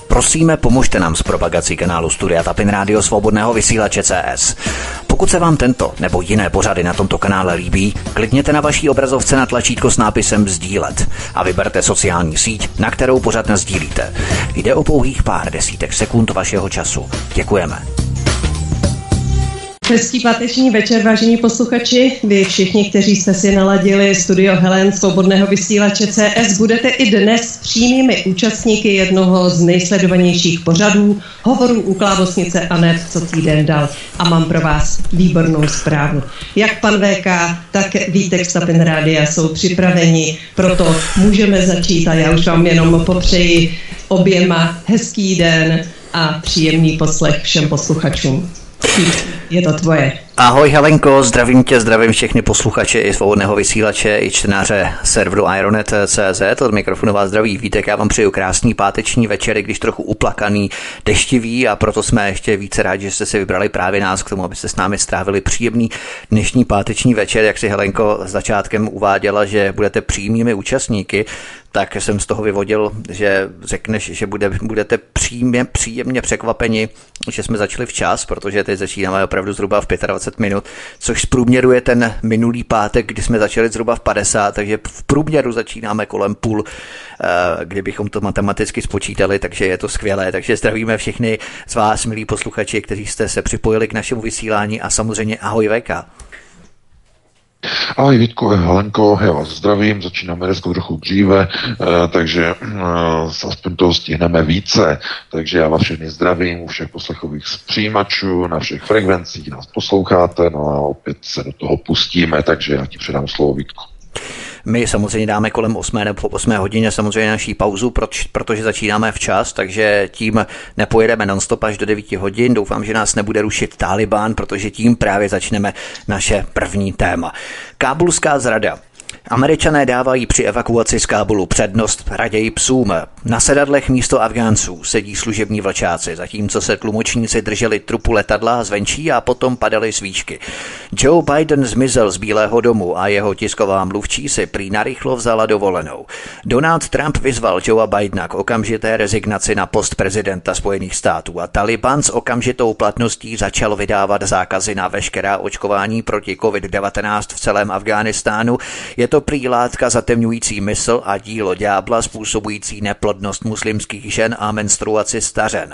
Prosíme, pomožte nám s propagací kanálu Studia Tapin Rádio Svobodného vysílače CS. Pokud se vám tento nebo jiné pořady na tomto kanále líbí, klikněte na vaší obrazovce na tlačítko s nápisem sdílet a vyberte sociální síť, na kterou pořad nasdílíte. Jde o pouhých pár desítek sekund vašeho času. Děkujeme. Hezký páteční večer, vážení posluchači. Vy všichni, kteří jste si naladili Studio Helen Svobodného vysílače CS, budete i dnes přímými účastníky jednoho z nejsledovanějších pořadů Hovorů u klávesnice Anet, co týden dal. A mám pro vás výbornou zprávu. Jak pan VK, tak Vítek z Tapin Rádia jsou připraveni, proto můžeme začít a já už vám jenom popřeji oběma hezký den a příjemný poslech všem posluchačům. Je to tvoje. Ahoj Helenko, zdravím tě, zdravím všechny posluchače i Svobodného vysílače, i čtenáře serveru Ironet.cz. Od mikrofonu vás zdraví Vítek, já vám přeju krásný páteční večer, když trochu uplakaný, deštivý, a proto jsme ještě více rádi, že jste si vybrali právě nás k tomu, abyste s námi strávili příjemný dnešní páteční večer. Jak si Helenko začátkem uváděla, že budete přímými účastníky, tak jsem z toho vyvodil, že řekneš, že budete příjemně překvapeni, že jsme začali včas, protože teď začínáme opravdu zhruba v 25 minut, což zprůměruje ten minulý pátek, kdy jsme začali zhruba v 50, takže v průměru začínáme kolem půl, kdybychom to matematicky spočítali, takže je to skvělé. Takže zdravíme všechny z vás, milí posluchači, kteří jste se připojili k našemu vysílání, a samozřejmě ahoj VK. Ahoj Vítku, Helenko, já vás zdravím, začínáme dneska trochu dříve, takže aspoň toho stihneme více, takže já vás všechny zdravím u všech poslechových přijímačů, na všech frekvencích, nás posloucháte, no a opět se do toho pustíme, takže já ti předám slovo, Vítku. My samozřejmě dáme kolem 8 nebo 8 hodině samozřejmě naší pauzu, protože začínáme včas, takže tím nepojedeme non-stop až do 9 hodin. Doufám, že nás nebude rušit Tálibán, protože tím právě začneme naše první téma. Kábulská zrada. Američané dávají při evakuaci z Kábulu přednost raději psům. Na sedadlech místo Afgánců sedí služební vlčáci, zatímco se tlumočníci drželi trupu letadla zvenčí a potom padaly svíčky. Joe Biden zmizel z Bílého domu a jeho tisková mluvčí si prý narychlo vzala dovolenou. Donald Trump vyzval Joea Bidena k okamžité rezignaci na post prezidenta Spojených států a Taliban s okamžitou platností začal vydávat zákazy na veškerá očkování proti COVID-19 v celém Afghánistánu. Je to prý látka zatemňující mysl a dílo ďábla způsobující neplodnost muslimských žen a menstruaci stařen.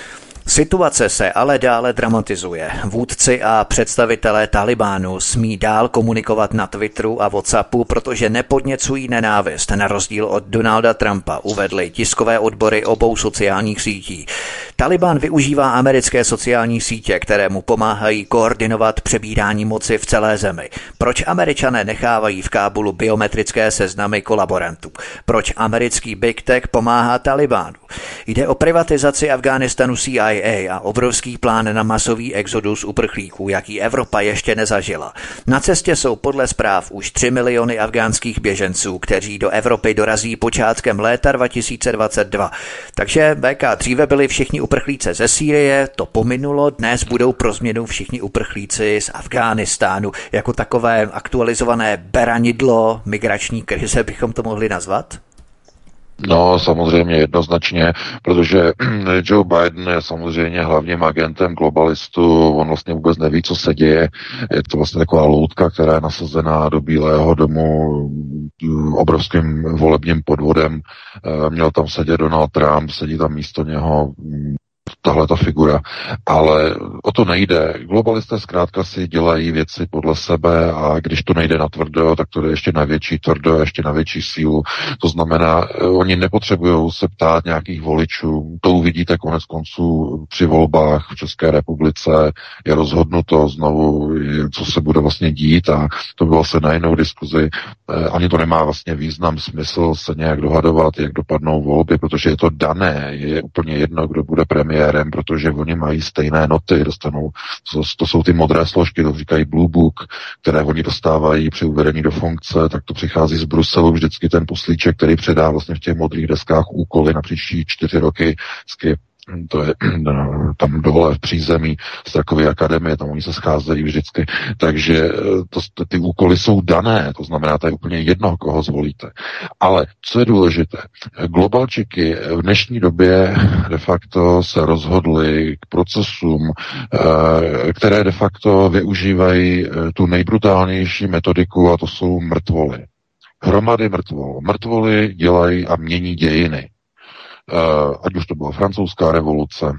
Situace se ale dále dramatizuje. Vůdci a představitelé Talibánu smí dál komunikovat na Twitteru a WhatsAppu, protože nepodněcují nenávist, na rozdíl od Donalda Trumpa, uvedly tiskové odbory obou sociálních sítí. Talibán využívá americké sociální sítě, které mu pomáhají koordinovat přebírání moci v celé zemi. Proč Američané nechávají v Kábulu biometrické seznamy kolaborantů? Proč americký Big Tech pomáhá Talibánu? Jde o privatizaci Afghánistanu CIA a obrovský plán na masový exodus uprchlíků, jaký Evropa ještě nezažila. Na cestě jsou podle zpráv už 3 miliony afghánských běženců, kteří do Evropy dorazí počátkem léta 2022. Takže VK, dříve byli všichni uprchlíci ze Sýrie, to pominulo, dnes budou pro změnu všichni uprchlíci z Afghánistánu. Jako takové aktualizované beranidlo migrační krize bychom to mohli nazvat? No, samozřejmě jednoznačně, protože Joe Biden je samozřejmě hlavním agentem globalistů, on vlastně vůbec neví, co se děje, je to vlastně taková loutka, která je nasazená do Bílého domu obrovským volebním podvodem, měl tam sedět Donald Trump, sedí tam místo něho tahle ta figura, ale o to nejde. Globalisté zkrátka si dělají věci podle sebe a když to nejde na tvrdo, tak to jde ještě na větší tvrdo, ještě na větší sílu. To znamená, oni nepotřebují se ptát nějakých voličů. To uvidíte konec konců při volbách v České republice. Je rozhodnuto znovu, co se bude vlastně dít a to bylo se na jinou diskuzi. Ani to nemá vlastně význam, smysl se nějak dohadovat, jak dopadnou volby, protože je to dané. Je úplně jedno, kdo bude premiérem, protože oni mají stejné noty, dostanou, to jsou ty modré složky, to říkají Blue Book, které oni dostávají při uvedení do funkce, tak to přichází z Bruselu vždycky ten poslíček, který předá vlastně v těch modrých deskách úkoly na příští 4 roky, to je tam dole v přízemí Strakové akademie, tam oni se scházejí vždycky, takže ty úkoly jsou dané, to znamená, to je úplně jedno, koho zvolíte. Ale co je důležité, globalčiky v dnešní době de facto se rozhodly k procesům, které de facto využívají tu nejbrutálnější metodiku, a to jsou mrtvoly. Hromady mrtvol. Mrtvoly dělají a mění dějiny. Ať už to byla francouzská revoluce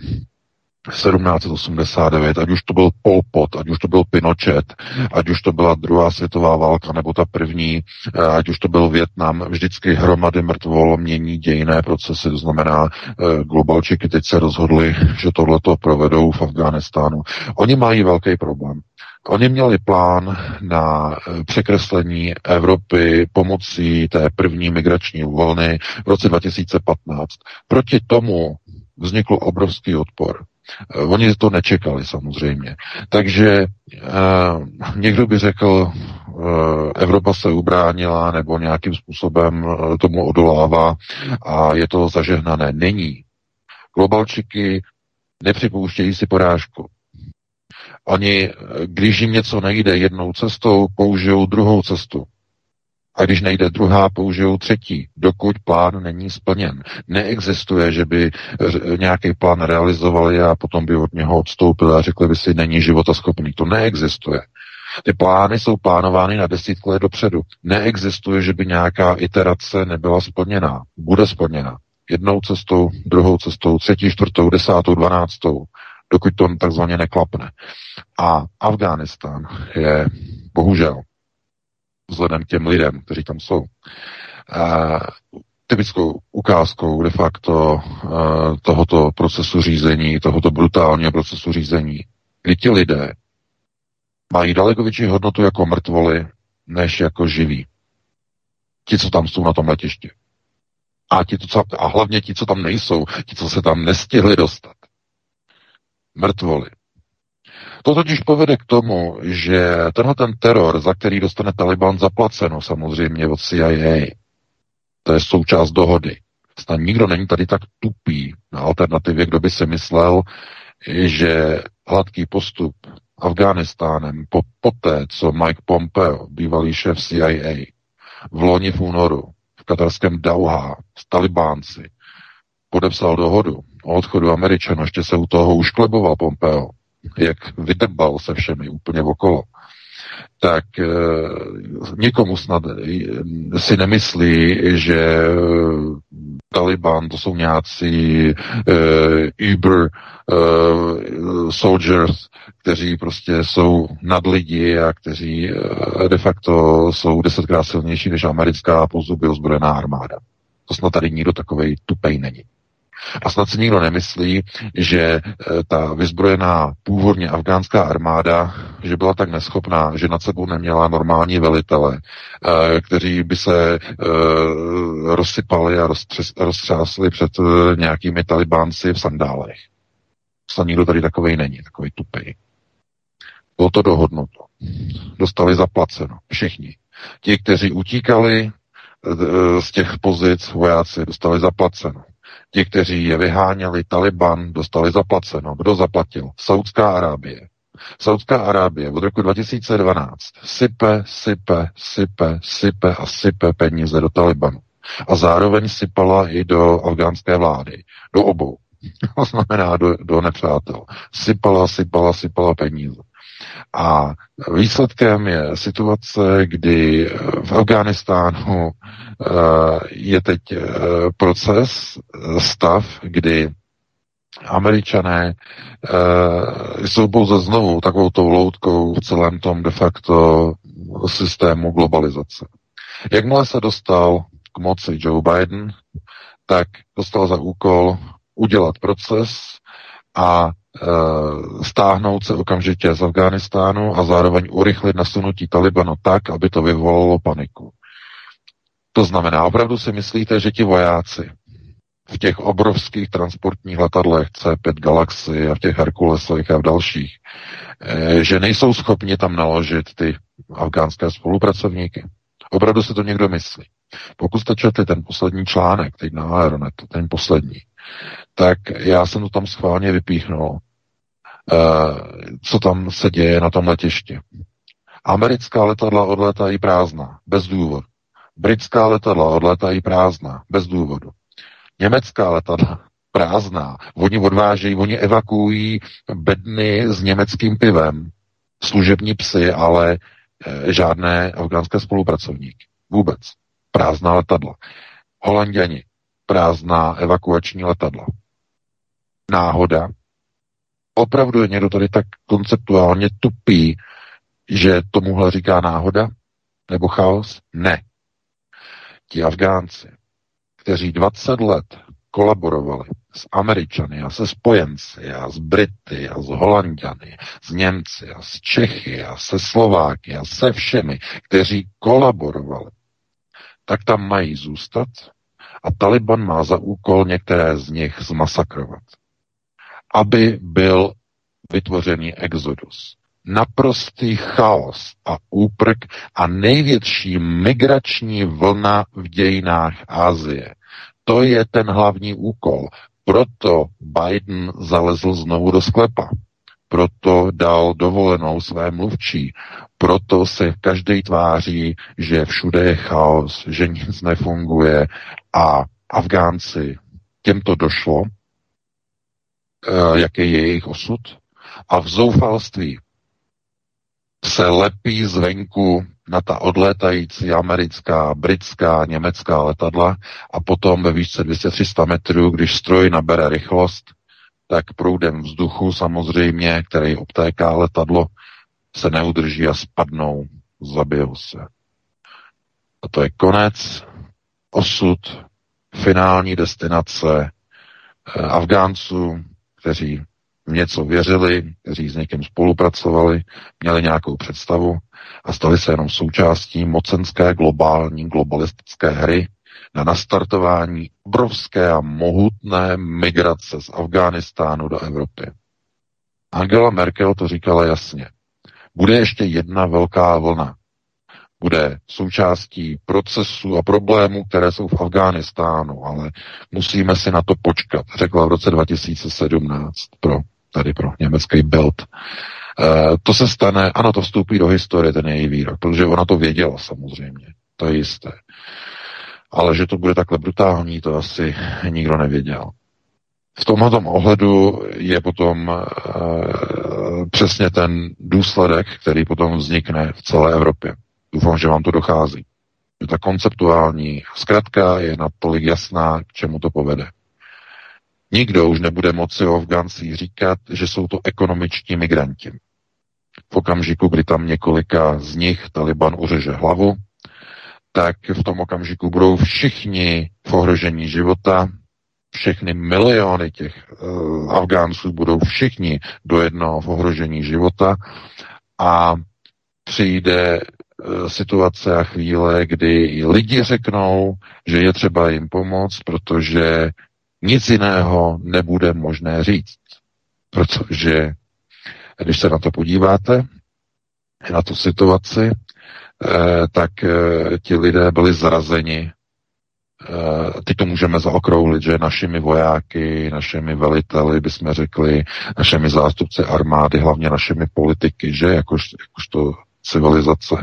1789, ať už to byl Pol Pot, ať už to byl Pinochet, ať už to byla druhá světová válka, nebo ta první, ať už to byl Vietnam, vždycky hromady mrtvol mění dějinné procesy, to znamená, globalčiky teď se rozhodli, že tohleto provedou v Afghánistánu. Oni mají velký problém. Oni měli plán na překreslení Evropy pomocí té první migrační vlny v roce 2015. Proti tomu vznikl obrovský odpor. Oni to nečekali samozřejmě. Takže někdo by řekl, Evropa se ubránila nebo nějakým způsobem tomu odolává a je to zažehnané. Není. Globalčiky nepřipouštějí si porážku. Oni, když jim něco nejde jednou cestou, použijou druhou cestu. A když nejde druhá, použijou třetí, dokud plán není splněn. Neexistuje, že by nějaký plán realizovali a potom by od něho odstoupili a řekli by si, není životaschopný. To neexistuje. Ty plány jsou plánovány na 10 let dopředu. Neexistuje, že by nějaká iterace nebyla splněná. Bude splněna. Jednou cestou, druhou cestou, třetí, čtvrtou, 10., 12., dokud to takzvaně neklapne. A Afghánistán je bohužel vzhledem k těm lidem, kteří tam jsou, typickou ukázkou de facto tohoto procesu řízení, tohoto brutálního procesu řízení, kdy ti lidé mají daleko větší hodnotu jako mrtvoly, než jako živí. Ti, co tam jsou na tom letišti. A hlavně ti, co tam nejsou, ti, co se tam nestihli dostat. Mrtvoly. To totiž povede k tomu, že tenhle ten teror, za který dostane Taliban zaplaceno samozřejmě od CIA, to je součást dohody. Snad nikdo není tady tak tupý na alternativě, kdo by si myslel, že hladký postup Afghánistánem poté, co Mike Pompeo, bývalý šéf CIA, v loni v únoru v katarském Dauhá s Talibánci podepsal dohodu o odchodu Američanů, ještě se u toho uškleboval Pompeo, jak vydrbal se všemi úplně okolo, tak nikomu snad si nemyslí, že Taliban to jsou nějací Uber soldiers, kteří prostě jsou nad lidi a kteří de facto jsou 10krát silnější než americká po zuby ozbrojená armáda. To snad tady nikdo takovej tupej není. A snad si nikdo nemyslí, že ta vyzbrojená původně afgánská armáda, že byla tak neschopná, že nad sebou neměla normální velitele, kteří by se rozsypali a roztřásli před nějakými talibánci v sandálech. Snad nikdo tady takovej není, takovej tupej. Bylo to dohodnuto. Dostali zaplaceno. Všichni. Ti, kteří utíkali z těch pozic, vojáci, dostali zaplaceno. Ti, kteří je vyháněli, Taliban, dostali zaplaceno. Kdo zaplatil? Saudská Arábie. Saudská Arábie od roku 2012 sype peníze do Talibanu. A zároveň sypala i do afgánské vlády. Do obou. To znamená do nepřátel. Sypala peníze. A výsledkem je situace, kdy v Afghánistánu je teď stav, kdy Američané jsou pouze znovu takovou tou loutkou v celém tom de facto systému globalizace. Jakmile se dostal k moci Joe Biden, tak dostal za úkol udělat proces a stáhnout se okamžitě z Afghánistánu a zároveň urychlit nasunutí Talibanu tak, aby to vyvolalo paniku. To znamená, opravdu si myslíte, že ti vojáci v těch obrovských transportních letadlech C5 Galaxy a v těch Herkulesech a v dalších, že nejsou schopni tam naložit ty afgánské spolupracovníky? Opravdu si to někdo myslí? Pokud jste četli ten poslední článek, teď na Aeronetu, ten poslední, tak já jsem to tam schválně vypíchnul, co tam se děje na tom letišti. Americká letadla odlétají prázdná, bez důvodu. Britská letadla odlétají prázdná, bez důvodu. Německá letadla prázdná. Oni evakuují bedny s německým pivem, služební psy, ale žádné afgánské spolupracovníky. Vůbec. Prázdná letadla. Holanděni. Prázdná evakuační letadla. Náhoda. Opravdu je někdo tady tak konceptuálně tupý, že tomuhle říká náhoda? Nebo chaos? Ne. Ti Afgánci, kteří 20 let kolaborovali s Američany a se spojenci a s Brity a s Holanďany, s Němci a s Čechy a se Slováky a se všemi, kteří kolaborovali, tak tam mají zůstat a Taliban má za úkol některé z nich zmasakrovat, aby byl vytvořený exodus. Naprostý chaos a úprk a největší migrační vlna v dějinách Asie. To je ten hlavní úkol. Proto Biden zalezl znovu do sklepa. Proto dal dovolenou své mluvčí. Proto se každý tváří, že všude je chaos, že nic nefunguje a Afgánci, těm to došlo, jaký je jejich osud a v zoufalství se lepí zvenku na ta odlétající americká, britská, německá letadla a potom ve výšce 200-300 metrů, když stroj nabere rychlost, tak proudem vzduchu samozřejmě, který obtéká letadlo, se neudrží a spadnou, zabijou se. A to je konec, osud, finální destinace Afgánců, kteří v něco věřili, kteří s někým spolupracovali, měli nějakou představu a stali se jenom součástí mocenské globalistické hry na nastartování obrovské a mohutné migrace z Afghánistánu do Evropy. Angela Merkel to říkala jasně. Bude ještě jedna velká vlna. Bude součástí procesů a problémů, které jsou v Afghánistánu, ale musíme si na to počkat, řekla v roce 2017 pro německý Bild. To se stane, ano, to vstoupí do historie, ten její výrok, protože ona to věděla samozřejmě, to je jisté. Ale že to bude takhle brutální, to asi nikdo nevěděl. V tomhle ohledu je potom přesně ten důsledek, který potom vznikne v celé Evropě. Doufám, že vám to dochází. Že ta konceptuální zkratka je natolik jasná, k čemu to povede. Nikdo už nebude moci o Afgáncích říkat, že jsou to ekonomičtí migranti. V okamžiku, kdy tam několika z nich Taliban uřeže hlavu, tak v tom okamžiku budou všichni v ohrožení života, všechny miliony těch Afgánců budou všichni do jednoho v ohrožení života a přijde situace a chvíle, kdy lidi řeknou, že je třeba jim pomoct, protože nic jiného nebude možné říct. Protože když se na to podíváte, na tu situaci, tak ti lidé byli zrazeni. Teď to můžeme zaokrouhlit, že našimi vojáky, našimi veliteli, bychom řekli, našimi zástupci armády, hlavně našimi politiky, že jakožto civilizace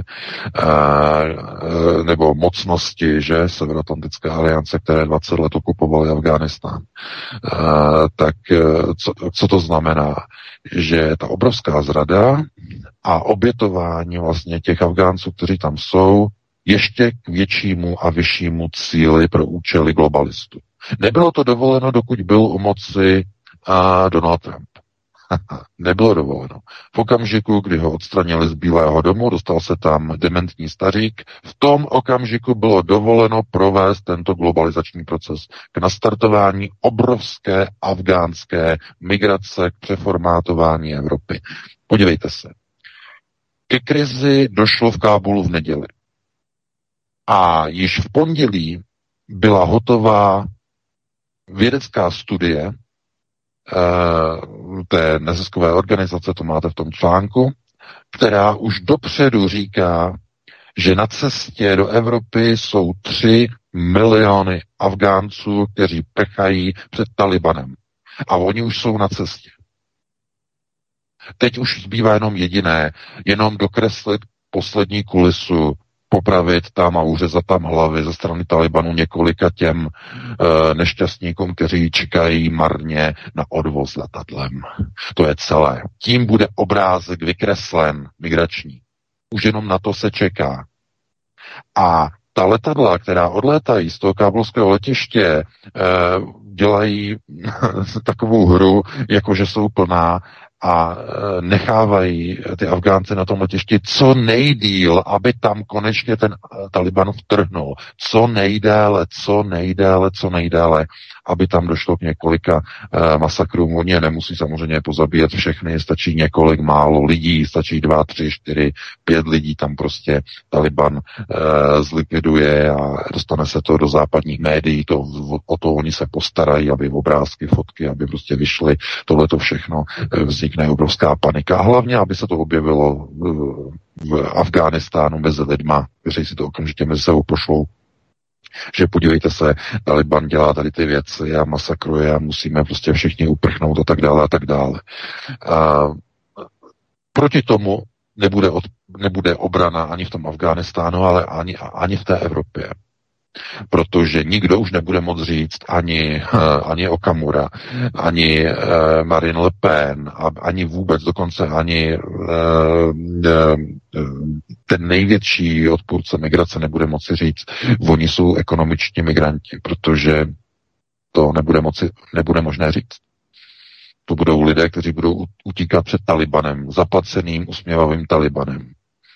nebo mocnosti, že Severoatlantické aliance, které 20 let okupovaly Afghánistán. Tak co to znamená? Že ta obrovská zrada a obětování vlastně těch Afgánců, kteří tam jsou, ještě k většímu a vyššímu cíli pro účely globalistů. Nebylo to dovoleno, dokud byl u moci Donald Trump. Nebylo dovoleno. V okamžiku, kdy ho odstranili z Bílého domu, dostal se tam dementní stařík, v tom okamžiku bylo dovoleno provést tento globalizační proces k nastartování obrovské afgánské migrace, k přeformátování Evropy. Podívejte se. Ke krizi došlo v Kábulu v neděli. A již v pondělí byla hotová vědecká studie té neziskové organizace, to máte v tom článku, která už dopředu říká, že na cestě do Evropy jsou 3 miliony Afgánců, kteří prchají před Talibanem. A oni už jsou na cestě. Teď už zbývá jenom jediné, jenom dokreslit poslední kulisu, popravit tam a uřezat tam hlavy ze strany Talibanu několika těm nešťastníkům, kteří čekají marně na odvoz letadlem. To je celé. Tím bude obrázek vykreslen migrační. Už jenom na to se čeká. A ta letadla, která odlétají z toho kábulského letiště, dělají takovou hru, jakože jsou plná a nechávají ty Afgánce na tom letišti co nejdýl, aby tam konečně ten Taliban vtrhnul. Co nejdéle, aby tam došlo k několika masakrům. Oni je nemusí samozřejmě pozabíjet všechny, stačí několik málo lidí, stačí 2, 3, 4, 5 lidí, tam prostě Taliban zlikviduje a dostane se to do západních médií, o to oni se postarají, aby obrázky, fotky, aby prostě vyšly, tohleto všechno, vznikne obrovská panika a hlavně, aby se to objevilo v Afghánistánu mezi lidma, kteří si to okamžitě mezi sebou pošlou, že podívejte se, Taliban dělá tady ty věci a masakruje a musíme prostě všichni uprchnout a tak dále a tak dále. Proti tomu nebude obrana ani v tom Afghánistánu, ale ani v té Evropě. Protože nikdo už nebude moct říct ani Okamura, ani Marine Le Pen, ani vůbec, dokonce ani ten největší odpůrce migrace nebude moci říct, oni jsou ekonomičtí migranti, protože to nebude možné říct. To budou lidé, kteří budou utíkat před Talibanem, zaplaceným, usměvavým Talibanem.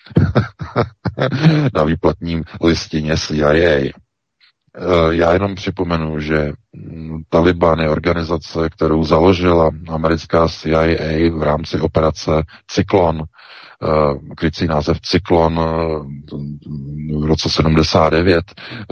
Na výplatním listině CIA. Já jenom připomenu, že Taliban je organizace, kterou založila americká CIA v rámci operace Cyklon, krycí název Cyklon v roce 79.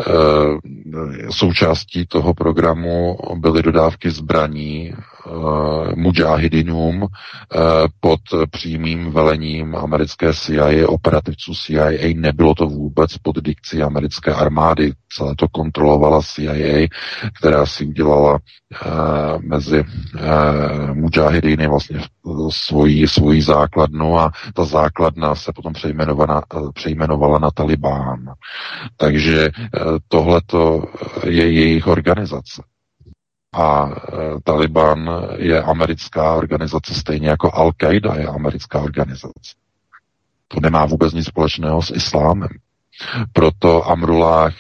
Součástí toho programu byly dodávky zbraní mudžahidinům pod přímým velením americké CIA, operativců CIA. Nebylo to vůbec pod dikcí americké armády. Celé to kontrolovala CIA, která si udělala mezi mudžahidiny vlastně svoji základnu a ta základna se potom přejmenovala na Talibán. Takže tohleto je jejich organizace. A Taliban je americká organizace, stejně jako Al-Qaida je americká organizace. To nemá vůbec nic společného s islámem. Proto Amrullah,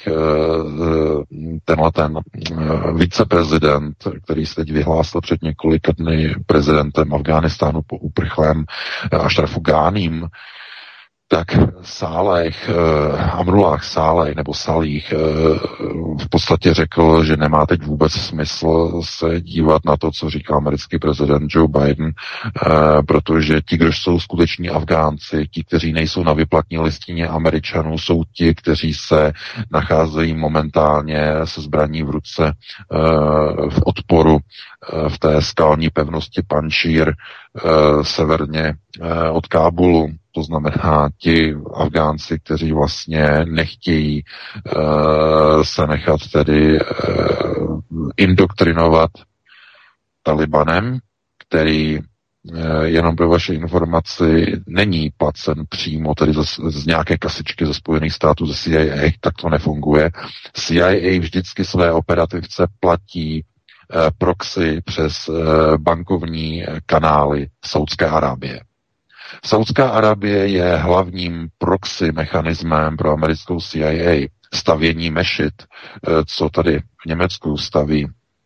ten viceprezident, který se teď vyhlásil před několika dny prezidentem Afghánistánu po uprchlém Ašrafu Ghaním, tak Amrullah Saleh nebo Salih v podstatě řekl, že nemá teď vůbec smysl se dívat na to, co říká americký prezident Joe Biden, protože ti, kdo jsou skuteční Afgánci, ti, kteří nejsou na výplatní listině Američanů, jsou ti, kteří se nacházejí momentálně se zbraní v ruce v odporu v té skalní pevnosti Panjšír severně od Kábulu. To znamená ti Afgánci, kteří vlastně nechtějí se nechat tedy indoktrinovat Talibanem, který jenom pro vaše informaci není placen přímo tedy z nějaké kasičky ze Spojených států, ze CIA, tak to nefunguje. CIA vždycky své operativce platí proxy přes bankovní kanály Saúdské Arábie. Saudská Arábie je hlavním proxy mechanismem pro americkou CIA. Stavění mešit, co tady v Německu staví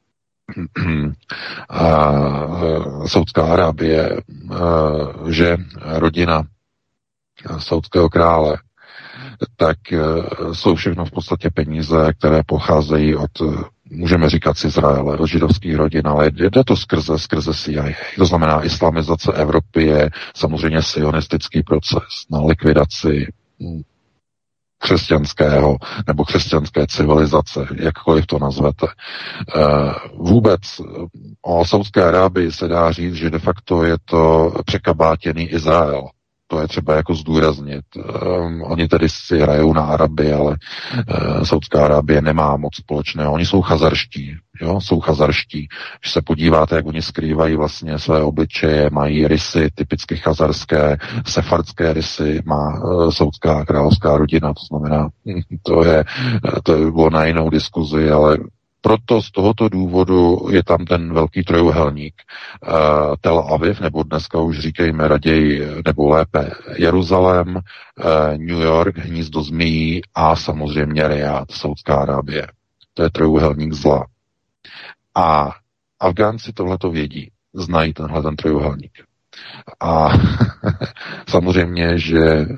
Saudská Arábie, že rodina saudského krále, tak jsou všechno v podstatě peníze, které pocházejí od, můžeme říkat, z Izraele, od židovských rodin, ale jde to skrze CIA. To znamená, islamizace Evropy je samozřejmě sionistický proces na likvidaci křesťanského nebo křesťanské civilizace, jakkoliv to nazvete. Vůbec o Saudské Arábii se dá říct, že de facto je to překabátěný Izrael. To je třeba jako zdůraznit. Oni tedy si hrajou na Araby, ale Saudská Arábie nemá moc společného. Oni jsou chazarští, jo, jsou chazarští. Když se podíváte, jak oni skrývají vlastně své obličeje, mají rysy typicky chazarské, sefardské rysy má saudská královská rodina, to znamená, to by bylo na jinou diskuzi, ale proto z tohoto důvodu je tam ten velký trojuhelník Tel Aviv, nebo dneska už říkejme raději, nebo lépe Jeruzalém, New York, hnízdo zmíjí a samozřejmě Riad, Saudská Arábie. To je trojuhelník zla. A Afgánci tohleto vědí, znají tenhle ten trojuhelník. A samozřejmě, že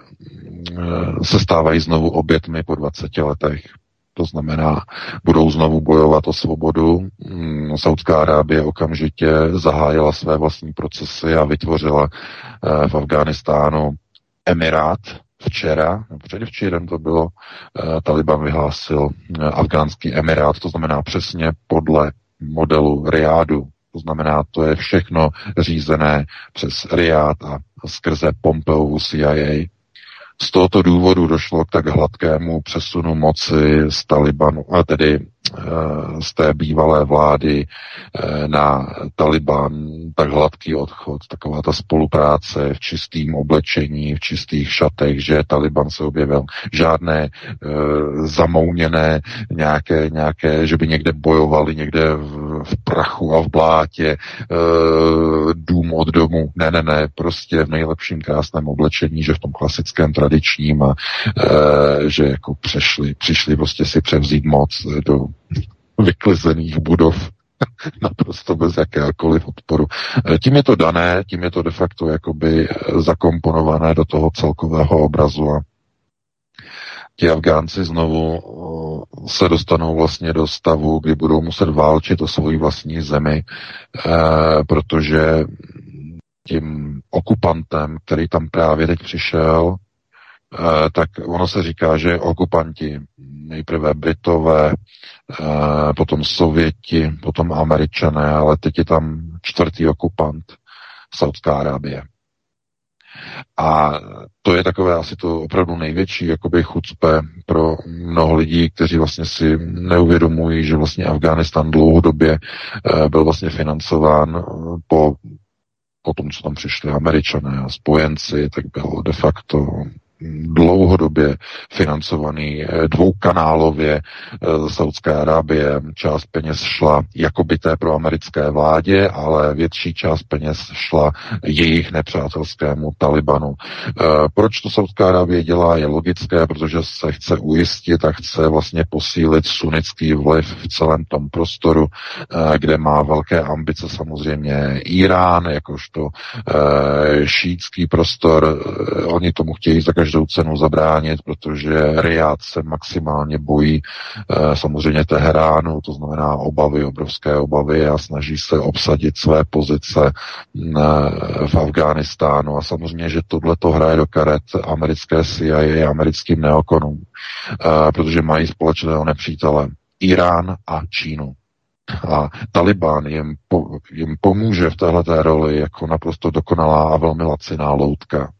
se stávají znovu obětmi po 20 letech. To znamená, budou znovu bojovat o svobodu. Saudská Arábie okamžitě zahájila své vlastní procesy a vytvořila v Afghánistánu emirát. Včera, předevčírem to bylo, Taliban vyhlásil afgánský emirát, to znamená přesně podle modelu Riádu. To znamená, to je všechno řízené přes Riád a skrze Pompeovu CIA. Z tohoto důvodu došlo k tak hladkému přesunu moci z Talibanu, a tedy z té bývalé vlády na Taliban, tak hladký odchod, taková ta spolupráce v čistým oblečení, v čistých šatech, že Taliban se objevil. Žádné zamouněné nějaké, že by někde bojovali, někde v prachu a v blátě, dům od domu. Ne, prostě v nejlepším krásném oblečení, že v tom klasickém tradičním a že jako přišli prostě si převzít moc do vyklizených budov naprosto bez jakéhokoliv odporu. Tím je to dané, tím je to de facto jakoby zakomponované do toho celkového obrazu a ti Afgánci znovu se dostanou vlastně do stavu, kdy budou muset válčit o svoji vlastní zemi, protože tím okupantem, který tam právě teď přišel, tak ono se říká, že okupanti, nejprve Britové, potom Sověti, potom Američané, ale teď je tam čtvrtý okupant, Saudská Arábie. A to je takové asi to opravdu největší jakoby chucpe pro mnoho lidí, kteří vlastně si neuvědomují, že vlastně Afghánistán dlouhodobě byl vlastně financován po tom, co tam přišli Američané a spojenci, tak bylo de facto dlouhodobě financovaný dvoukanálově Saudské Arábie. Část peněz šla jakoby té pro americké vládě, ale větší část peněz šla jejich nepřátelskému Talibanu. Proč to Saudská Arábie dělá, je logické, protože se chce ujistit a chce vlastně posílit sunnický vliv v celém tom prostoru, kde má velké ambice samozřejmě Irán, jakožto šítský prostor. Oni tomu chtějí za každou cenu zabránit, protože Riád se maximálně bojí samozřejmě Teheránu, to znamená obrovské obavy a snaží se obsadit své pozice v Afghánistánu a samozřejmě, že tohleto hraje do karet americké CIA a americkým neokonům, protože mají společného nepřítele Irán a Čínu. A Taliban jim pomůže v téhleté roli jako naprosto dokonalá a velmi laciná loutka.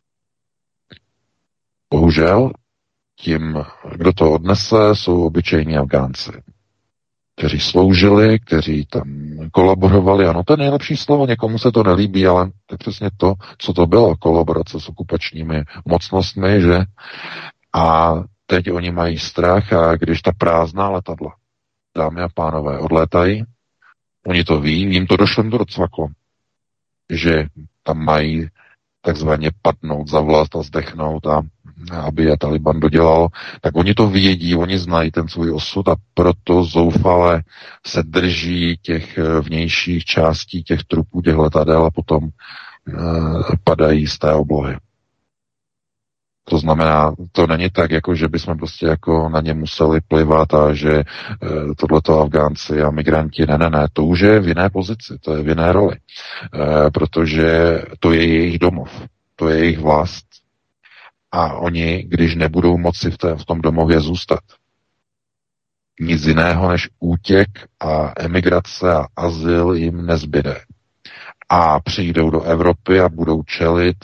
Bohužel, tím, kdo to odnese, jsou obyčejní Afgánci, kteří sloužili, kteří tam kolaborovali. Ano, to je nejlepší slovo, někomu se to nelíbí, ale to je přesně to, co to bylo, kolaborace s okupačními mocnostmi, že? A teď oni mají strach a když ta prázdná letadla, dámy a pánové, odlétají, oni to ví, jim to došlo, to docvaklo, že tam mají takzvaně padnout za vlast a zdechnout a aby je Taliban dodělal, tak oni to vědí, oni znají ten svůj osud a proto zoufale se drží těch vnějších částí těch trupů, těch letadel a potom padají z té oblohy. To znamená, to není tak, jako že bychom prostě jako na ně museli plivat a že tohleto Afgánci a migranti, ne, to už je v jiné pozici, to je v jiné roli, protože to je jejich domov, to je jejich vlast a oni, když nebudou moci v tom domově zůstat, nic jiného než útěk a emigrace a azyl jim nezbyde. A přijdou do Evropy a budou čelit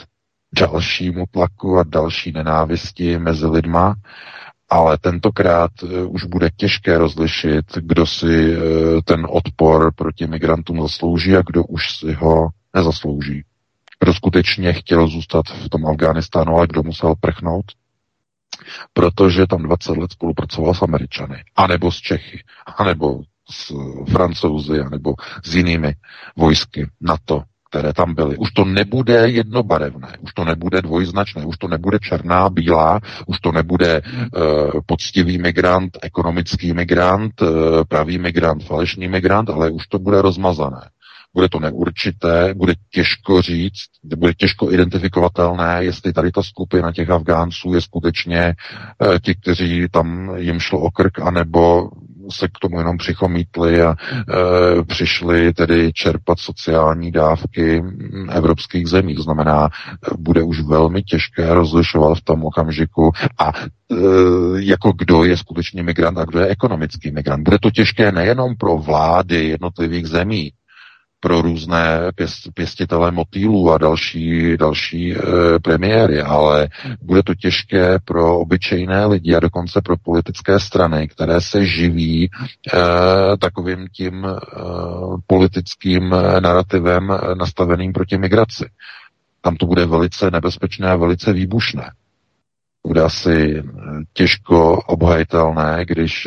dalšímu tlaku a další nenávisti mezi lidma, ale tentokrát už bude těžké rozlišit, kdo si ten odpor proti migrantům zaslouží a kdo už si ho nezaslouží. Kdo skutečně chtěl zůstat v tom Afghánistánu, ale kdo musel prchnout, protože tam 20 let spolupracoval s Američany, anebo s Čechy, anebo s Francouzi, anebo s jinými vojsky NATO, které tam byly. Už to nebude jednobarevné, už to nebude dvojznačné, už to nebude černá, bílá, už to nebude poctivý migrant, ekonomický migrant, pravý migrant, falešný migrant, ale už to bude rozmazané. Bude to neurčité, bude těžko říct, bude těžko identifikovatelné, jestli tady ta skupina těch Afgánců je skutečně ti, kteří tam jim šlo o krk, anebo se k tomu jenom přichomítli a přišli tedy čerpat sociální dávky evropských zemí. To znamená, bude už velmi těžké rozlišovat v tom okamžiku a jako kdo je skutečně migrant a kdo je ekonomický migrant. Bude to těžké nejenom pro vlády jednotlivých zemí, pro různé pěstitele motýlů a další premiéry, ale bude to těžké pro obyčejné lidi a dokonce pro politické strany, které se živí takovým tím politickým narrativem nastaveným proti migraci. Tam to bude velice nebezpečné a velice výbušné. Bude asi těžko obhajitelné, když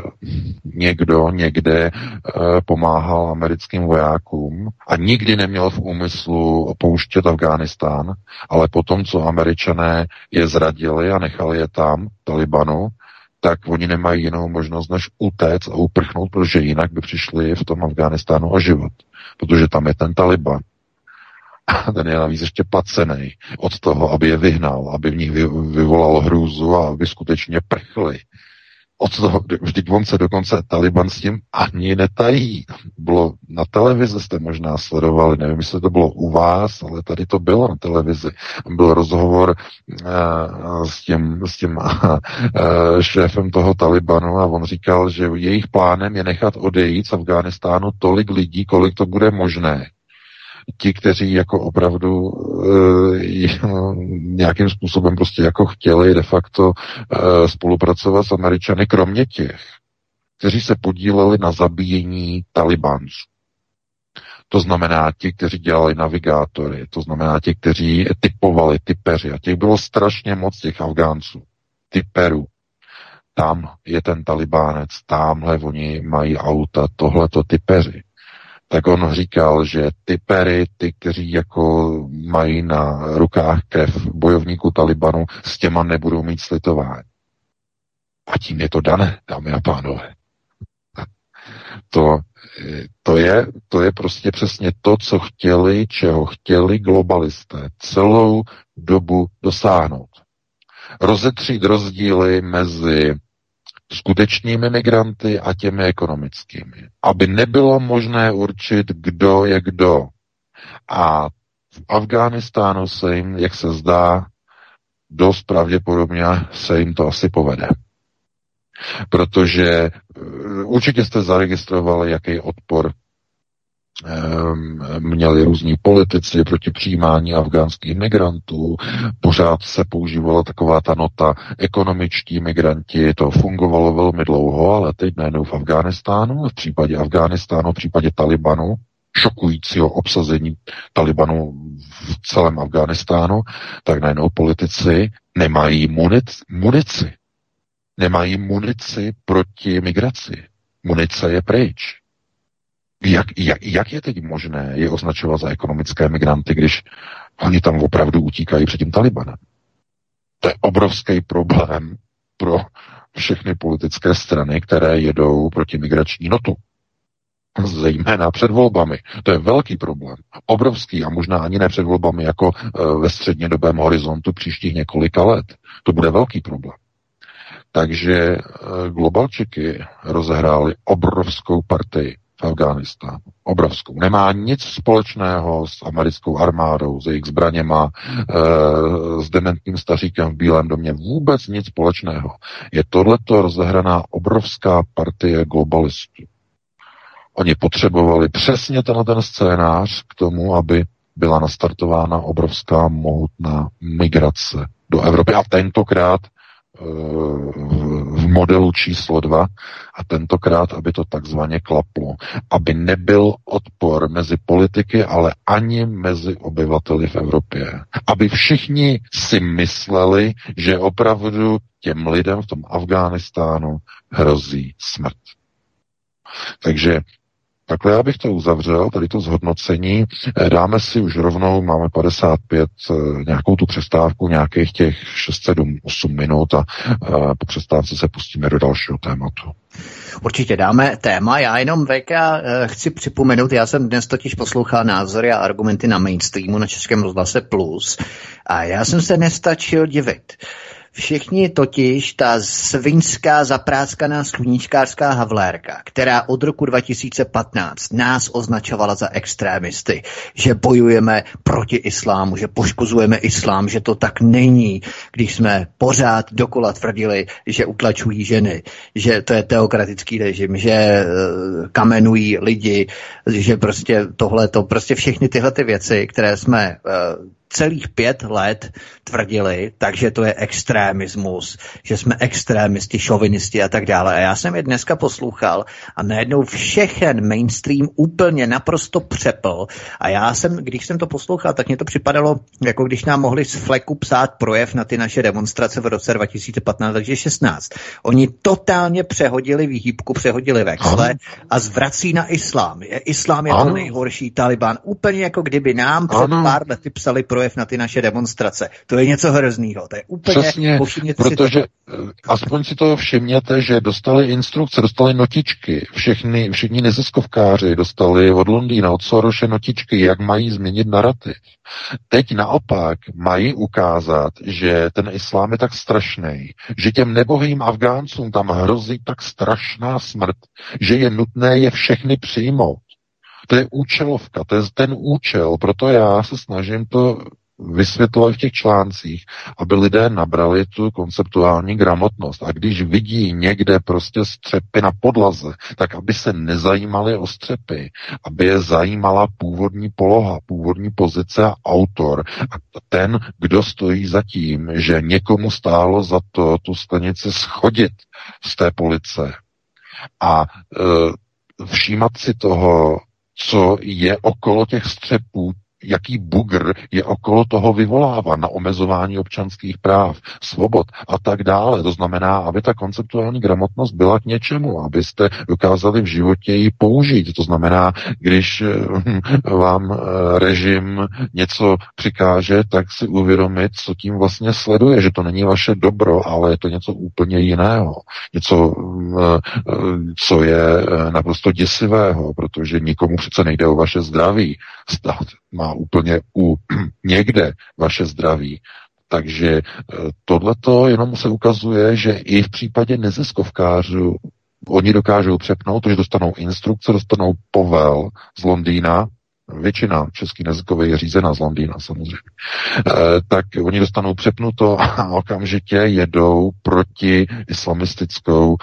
někdo někde pomáhal americkým vojákům a nikdy neměl v úmyslu opouštět Afghánistán, ale potom, co Američané je zradili a nechali je tam, Talibanu, tak oni nemají jinou možnost, než utéct a uprchnout, protože jinak by přišli v tom Afghánistánu o život. Protože tam je ten Taliban. A ten je navíc ještě placený od toho, aby je vyhnal, aby v nich vyvolal hrůzu a aby skutečně prchli. Od toho, vždyť on se dokonce Taliban s tím ani netají. Bylo na televizi, jste možná sledovali, nevím, jestli to bylo u vás, ale tady to bylo na televizi. Byl rozhovor s tím šéfem toho Talibanu a on říkal, že jejich plánem je nechat odejít z Afghánistánu tolik lidí, kolik to bude možné. Ti, kteří jako opravdu nějakým způsobem prostě jako chtěli de facto spolupracovat s Američany, kromě těch, kteří se podíleli na zabíjení Talibánců. To znamená ti, kteří dělali navigátory, to znamená ti, kteří typovali, typeři. A těch bylo strašně moc těch Afgánců, typerů. Tam je ten Talibánec, tamhle oni mají auta, tohleto typeři. Tak on říkal, že typery, ty, kteří jako mají na rukách krev bojovníků Talibanu, s těma nebudou mít slitování. A tím je to dané, dámy a pánové. To je prostě přesně to, co chtěli, čeho chtěli globalisté celou dobu dosáhnout. Rozetřít rozdíly mezi skutečnými migranty a těmi ekonomickými. Aby nebylo možné určit, kdo je kdo. A v Afghánistánu se jim, jak se zdá, dost pravděpodobně se jim to asi povede. Protože určitě jste zaregistrovali, jaký odpor měli různí politici proti přijímání afgánských migrantů, pořád se používala taková ta nota ekonomičtí migranti, to fungovalo velmi dlouho, ale teď najednou v Afghánistánu, v případě Afghánistánu, v případě Talibanu, šokujícího obsazení Talibanu v celém Afghánistánu, tak najednou politici nemají munici. Nemají munici proti migraci. Munice je pryč. Jak je teď možné je označovat za ekonomické migranty, když oni tam opravdu utíkají před tím Talibanem? To je obrovský problém pro všechny politické strany, které jedou proti migrační notu. Zejména před volbami. To je velký problém. Obrovský a možná ani ne před volbami jako ve střednědobém horizontu příštích několika let. To bude velký problém. Takže globalčiky rozehráli obrovskou partii v Afghánistánu. Obrovskou. Nemá nic společného s americkou armádou, s jejich zbraněma, s dementním staříkem v Bílém domě. Vůbec nic společného. Je tohleto rozehraná obrovská partie globalistů. Oni potřebovali přesně ten scénář k tomu, aby byla nastartována obrovská mohutná migrace do Evropy a tentokrát v modelu číslo 2 a tentokrát, aby to takzvaně klaplo. Aby nebyl odpor mezi politiky, ale ani mezi obyvateli v Evropě. Aby všichni si mysleli, že opravdu těm lidem v tom Afghánistánu hrozí smrt. Takže takhle já bych to uzavřel, tady to zhodnocení. Dáme si už rovnou, máme 55, nějakou tu přestávku, nějakých těch 6, 7, 8 minut a po přestávce se pustíme do dalšího tématu. Určitě dáme téma, já jenom Veka chci připomenout, já jsem dnes totiž poslouchal názory a argumenty na Mainstreamu, na Českém rozhlase Plus a já jsem se nestačil divit. Všichni totiž ta svinská zapráskaná sluníčkářská havlérka, která od roku 2015 nás označovala za extrémisty, že bojujeme proti islámu, že poškozujeme islám, že to tak není, když jsme pořád dokola tvrdili, že utlačují ženy, že to je teokratický režim, že kamenují lidi, že prostě tohleto, prostě všechny tyhle ty věci, které jsme celých 5 let tvrdili, takže to je extrémismus, že jsme extrémisti, šovinisti a tak dále. A já jsem je dneska poslouchal a najednou všechen mainstream úplně naprosto přepl. A já jsem, když jsem to poslouchal, tak mě to připadalo, jako když nám mohli z fleku psát projev na ty naše demonstrace v roce 2015-2016. Oni totálně přehodili výhybku, přehodili vexle a zvrací na islám. Islám je to nejhorší, Taliban. Úplně jako kdyby nám před pár lety psali projev na ty naše demonstrace. To je něco hroznýho. To je úplně... Přesně, protože aspoň si to všimněte, že dostali instrukce, dostali notičky. Všichni neziskovkáři dostali od Londýna, od Sorose notičky, jak mají změnit narrativ. Teď naopak mají ukázat, že ten islám je tak strašný, že těm nebohým Afgáncům tam hrozí tak strašná smrt, že je nutné je všechny přijmout. To je účelovka, to je ten účel, proto já se snažím to vysvětlovat v těch článcích, aby lidé nabrali tu konceptuální gramotnost. A když vidí někde prostě střepy na podlaze, tak aby se nezajímali o střepy, aby je zajímala původní poloha, původní pozice a autor. A ten, kdo stojí za tím, že někomu stálo za to tu sklenici schodit z té police a všímat si toho, co je okolo těch střepů, jaký bugr je okolo toho vyvolává na omezování občanských práv, svobod a tak dále. To znamená, aby ta konceptuální gramotnost byla k něčemu, abyste dokázali v životě ji použít. To znamená, když vám režim něco přikáže, tak si uvědomit, co tím vlastně sleduje, že to není vaše dobro, ale je to něco úplně jiného. Něco, co je naprosto děsivého, protože nikomu přece nejde o vaše zdraví. Stát má úplně někde vaše zdraví. Takže tohleto jenom se ukazuje, že i v případě neziskovkářů oni dokážou přepnout, protože dostanou instrukce, dostanou povel z Londýna, většina českých neziskových je řízená z Londýna samozřejmě, tak oni dostanou přepnuto a okamžitě jedou proti islamistickou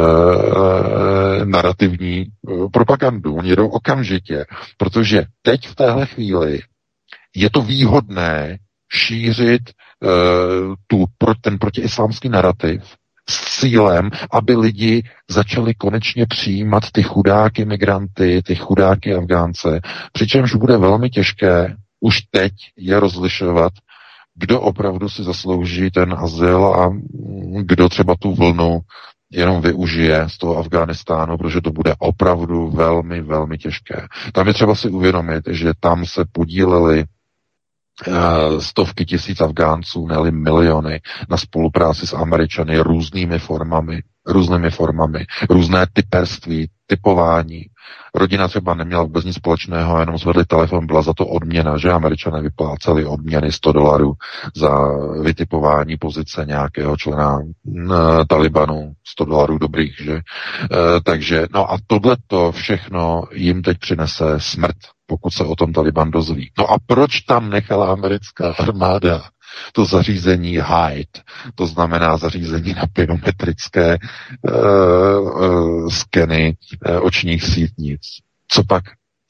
narrativní propagandu. Oni jedou okamžitě, protože teď v téhle chvíli je to výhodné šířit ten protiislámský narrativ s cílem, aby lidi začali konečně přijímat ty chudáky migranty, ty chudáky Afgánce, přičemž bude velmi těžké už teď je rozlišovat, kdo opravdu si zaslouží ten azyl a kdo třeba tu vlnu jenom využije z toho Afghánistánu, protože to bude opravdu velmi, velmi těžké. Tam je třeba si uvědomit, že tam se podíleli stovky tisíc Afgánců, ne-li miliony, na spolupráci s Američany různými formami, různé typerství, typování. Rodina třeba neměla vůbec nic společného, jenom zvedli telefon, byla za to odměna, že Američané vypláceli odměny $100 za vytipování pozice nějakého člena Talibanu, $100 dobrých, že? Takže, no a tohleto všechno jim teď přinese smrt, pokud se o tom Taliban dozví. No a proč tam nechala americká armáda to zařízení Hyde, to znamená zařízení na pyometrické skeny očních sítnic? Co pak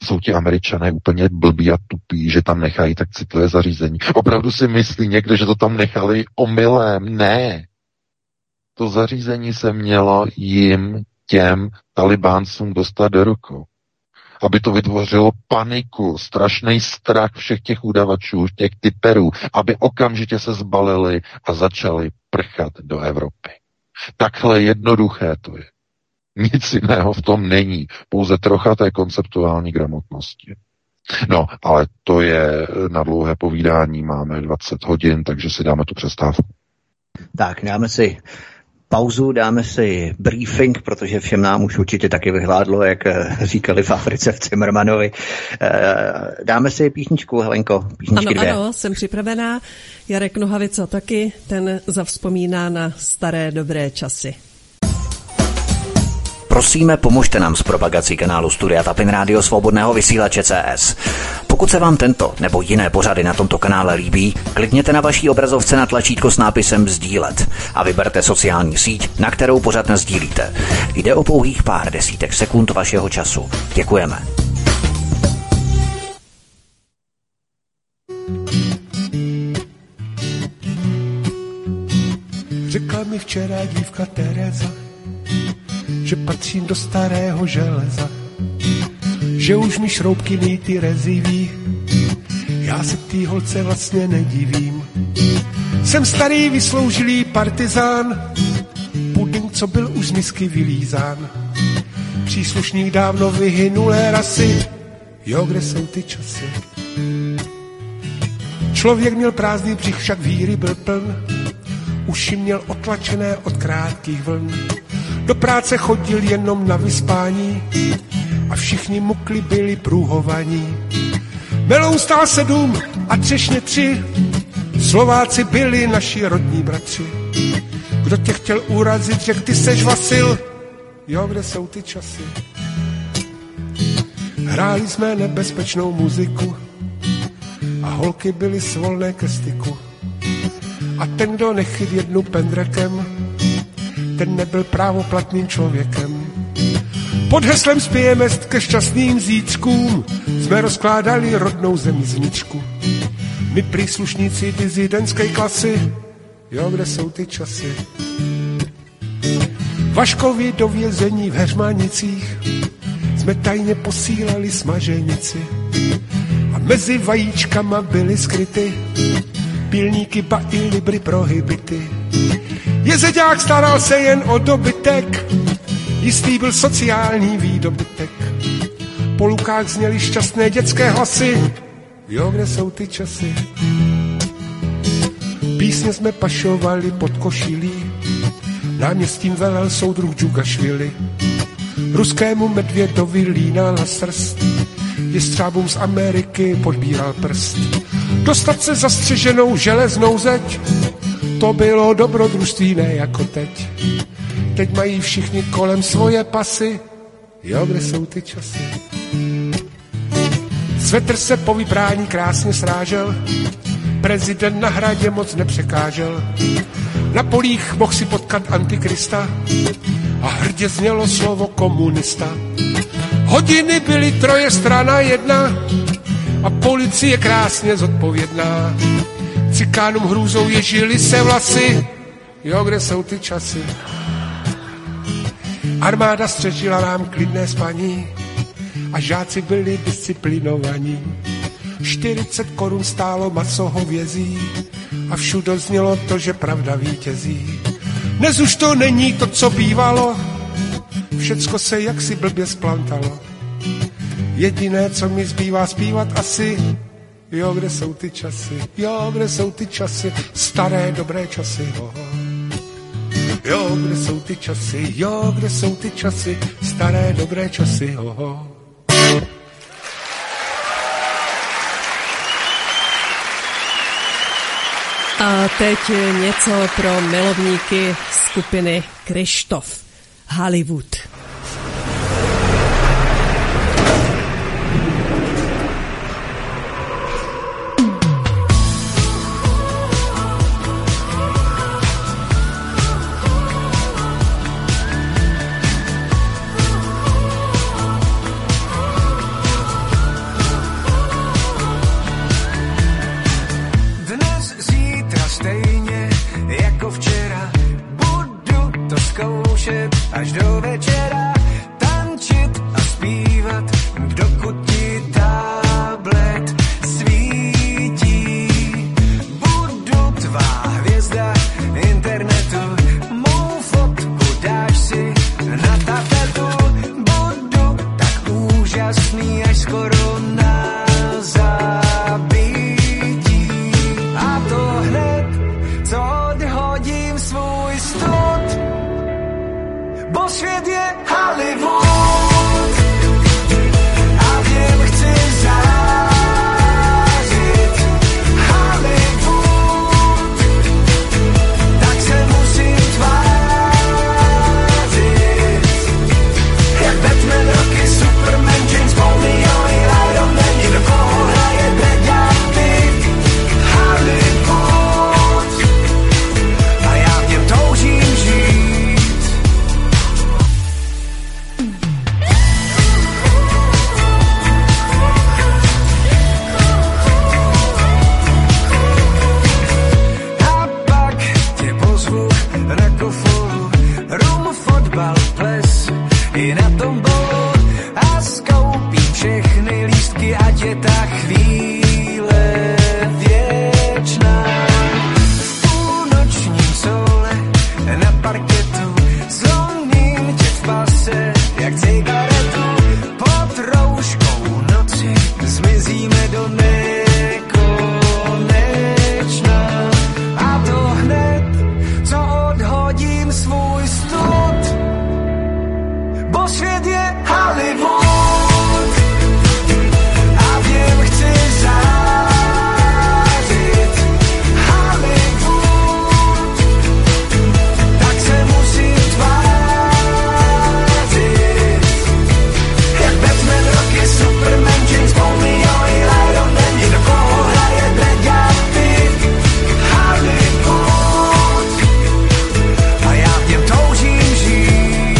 jsou ti Američané úplně blbí a tupí, že tam nechají tak citlivé zařízení. Opravdu si myslí někdo, že to tam nechali omylem? Ne. To zařízení se mělo jim, těm Talibáncům dostat do rukou. Aby to vytvořilo paniku, strašný strach všech těch udavačů, těch typerů, aby okamžitě se zbalili a začali prchat do Evropy. Takhle jednoduché to je. Nic jiného v tom není, pouze trocha té konceptuální gramotnosti. No, ale to je na dlouhé povídání, máme 20 hodin, takže si dáme tu přestávku. Tak, dáme si pauzu, dáme si briefing, protože všem nám už určitě taky vyhládlo, jak říkali v Africe v Cimrmanovi. Dáme si písničku, Helenko, písničky 2. Ano, jsem připravená. Jarek Nohavica taky, ten zavzpomíná na staré dobré časy. Prosíme, pomožte nám s propagací kanálu Studia Tapin Rádio Svobodného vysílače CS. Pokud se vám tento nebo jiné pořady na tomto kanále líbí, klikněte na vaší obrazovce na tlačítko s nápisem sdílet a vyberte sociální síť, na kterou pořad nasdílíte. Jde o pouhých pár desítek sekund vašeho času. Děkujeme. Řekla mi včera dívka Tereza, že patřím do starého železa, že už mi šroubky nýty reziví, já se tý holce vlastně nedivím. Jsem starý vysloužilý partizán, puding, co byl už z misky vylízán, příslušník dávno vyhynulé rasy, jo, kde jsou ty časy. Člověk měl prázdný břich, však víry byl pln, uši měl otlačené od krátkých vln. Do práce chodil jenom na vyspání a všichni mukli byli průhovaní. Meloun stál 7 a třešně 3, Slováci byli naši rodní bratři. Kdo tě chtěl urazit, řekl ty seš Vasil, jo, kde jsou ty časy. Hráli jsme nebezpečnou muziku a holky byly svolné ke styku. A ten, kdo nechyt jednu pendrekem, ten nebyl právoplatným člověkem. Pod heslem spějeme ke šťastným zítřkům jsme rozkládali rodnou zemi zvnitřku. My příslušníci dizidentské klasy, jo, kde jsou ty časy. Vaškovi do vězení v Heřmanicích jsme tajně posílali smaženici a mezi vajíčkama byly skryty pilníky, ba i libry prohibity. Jezeďák staral se jen o dobytek, jistý byl sociální výdobytek. Po lukách zněly šťastné dětské hlasy, jo, kde jsou ty časy. Písně jsme pašovali pod košilí, náměstím velel soudruh Džugašvili. Ruskému medvědovi línal na srst, jestřábům z Ameriky podbíral prst. Dostat se zastřeženou železnou zeď, to bylo dobrodružství, ne jako teď. Teď mají všichni kolem svoje pasy, jo, kde jsou ty časy. Svetr se po vyprání krásně srážel, prezident na hradě moc nepřekážel. Na polích mohl si potkat antikrista a hrdě znělo slovo komunista. Hodiny byly 3 strana 1 a policie krásně zodpovědná. Cikánům hrůzou ježily se vlasy, jo, kde jsou ty časy. Armáda střežila nám klidné spaní a žáci byli disciplinovaní. 40 korun stálo maso hovězí a všude znělo to, že pravda vítězí. Dnes už to není to, co bývalo, všecko se jaksi blbě splantalo. Jediné, co mi zbývá zpívat asi, jo, kde jsou ty časy, jo, kde jsou ty časy, staré dobré časy, jo, kde jsou ty časy, jo, kde jsou ty časy, staré dobré časy, A teď něco pro milovníky skupiny Kryštof. Hollywood. je ta chvíle věčná. V půlnočním sole na parketu zlomím tě v pase jak cigaretu. Pod rouškou noci zmizíme do nekonečna. A to hned, co odhodím svůj stud, bo svět je Hollywood. A v něm chci zářit Hollywood. Tak se musím tvářit jak Batman, Rocky, Superman, James Bond, Leo i Iron Man. Někdo koho hraje Brad Pitt, Hollywood. A já v něm toužím žít.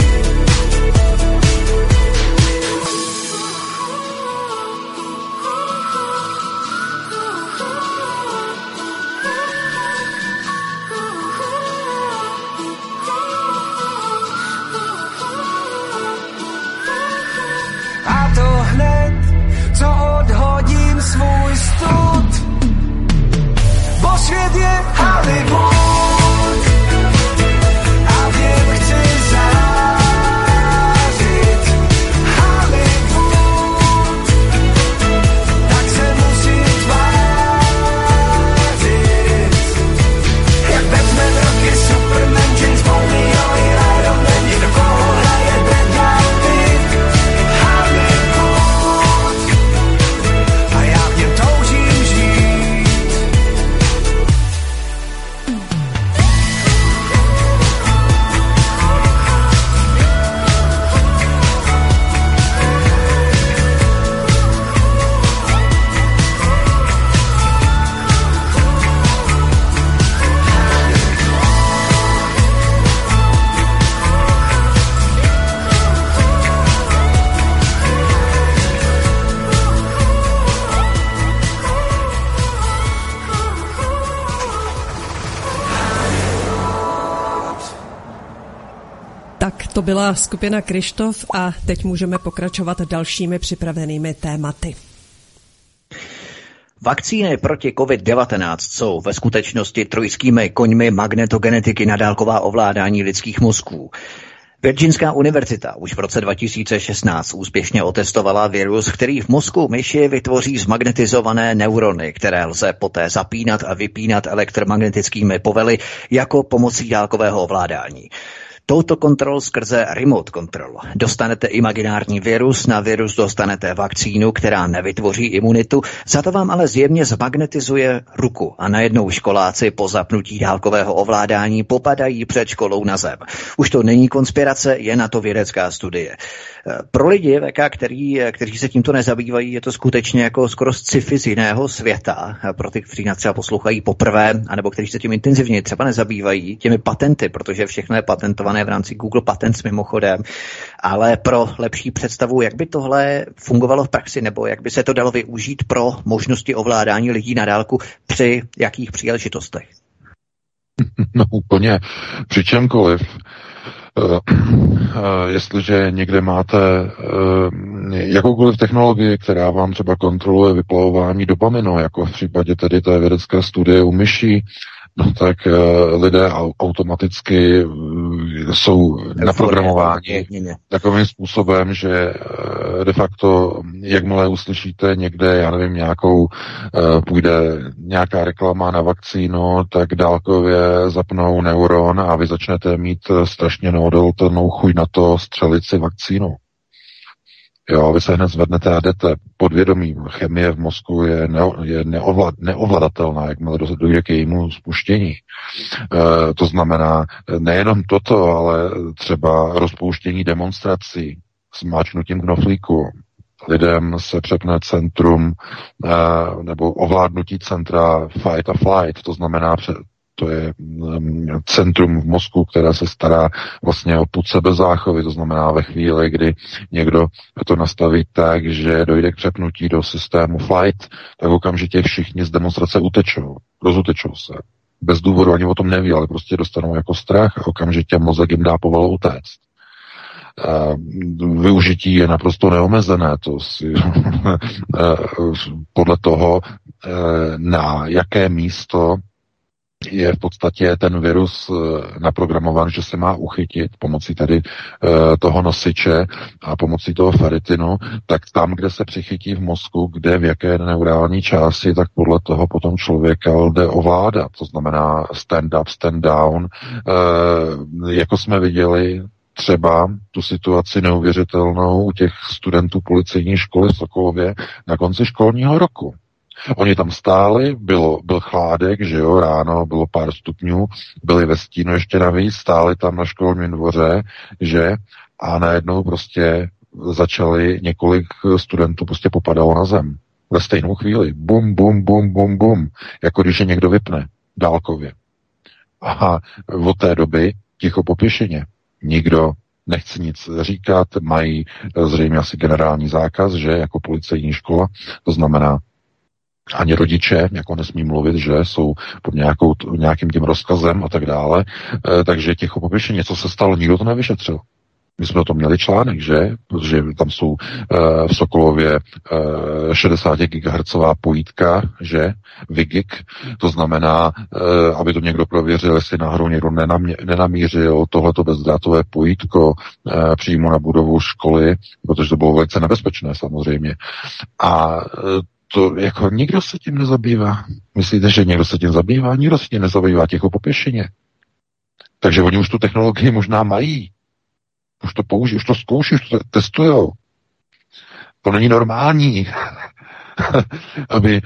A to hned, co odhodím svůj stud, bo svět je Hollywood. A v něm chci zářit Hollywood. Tak se musím tvářit jak Batman, Rocky, Superman, James Bond, Leo i Iron Man. Někdo koho hraje Brad Pitt, Hollywood. A já v něm toužím žít. Tak to byla skupina Kryštof a teď můžeme pokračovat dalšími připravenými tématy. Vakcíny proti COVID-19 jsou ve skutečnosti trojskými koňmi magnetogenetiky na dálková ovládání lidských mozků. Virginská univerzita už v roce 2016 úspěšně otestovala virus, který v mozku myši vytvoří zmagnetizované neurony, které lze poté zapínat a vypínat elektromagnetickými povely jako pomocí dálkového ovládání. Touto kontrol skrze remote control dostanete imaginární virus, na virus dostanete vakcínu, která nevytvoří imunitu, za to vám ale zjemně zmagnetizuje ruku a najednou školáci po zapnutí dálkového ovládání popadají před školou na zem. Už to není konspirace, je na to vědecká studie. Pro lidi, kteří se tímto nezabývají, je to skutečně jako skoro sci-fi z jiného světa. Pro ty, kteří nás třeba poslouchají poprvé, anebo kteří se tím intenzivně třeba nezabývají, těmi patenty, protože všechno je patentované v rámci Google Patents mimochodem, ale pro lepší představu, jak by tohle fungovalo v praxi, nebo jak by se to dalo využít pro možnosti ovládání lidí na dálku při jakých příležitostech? No úplně při čemkoliv. Jestliže někde máte jakoukoliv technologii, která vám třeba kontroluje vyplavování dopaminu, jako v případě tedy té vědecké studie u myší, no tak lidé automaticky jsou naprogramováni takovým způsobem, že de facto, jakmile uslyšíte někde, já nevím, půjde nějaká reklama na vakcínu, tak dálkově zapnou neuron a vy začnete mít strašně neodolatelnou chuť na to střelit si vakcínu. Jo, vy se hned zvednete a jdete podvědomí. Chemie v mozku je neovladatelná, jakmile dojde k jejímu spuštění. To znamená nejenom toto, ale třeba rozpouštění demonstrací s máčnutím knoflíku. Lidem se přepne centrum nebo ovládnutí centra fight a flight, to znamená to je centrum v mozku, které se stará vlastně o pud sebezáchovy, to znamená ve chvíli, kdy někdo to nastaví tak, že dojde k přepnutí do systému flight, tak okamžitě všichni z demonstrace rozutečou se. Bez důvodu ani o tom neví, ale prostě dostanou jako strach a okamžitě mozek jim dá povalu utéct. využití je naprosto neomezené. To si podle toho, na jaké místo je v podstatě ten virus naprogramován, že se má uchytit pomocí tady toho nosiče a pomocí toho feritinu, tak tam, kde se přichytí v mozku, kde v jaké neurální části, tak podle toho potom člověka jde ovládat. To znamená stand up, stand down. Jako jsme viděli třeba tu situaci neuvěřitelnou u těch studentů policejní školy v Sokolově na konci školního roku. Oni tam stáli, byl chládek, že jo, ráno bylo pár stupňů, byli ve stínu ještě navíc, stáli tam na školním dvoře, že, a najednou prostě začali několik studentů prostě popadalo na zem. Ve stejnou chvíli. Bum, bum, bum, bum, bum. Jako když je někdo vypne dálkově. A od té doby ticho po pěšině. Nikdo nechce nic říkat, mají zřejmě asi generální zákaz, že, jako policejní škola, to znamená, ani rodiče jako nesmí mluvit, že jsou pod nějakým tím rozkazem a tak dále, takže ticho po pěšině, co se stalo, nikdo to nevyšetřil. My jsme o tom měli článek, že? Protože tam jsou v Sokolově 60 GHz pojítka, že? Vigik. To znamená, aby to někdo prověřil, jestli náhodou někdo nenamířil tohleto bezdrátové pojítko přímo na budovu školy, protože to bylo velice nebezpečné samozřejmě. A to jako nikdo se tím nezabývá. Myslíte, že někdo se tím zabývá? Nikdo se tím nezabývá, ticho po pěšině. Takže oni už tu technologii možná mají. Už to použijí, už to zkouší, už to testujou. To není normální, aby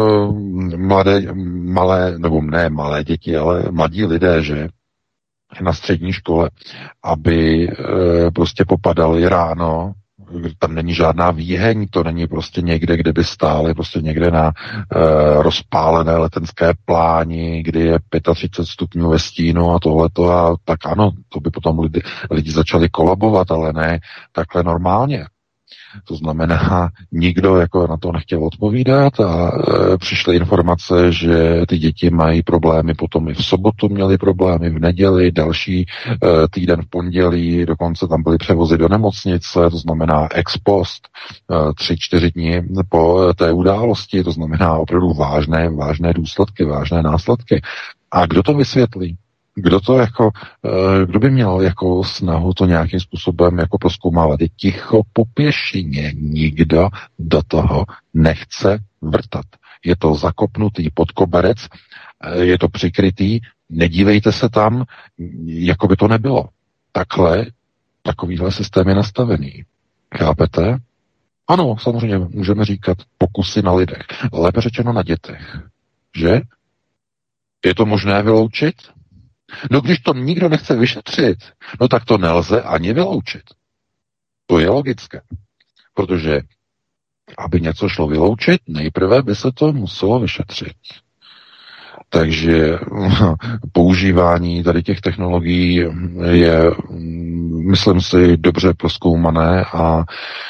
malé děti, ale mladí lidé, že na střední škole, aby prostě popadali ráno, tam není žádná výheň, to není prostě někde, kde by stáli, prostě někde na rozpálené letenské pláni, kdy je 35 stupňů ve stínu a tohleto, a tak ano, to by potom lidi začali kolabovat, ale ne takhle normálně. To znamená, nikdo jako na to nechtěl odpovídat a přišly informace, že ty děti mají problémy, potom i v sobotu měli problémy, v neděli, další týden v pondělí, dokonce tam byly převozy do nemocnice, to znamená ex post, 3-4 dny po té události, to znamená opravdu vážné důsledky, vážné následky. A kdo to vysvětlí? Kdo by měl jako snahu to nějakým způsobem jako prozkoumávat? Je ticho po pěšině, nikdo do toho nechce vrtat. Je to zakopnutý pod koberec, je to přikrytý, nedívejte se tam, jako by to nebylo. Takovýhle systém je nastavený. Chápete? Ano, samozřejmě můžeme říkat pokusy na lidech, lépe řečeno na dětech. Že? Je to možné vyloučit? No když to nikdo nechce vyšetřit, no tak to nelze ani vyloučit. To je logické. Protože aby něco šlo vyloučit, nejprve by se to muselo vyšetřit. Takže používání tady těch technologií je, myslím si, dobře prozkoumané a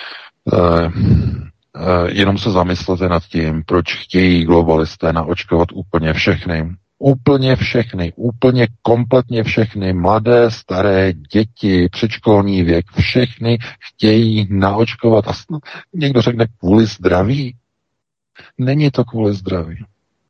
jenom se zamyslete nad tím, proč chtějí globalisté naočkovat úplně všechny, úplně kompletně všechny, mladé, staré, děti, předškolní věk, všechny chtějí naočkovat. A někdo řekne kvůli zdraví. Není to kvůli zdraví.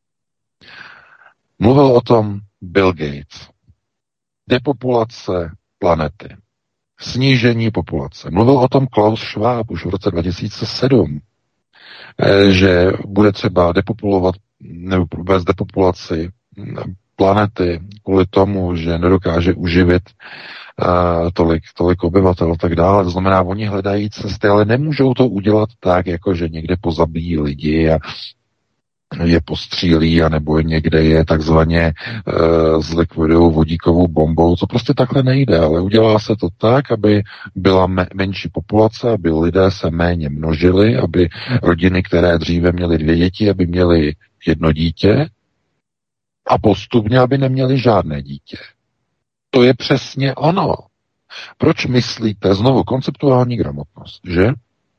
Mluvil o tom Bill Gates. Depopulace planety. Snížení populace. Mluvil o tom Klaus Schwab už v roce 2007, že bude třeba depopulovat nebo bez depopulaci planety kvůli tomu, že nedokáže uživit tolik obyvatel a tak dále. To znamená, oni hledají cesty, ale nemůžou to udělat tak, jako že někde pozabíjí lidi a je postřílí, anebo někde je takzvaně zlikvidují vodíkovou bombou. To prostě takhle nejde, ale udělá se to tak, aby byla menší populace, aby lidé se méně množili, aby rodiny, které dříve měly 2 děti, aby měly 1 dítě, a postupně, aby neměli žádné dítě. To je přesně ono. Proč myslíte, znovu konceptuální gramotnost, že?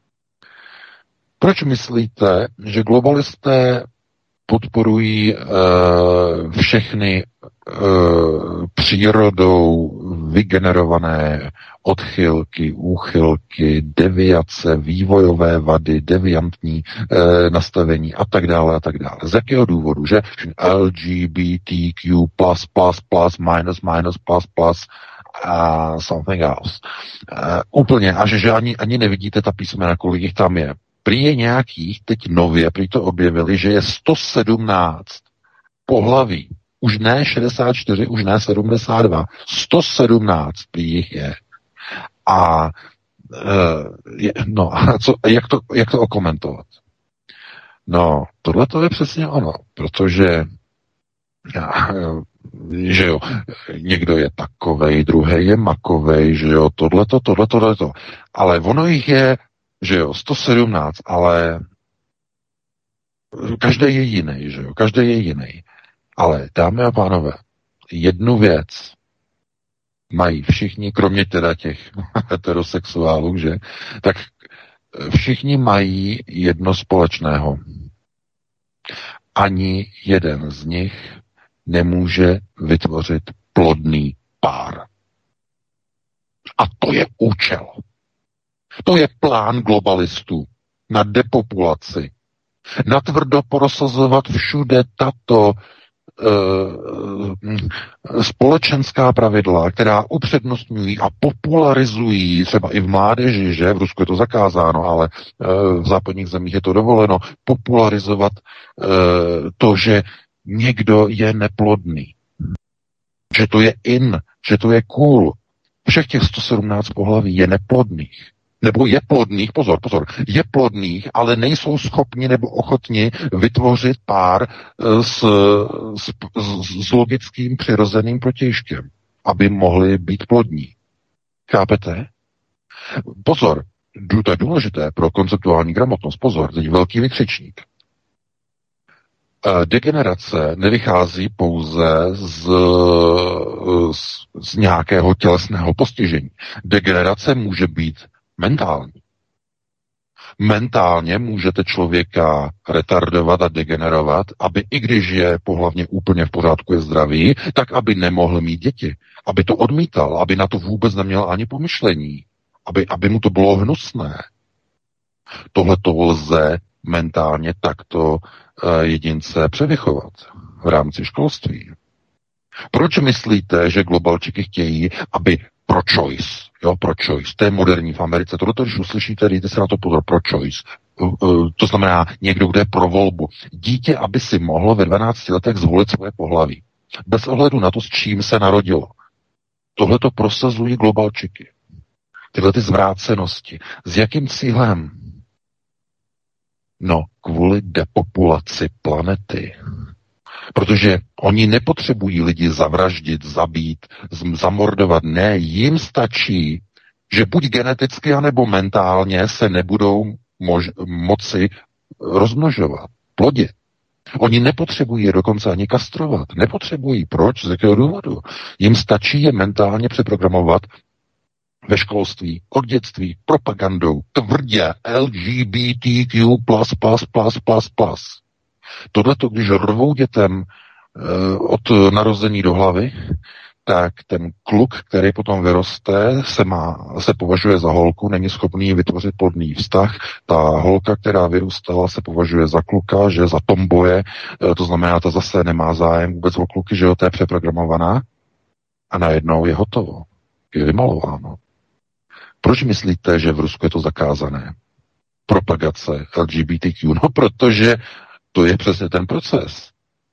Proč myslíte, že globalisté podporují všechny přírodou vygenerované odchylky, úchylky, deviace, vývojové vady, deviantní nastavení a tak dále, a tak dále. Z jakého důvodu, že LGBTQ++, minus, plus, something else. Úplně, a že ani nevidíte ta písmena, kolik jich tam je. Prý je nějakých, teď nově, prý to objevili, že je 117 pohlaví. Už ne 64, už ne 72. 117 prý jich je. A jak to okomentovat? No, tohle to je přesně ono, protože že jo, někdo je takovej, druhý je makovej, že jo, tohleto. Ale ono jich je, že jo, 117, ale každý je jiný, že jo, každý je jiný. Ale dámy a pánové, jednu věc mají všichni, kromě teda těch heterosexuálů, že, tak všichni mají jedno společného. Ani jeden z nich nemůže vytvořit plodný pár. A to je účel. To je plán globalistů na depopulaci. Natvrdo prosazovat všude tato společenská pravidla, která upřednostňují a popularizují třeba i v mládeži, že v Rusku je to zakázáno, ale v západních zemích je to dovoleno, popularizovat to, že někdo je neplodný, že to je in, že to je cool. Všech těch 117 pohlaví je neplodných. Nebo je plodných, pozor, je plodných, ale nejsou schopni nebo ochotni vytvořit pár s logickým přirozeným protějškem, aby mohli být plodní. Chápete? Pozor, to je důležité pro konceptuální gramotnost. Pozor, teď velký vykřičník. Degenerace nevychází pouze z nějakého tělesného postižení. Degenerace může být mentální. Mentálně můžete člověka retardovat a degenerovat, aby i když je pohlavně úplně v pořádku, je zdravý, tak aby nemohl mít děti. Aby to odmítal, aby na to vůbec neměl ani pomyšlení. Aby mu to bylo hnusné. Tohle to lze mentálně takto jedince převychovat v rámci školství. Proč myslíte, že globalčiky chtějí, aby pro-choice, to je moderní v Americe, tohle, když uslyšíte, dejte se na to pozor, pro-choice, to znamená někdo, kdo je pro volbu. Dítě, aby si mohlo ve 12 letech zvolit svoje pohlaví. Bez ohledu na to, s čím se narodilo. Tohle to prosazují globalčiky. Tyhle ty zvrácenosti. S jakým cílem? No, kvůli depopulaci planety. Protože oni nepotřebují lidi zavraždit, zabít, zamordovat. Ne, jim stačí, že buď geneticky, anebo mentálně se nebudou moci rozmnožovat, plodit. Oni nepotřebují je dokonce ani kastrovat. Nepotřebují. Proč? Z jakého důvodu? Jim stačí je mentálně přeprogramovat ve školství, od dětství, propagandou, tvrdě LGBTQ+++++. Tohleto, když rvou dětem od narození do hlavy, tak ten kluk, který potom vyroste, se považuje za holku, není schopný vytvořit plodný vztah. Ta holka, která vyrůstala, se považuje za kluka, že za tomboje, to znamená, ta zase nemá zájem vůbec o kluky, že jo, to je přeprogramovaná a najednou je hotovo. Je vymalováno. Proč myslíte, že v Rusku je to zakázané? Propagace LGBTQ. No, protože to je přesně ten proces.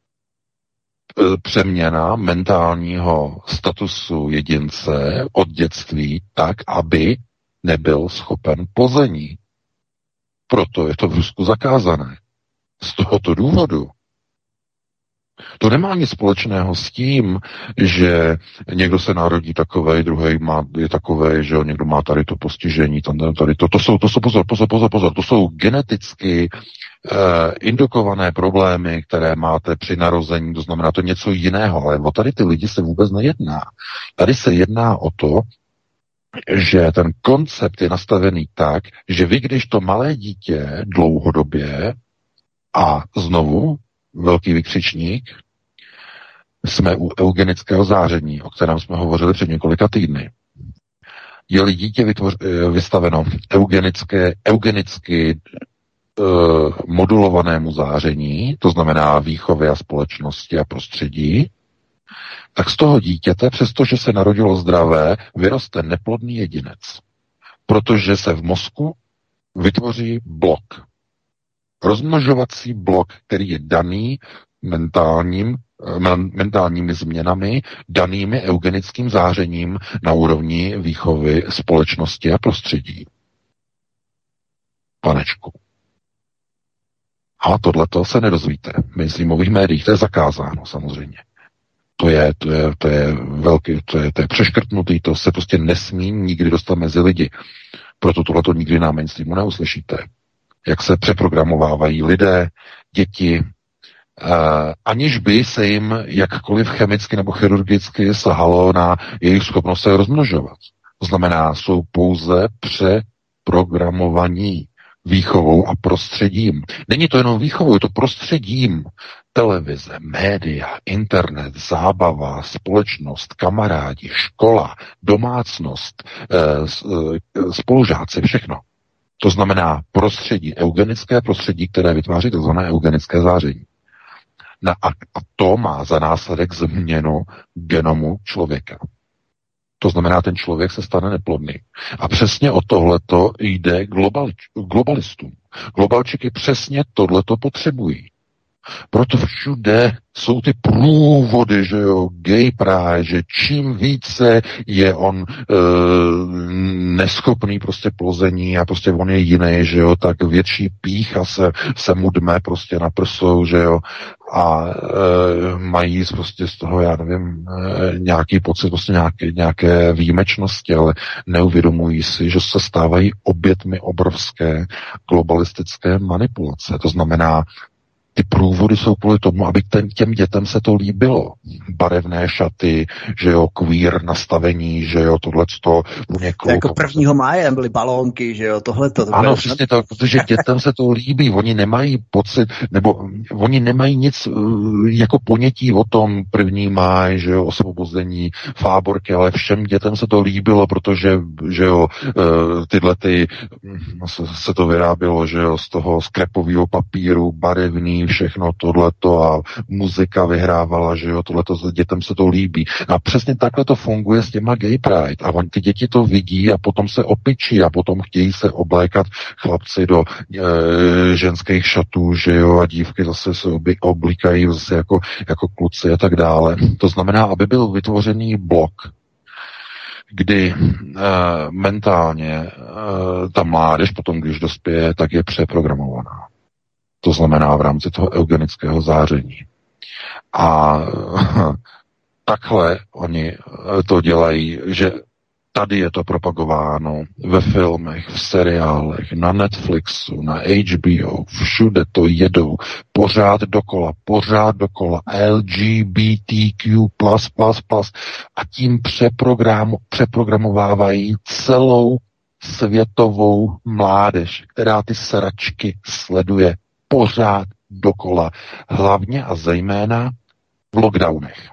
Přeměna mentálního statusu jedince od dětství tak, aby nebyl schopen plození. Proto je to v Rusku zakázané. Z tohoto důvodu. To nemá nic společného s tím, že někdo se narodí takovej, druhý je takovej, že někdo má tady to postižení, tady to. To jsou pozor, to jsou geneticky indukované problémy, které máte při narození, to znamená to něco jiného, ale o tady ty lidi se vůbec nejedná. Tady se jedná o to, že ten koncept je nastavený tak, že vy, když to malé dítě dlouhodobě a znovu velký vykřičník, jsme u eugenického záření, o kterém jsme hovořili před několika týdny. Je-li dítě vystaveno eugenicky modulovanému záření, to znamená výchově a společnosti a prostředí, tak z toho dítěte, přestože se narodilo zdravé, vyroste neplodný jedinec. Protože se v mozku vytvoří blok. Rozmnožovací blok, který je daný mentálními změnami, danými eugenickým zářením na úrovni výchovy společnosti a prostředí. Panečku. A tohleto se nedozvíte. V mainstreamových médiích to je zakázáno, samozřejmě. To je velký, to je přeškrtnutý, to se prostě nesmí nikdy dostat mezi lidi. Proto tohleto nikdy na mainstreamu neuslyšíte. Jak se přeprogramovávají lidé, děti, aniž by se jim jakkoliv chemicky nebo chirurgicky sahalo na jejich schopnost se rozmnožovat. To znamená, jsou pouze přeprogramovaní výchovou a prostředím. Není to jenom výchovou, je to prostředím. Televize, média, internet, zábava, společnost, kamarádi, škola, domácnost, spolužáci, všechno. To znamená prostředí, eugenické prostředí, které vytváří tzv. Eugenické záření. A to má za následek změnu genomu člověka. To znamená, ten člověk se stane neplodný. A přesně o tohleto jde globalistům. Globalčiky přesně tohleto potřebují. Proto všude jsou ty průvody, že jo, gay pride, že čím více je on neschopný prostě plození a prostě on je jiný, že jo, tak větší pýcha se mu dme prostě na prsou, že jo, a mají prostě z toho, já nevím, nějaký pocit, prostě nějaké výjimečnosti, ale neuvědomují si, že se stávají obětmi obrovské globalistické manipulace. To znamená, ty průvody jsou kvůli tomu, aby těm dětem se to líbilo. Barevné šaty, že jo, queer nastavení, že jo, tohleto. Jako 1. máje byly balónky, že jo, tohleto. Ano, přesně tak, protože dětem se to líbí, oni nemají pocit, nebo oni nemají nic jako ponětí o tom 1. máj, že jo, osvobození, fáborky, ale všem dětem se to líbilo, protože, že jo, tyhle se to vyrábělo, že jo, z toho skrepového papíru, barevný, všechno tohleto a muzika vyhrávala, že jo, tohleto, dětem se to líbí. A přesně takhle to funguje s těma gay pride. A ty děti to vidí a potom se opičí a potom chtějí se oblékat chlapci do ženských šatů, že jo, a dívky zase se oblíkají zase jako kluci a tak dále. To znamená, aby byl vytvořený blok, kdy mentálně ta mládež potom, když dospěje, tak je přeprogramovaná. To znamená v rámci toho eugenického záření. A takhle oni to dělají, že tady je to propagováno ve filmech, v seriálech, na Netflixu, na HBO, všude to jedou, pořád dokola, LGBTQ++, a tím přeprogramovávají celou světovou mládež, která ty sračky sleduje pořád dokola, hlavně a zejména v lockdownech.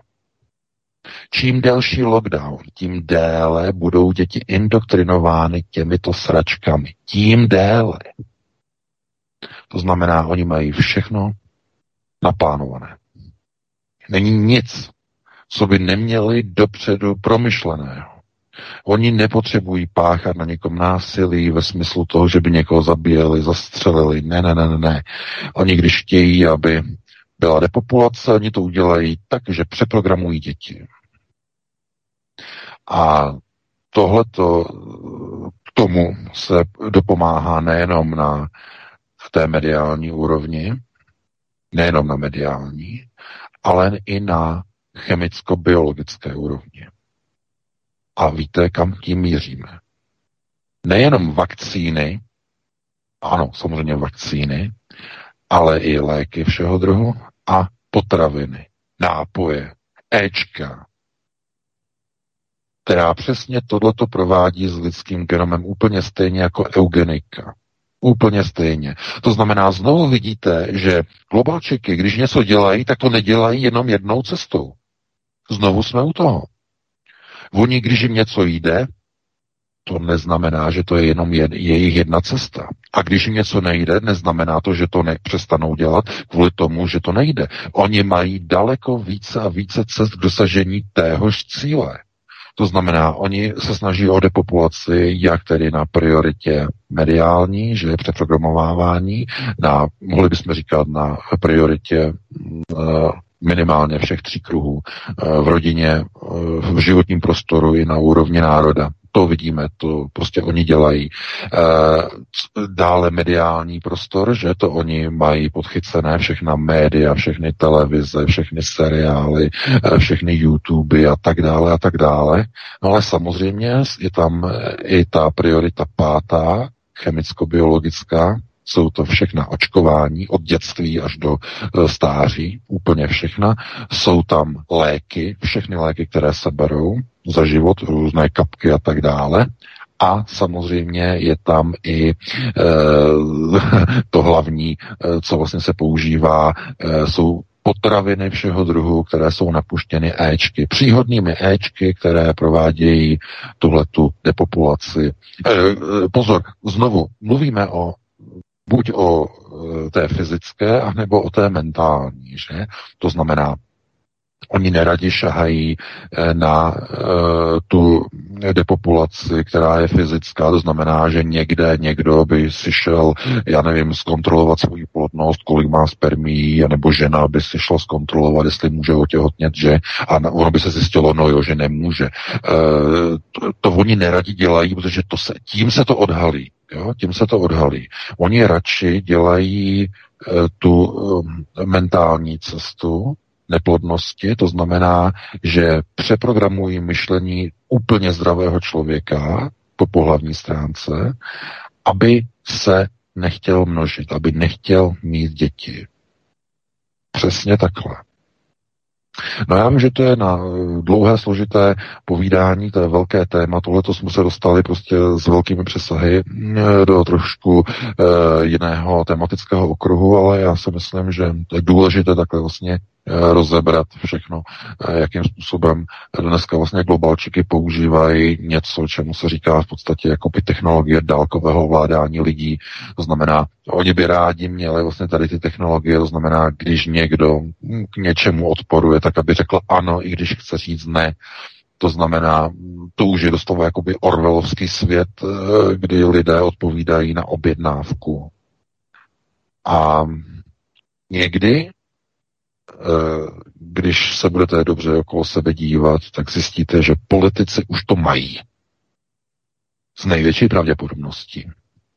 Čím delší lockdown, tím déle budou děti indoktrinovány těmito sračkami. Tím déle. To znamená, oni mají všechno naplánované. Není nic, co by neměli dopředu promyšleného. Oni nepotřebují páchat na někom násilí ve smyslu toho, že by někoho zabíjeli, zastřelili. Ne. Oni, když chtějí, aby byla depopulace, oni to udělají tak, že přeprogramují děti. A tohleto k tomu se dopomáhá nejenom na té mediální úrovni, nejenom na mediální, ale i na chemicko-biologické úrovni. A víte, kam tím míříme? Nejenom vakcíny, ano, samozřejmě vakcíny, ale i léky všeho druhu a potraviny, nápoje, éčka, která přesně tohleto provádí s lidským genomem úplně stejně jako eugenika. Úplně stejně. To znamená, znovu vidíte, že globalčiky, když něco dělají, tak to nedělají jenom jednou cestou. Znovu jsme u toho. Oni, když jim něco jde, to neznamená, že to je jenom jejich jedna cesta. A když jim něco nejde, neznamená to, že to přestanou dělat kvůli tomu, že to nejde. Oni mají daleko více a více cest k dosažení téhož cíle. To znamená, oni se snaží o depopulaci, jak tedy na prioritě mediální, že je přeprogramovávání, mohli bychom říkat na prioritě minimálně všech 3 kruhů v rodině, v životním prostoru i na úrovni národa. To vidíme, to prostě oni dělají. Dále mediální prostor, že to oni mají podchycené všechna média, všechny televize, všechny seriály, všechny YouTube a tak dále a tak dále. No ale samozřejmě je tam i ta priorita 5., chemicko-biologická, jsou to všechna očkování od dětství až do stáří, úplně všechna. Jsou tam léky, všechny léky, které se berou za život, různé kapky a tak dále. A samozřejmě je tam i to hlavní, co vlastně se používá, jsou potraviny všeho druhu, které jsou napuštěny éčky, příhodnými éčky, které provádějí tuhletu depopulaci. Pozor, znovu mluvíme buď o té fyzické, anebo o té mentální, že? To znamená, oni neradi šahají na tu depopulaci, která je fyzická, to znamená, že někdo by si šel, já nevím, zkontrolovat svou plodnost, kolik má spermií, anebo žena by si šla zkontrolovat, jestli může otěhotnět, že? A ono by se zjistilo, no jo, že nemůže. To oni neradi dělají, protože tím se to odhalí. Jo, tím se to odhalí. Oni radši dělají tu mentální cestu neplodnosti, to znamená, že přeprogramují myšlení úplně zdravého člověka po pohlavní stránce, aby se nechtěl množit, aby nechtěl mít děti. Přesně takhle. No já vím, že to je na dlouhé složité povídání, to je velké téma, tohleto jsme se dostali prostě s velkými přesahy do trošku jiného tematického okruhu, ale já si myslím, že to je důležité takhle vlastně rozebrat všechno, jakým způsobem dneska vlastně globalčiky používají něco, čemu se říká v podstatě jakoby technologie dálkového ovládání lidí. To znamená, oni by rádi měli vlastně tady ty technologie, to znamená, když někdo k něčemu odporuje, tak aby řekl ano, i když chce říct ne. To znamená, to už je doslova jakoby orwellovský svět, kdy lidé odpovídají na objednávku. A někdy, když se budete dobře okolo sebe dívat, tak zjistíte, že politici už to mají. S největší pravděpodobností.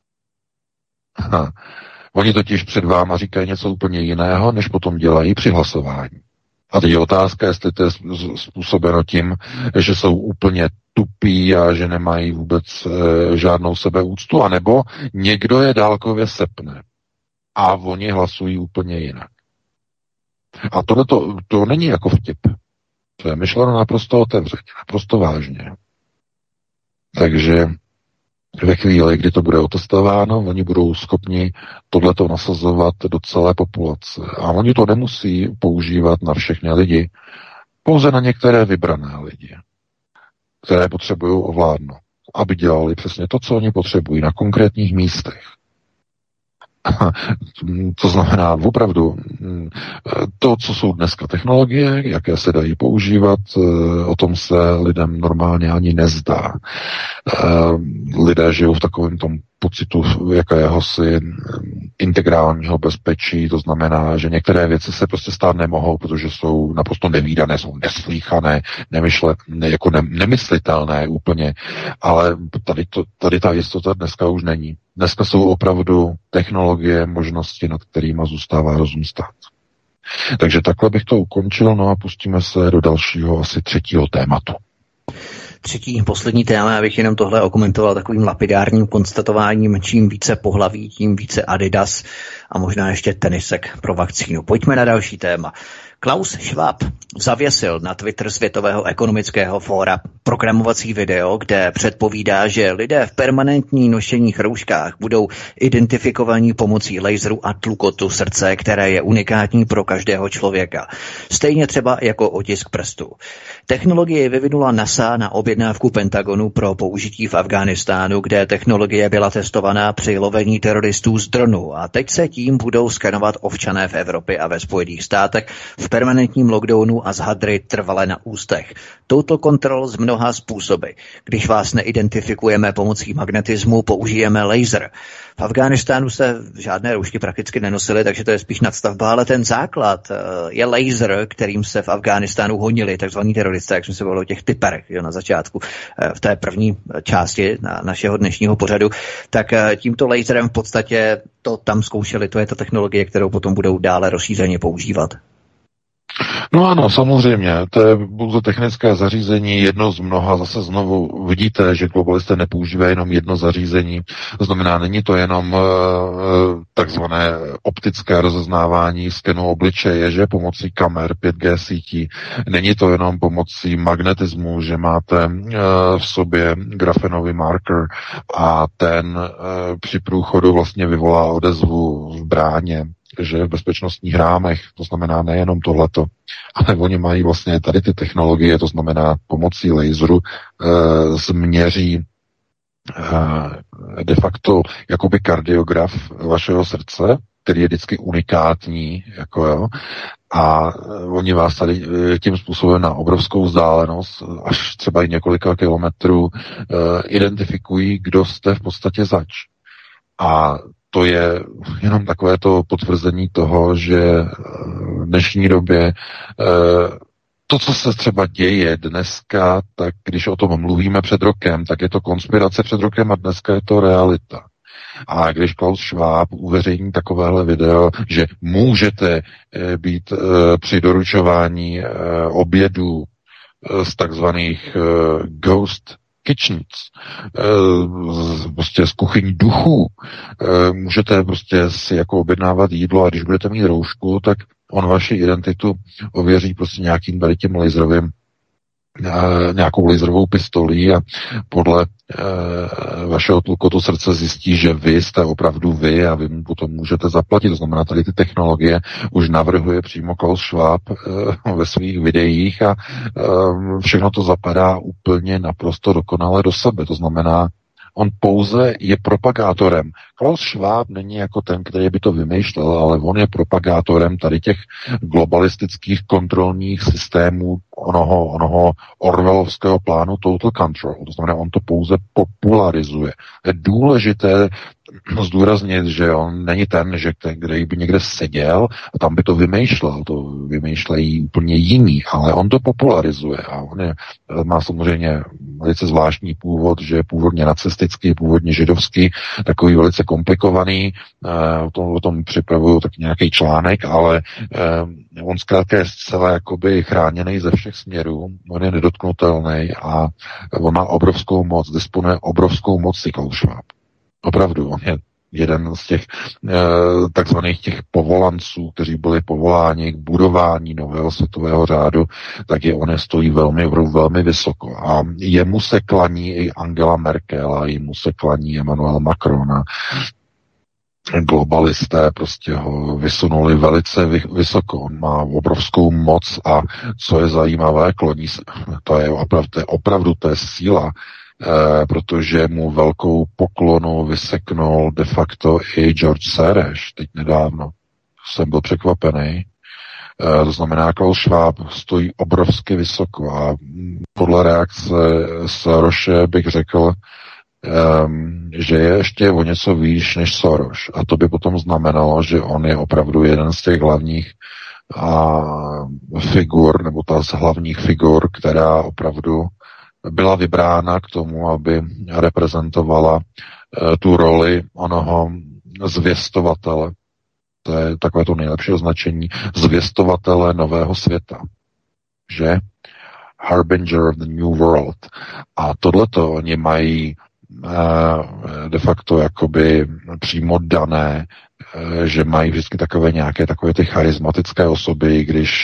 Oni totiž před váma říkají něco úplně jiného, než potom dělají při hlasování. A teď je otázka, jestli to je způsobeno tím, že jsou úplně tupí a že nemají vůbec žádnou sebeúctu, anebo někdo je dálkově sepne a oni hlasují úplně jinak. A to není jako vtip. To je myšleno naprosto otevřeně, naprosto vážně. Takže ve chvíli, kdy to bude otestováno, oni budou schopni tohleto nasazovat do celé populace. A oni to nemusí používat na všechny lidi, pouze na některé vybrané lidi, které potřebují ovládnout, aby dělali přesně to, co oni potřebují na konkrétních místech. To znamená opravdu to, co jsou dneska technologie, jaké se dají používat, o tom se lidem normálně ani nezdá. Lidé žijou v takovém tom pocitu jakéhosi integrálního bezpečí, to znamená, že některé věci se prostě stát nemohou, protože jsou naprosto nevídané, jsou neslýchané, nemyslitelné úplně, ale tady ta jistota dneska už není. Dneska jsou opravdu technologie, možnosti, nad kterými zůstává rozum stát. Takže takhle bych to ukončil, no a pustíme se do dalšího, asi 3. tématu. Třetí, poslední téma, abych jenom tohle okomentoval takovým lapidárním konstatováním, čím více pohlaví, tím více Adidas. a možná ještě tenisek pro vakcínu. Pojďme na další téma. Klaus Schwab zavěsil na Twitter Světového ekonomického fóra programovací video, kde předpovídá, že lidé v permanentní nošených rouškách budou identifikovaní pomocí laseru a tlukotu srdce, které je unikátní pro každého člověka. Stejně třeba jako otisk prstu. Technologie vyvinula NASA na objednávku Pentagonu pro použití v Afghánistánu, kde technologie byla testovaná při lovení teroristů z dronu a teď se tím budou skenovat občané v Evropě a ve Spojených státech v permanentním lockdownu a z hadry trvale na ústech. Total control z mnoha způsoby. Když vás neidentifikujeme pomocí magnetismu, použijeme laser. V Afghánistánu se žádné roušky prakticky nenosily, takže to je spíš nadstavba, ale ten základ je laser, kterým se v Afghánistánu honili takzvaní teroristé, jak jsme se bavili o těch typerech na začátku, v té první části našeho dnešního pořadu, tak tímto laserem v podstatě to tam zkoušeli, to je ta technologie, kterou potom budou dále rozšířeně používat. No ano, samozřejmě, to je pouze technické zařízení, jedno z mnoha, zase znovu vidíte, že globalisté nepoužívají jenom jedno zařízení, to znamená, není to jenom takzvané optické rozeznávání skenu obličeje, že pomocí kamer 5G sítí, není to jenom pomocí magnetismu, že máte v sobě grafenový marker a ten při průchodu vlastně vyvolá odezvu v bráně, že v bezpečnostních rámech, to znamená nejenom tohleto, ale oni mají vlastně tady ty technologie, to znamená pomocí laseru změří de facto jakoby kardiograf vašeho srdce, který je vždycky unikátní, jako jo, a oni vás tady tím způsobem na obrovskou vzdálenost, až třeba i několika kilometrů, identifikují, kdo jste v podstatě zač. A to je jenom takové to potvrzení toho, že v dnešní době to, co se třeba děje dneska, tak když o tom mluvíme před rokem, tak je to konspirace před rokem a dneska je to realita. A když Klaus Schwab uveřejní takovéhle video, že můžete být při doručování obědů z takzvaných ghost kitchens, prostě z kuchyní duchů, můžete prostě si jako objednávat jídlo a když budete mít roušku, tak on vaši identitu ověří prostě nějakým tady tím laserovým, nějakou laserovou pistolí a podle vašeho tlukotu srdce zjistí, že vy jste opravdu vy a vy mu potom můžete zaplatit. To znamená, tady ty technologie už navrhuje přímo Klaus Schwab ve svých videích a všechno to zapadá úplně naprosto dokonale do sebe. To znamená, on pouze je propagátorem. Klaus Schwab není jako ten, který by to vymýšlel, ale on je propagátorem tady těch globalistických kontrolních systémů onoho orwellovského plánu Total Control. To znamená, on to pouze popularizuje. Je důležité zdůraznit, že on není ten, že kde by někde seděl a tam by to vymýšlel. To vymýšlejí úplně jiný, ale on to popularizuje a on má samozřejmě velice zvláštní původ, že je původně nacistický, původně židovský, takový velice komplikovaný, o tom připravuju tak nějaký článek, ale on zkrátka je zcela jakoby chráněný ze všech směrů, on je nedotknutelný a on má obrovskou moc, disponuje obrovskou mocí Klaus Schwab. Opravdu, on je jeden z těch takzvaných těch povolanců, kteří byli povoláni k budování nového světového řádu, tak on je stojí velmi vysoko. A jemu se klaní i Angela Merkel a jemu se klaní Emmanuel Macron a globalisté prostě ho vysunuli velice vysoko. On má obrovskou moc a co je zajímavé, kloní se, to je opravdu síla, protože mu velkou poklonu vyseknul de facto i George Soros teď nedávno. Jsem byl překvapený. To znamená, Klaus Schwab stojí obrovsky vysoko a podle reakce Sorose bych řekl, že je ještě o něco výš než Soros. A to by potom znamenalo, že on je opravdu jeden z těch hlavních figur, nebo ta z hlavních figur, která opravdu byla vybrána k tomu, aby reprezentovala tu roli onoho zvěstovatele. To je takové to nejlepší označení. Zvěstovatele nového světa. Že? Harbinger of the New World. A tohleto oni mají de facto jakoby přímo dané, že mají vždycky takové nějaké takové ty charismatické osoby, když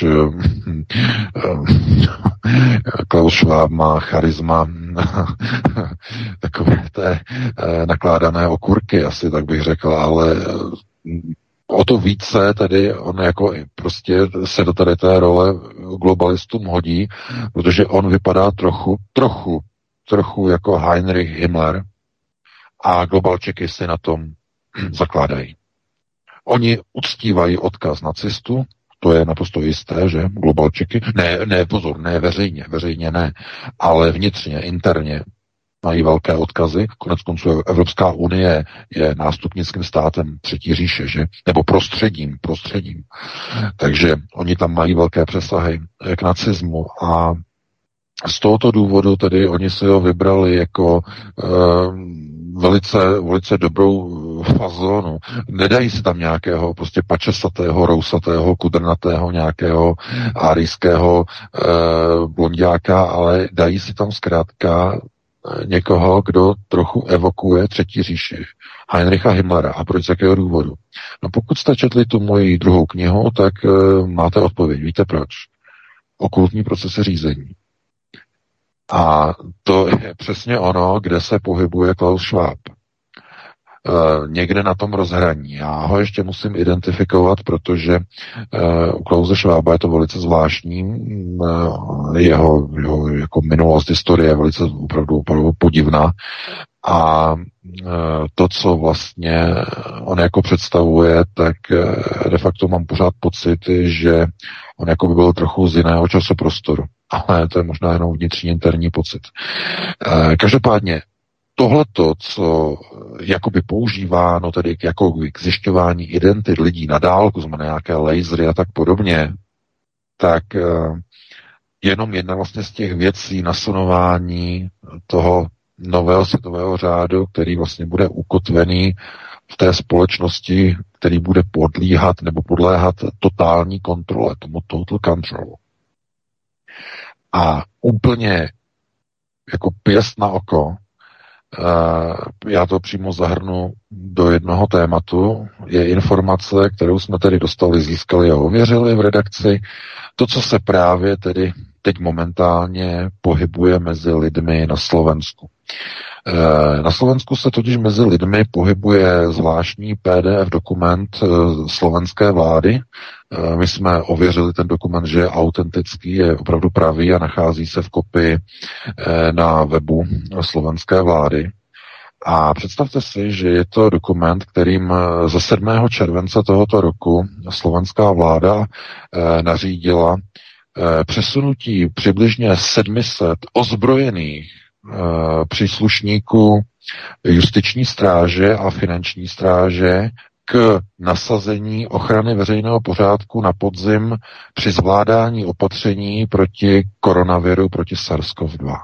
Klaus Schwab má charisma takové té nakládané okurky, asi tak bych řekl, ale o to více tedy on jako prostě se do tady té role globalistům hodí, protože on vypadá trochu jako Heinrich Himmler a globalčeky si na tom zakládají. Oni uctívají odkaz nacistů, to je naprosto jisté, že globalčeky, ne veřejně ne, ale vnitřně, interně mají velké odkazy. Konec konců Evropská unie je nástupnickým státem třetí říše, že? Nebo prostředím. Takže oni tam mají velké přesahy k nacismu a z tohoto důvodu tedy oni si ho vybrali jako velice dobrou fazonu. Nedají si tam nějakého prostě pačesatého, rousatého, kudrnatého, nějakého árijského blonďáka, ale dají si tam zkrátka někoho, kdo trochu evokuje třetí říši. Heinricha Himmlera. A proč z jakého důvodu? No pokud jste četli tu moji druhou knihu, tak máte odpověď. Víte proč? Okultní procesy řízení. A to je přesně ono, kde se pohybuje Klaus Schwab. Někde na tom rozhraní. Já ho ještě musím identifikovat, protože u Klause Schwaba je to velice zvláštní. Jeho jako minulost, historie je velice opravdu podivná. A to, co vlastně on jako představuje, tak de facto mám pořád pocit, že on jako by byl trochu z jiného časoprostoru. Ale to je možná jenom vnitřní interní pocit. Každopádně tohleto, co jakoby používáno tedy jako k zjišťování identit lidí na dálku, znamená nějaké lasery a tak podobně, tak jenom jedna vlastně z těch věcí nasunování toho nového světového řádu, který vlastně bude ukotvený v té společnosti, který bude podléhat nebo podléhat totální kontrole, tomu total control. A úplně jako pěst na oko, já to přímo zahrnu do jednoho tématu, je informace, kterou jsme tedy získali a ověřili v redakci, to, co se právě tedy teď momentálně pohybuje mezi lidmi na Slovensku. Na Slovensku se totiž mezi lidmi pohybuje zvláštní PDF dokument slovenské vlády. My jsme ověřili ten dokument, že je autentický, je opravdu pravý a nachází se v kopii na webu slovenské vlády. A představte si, že je to dokument, kterým ze 7. července tohoto roku slovenská vláda nařídila přesunutí přibližně 700 ozbrojených příslušníků justiční stráže a finanční stráže k nasazení ochrany veřejného pořádku na podzim při zvládání opatření proti koronaviru, proti SARS-CoV-2.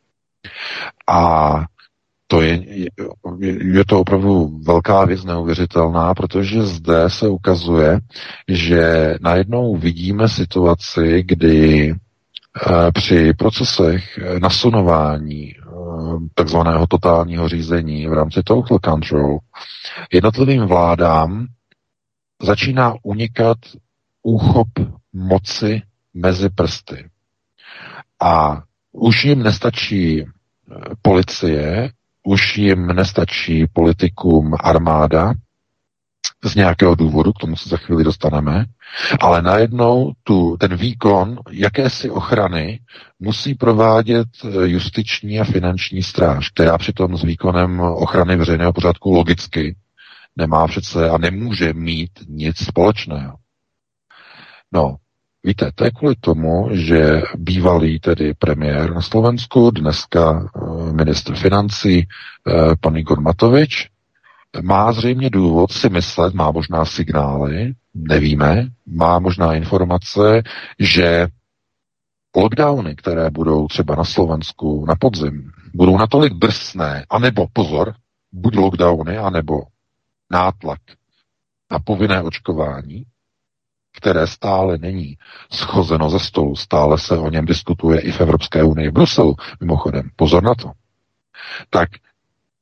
A to je to opravdu velká věc, neuvěřitelná, protože zde se ukazuje, že najednou vidíme situaci, kdy při procesech nasunování takzvaného totálního řízení v rámci total control jednotlivým vládám začíná unikat úchop moci mezi prsty. A už jim nestačí policie, už jim nestačí politikům armáda, z nějakého důvodu, k tomu se za chvíli dostaneme, ale najednou ten výkon jakési ochrany musí provádět justiční a finanční stráž, která přitom s výkonem ochrany veřejného pořádku logicky nemá přece a nemůže mít nic společného. No, víte, to je kvůli tomu, že bývalý tedy premiér na Slovensku, dneska ministr financí, pan Igor Matovič, má zřejmě důvod si myslet, má možná signály, nevíme, má možná informace, že lockdowny, které budou třeba na Slovensku na podzim, budou natolik drsné, anebo pozor, buď lockdowny, anebo nátlak na povinné očkování, které stále není schozeno ze stolu, stále se o něm diskutuje i v Evropské unii, v Bruselu, mimochodem, pozor na to. Tak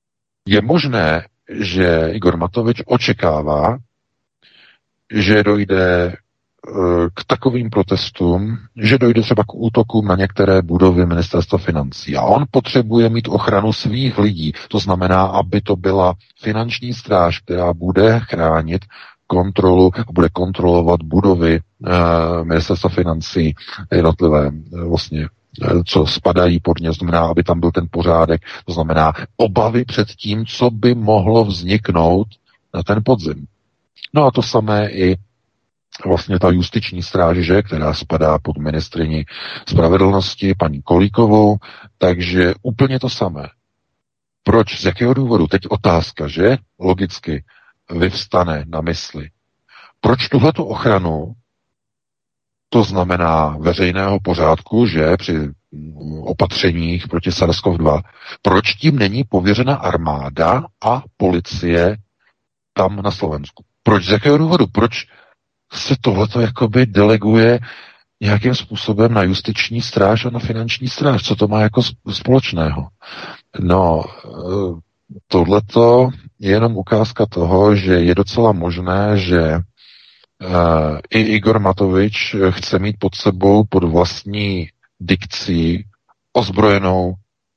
Je možné, že Igor Matovič očekává, že dojde k takovým protestům, že dojde třeba k útokům na některé budovy ministerstva financí. A on potřebuje mít ochranu svých lidí. To znamená, aby to byla finanční stráž, která bude chránit kontrolu a bude kontrolovat budovy ministerstva financí jednotlivé vlastně, co spadají pod ně, znamená, aby tam byl ten pořádek, to znamená obavy před tím, co by mohlo vzniknout na ten podzim. No a to samé i vlastně ta justiční stráž, která spadá pod ministryni spravedlnosti, paní Kolíkovou, takže úplně to samé. Proč? Z jakého důvodu? Teď otázka, že? Logicky vyvstane na mysli. Proč tuhletu ochranu, to znamená veřejného pořádku, že při opatřeních proti SARS-CoV-2, proč tím není pověřena armáda a policie tam na Slovensku? Proč? Z jakého důvodu? Proč se tohleto jakoby deleguje nějakým způsobem na justiční stráž a na finanční stráž? Co to má jako společného? No, tohleto je jenom ukázka toho, že je docela možné, že i Igor Matovič chce mít pod sebou pod vlastní dikcí ozbrojenou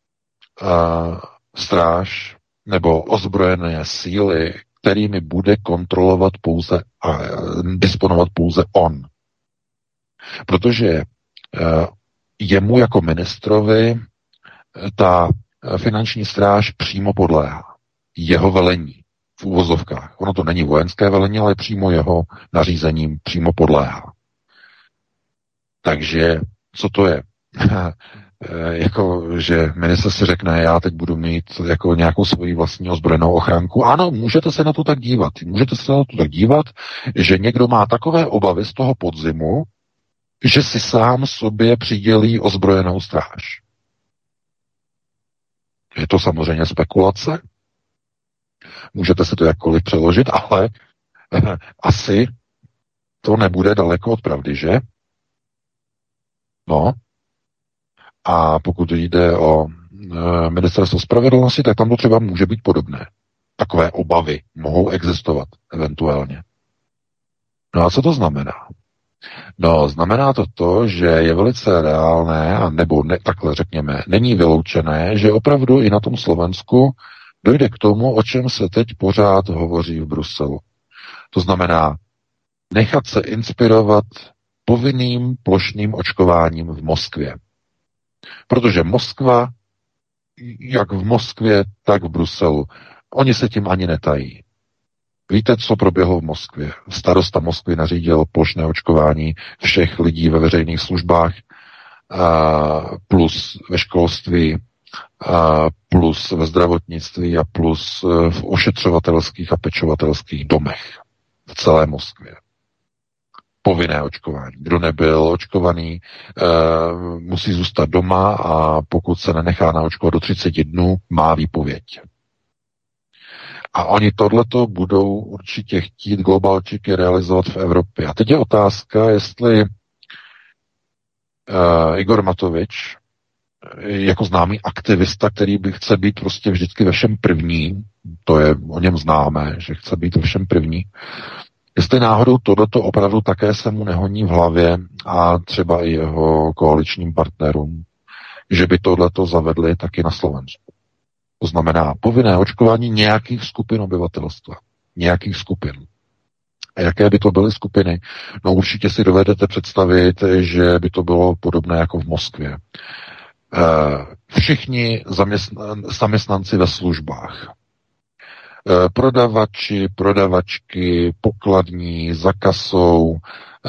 stráž nebo ozbrojené síly, kterými bude kontrolovat pouze a disponovat pouze on. Protože jemu jako ministrovi ta finanční stráž přímo podléhá. Jeho velení v uvozovkách. Ono to není vojenské velení, ale přímo jeho nařízením přímo podléhá. Takže co to je? Jako, že minister si řekne, já teď budu mít jako nějakou svoji vlastní ozbrojenou ochránku. Ano, můžete se na to tak dívat. Můžete se na to tak dívat, že někdo má takové obavy z toho podzimu, že si sám sobě přidělí ozbrojenou stráž. Je to samozřejmě spekulace. Můžete se to jakkoliv přeložit, ale asi to nebude daleko od pravdy, že? No. A pokud jde o ministerstvo spravedlnosti, tak tam to třeba může být podobné. Takové obavy mohou existovat eventuálně. No a co to znamená? No, znamená to, že je velice reálné, a nebo ne, takhle řekněme, není vyloučené, že opravdu i na tom Slovensku dojde k tomu, o čem se teď pořád hovoří v Bruselu. To znamená nechat se inspirovat povinným plošným očkováním v Moskvě. Protože Moskva, jak v Moskvě, tak v Bruselu, oni se tím ani netají. Víte, co proběhlo v Moskvě? Starosta Moskvy nařídil plošné očkování všech lidí ve veřejných službách, plus ve školství, plus ve zdravotnictví a plus v ošetřovatelských a pečovatelských domech v celé Moskvě. Povinné očkování. Kdo nebyl očkovaný, musí zůstat doma a pokud se nenechá naočkovat do 30 dnů, má výpověď. A oni tohleto budou určitě chtít globalčiky realizovat v Evropě. A teď je otázka, jestli Igor Matovič, jako známý aktivista, který by chce být prostě vždycky ve všem první, to je o něm známé, že chce být ve všem první, jestli náhodou tohleto opravdu také se mu nehoní v hlavě a třeba i jeho koaličním partnerům, že by tohleto zavedli taky na Slovensku. To znamená povinné očkování nějakých skupin obyvatelstva. Nějakých skupin. A jaké by to byly skupiny? No určitě si dovedete představit, že by to bylo podobné jako v Moskvě. Všichni zaměstnanci ve službách. Prodavači, prodavačky, pokladní, za kasou,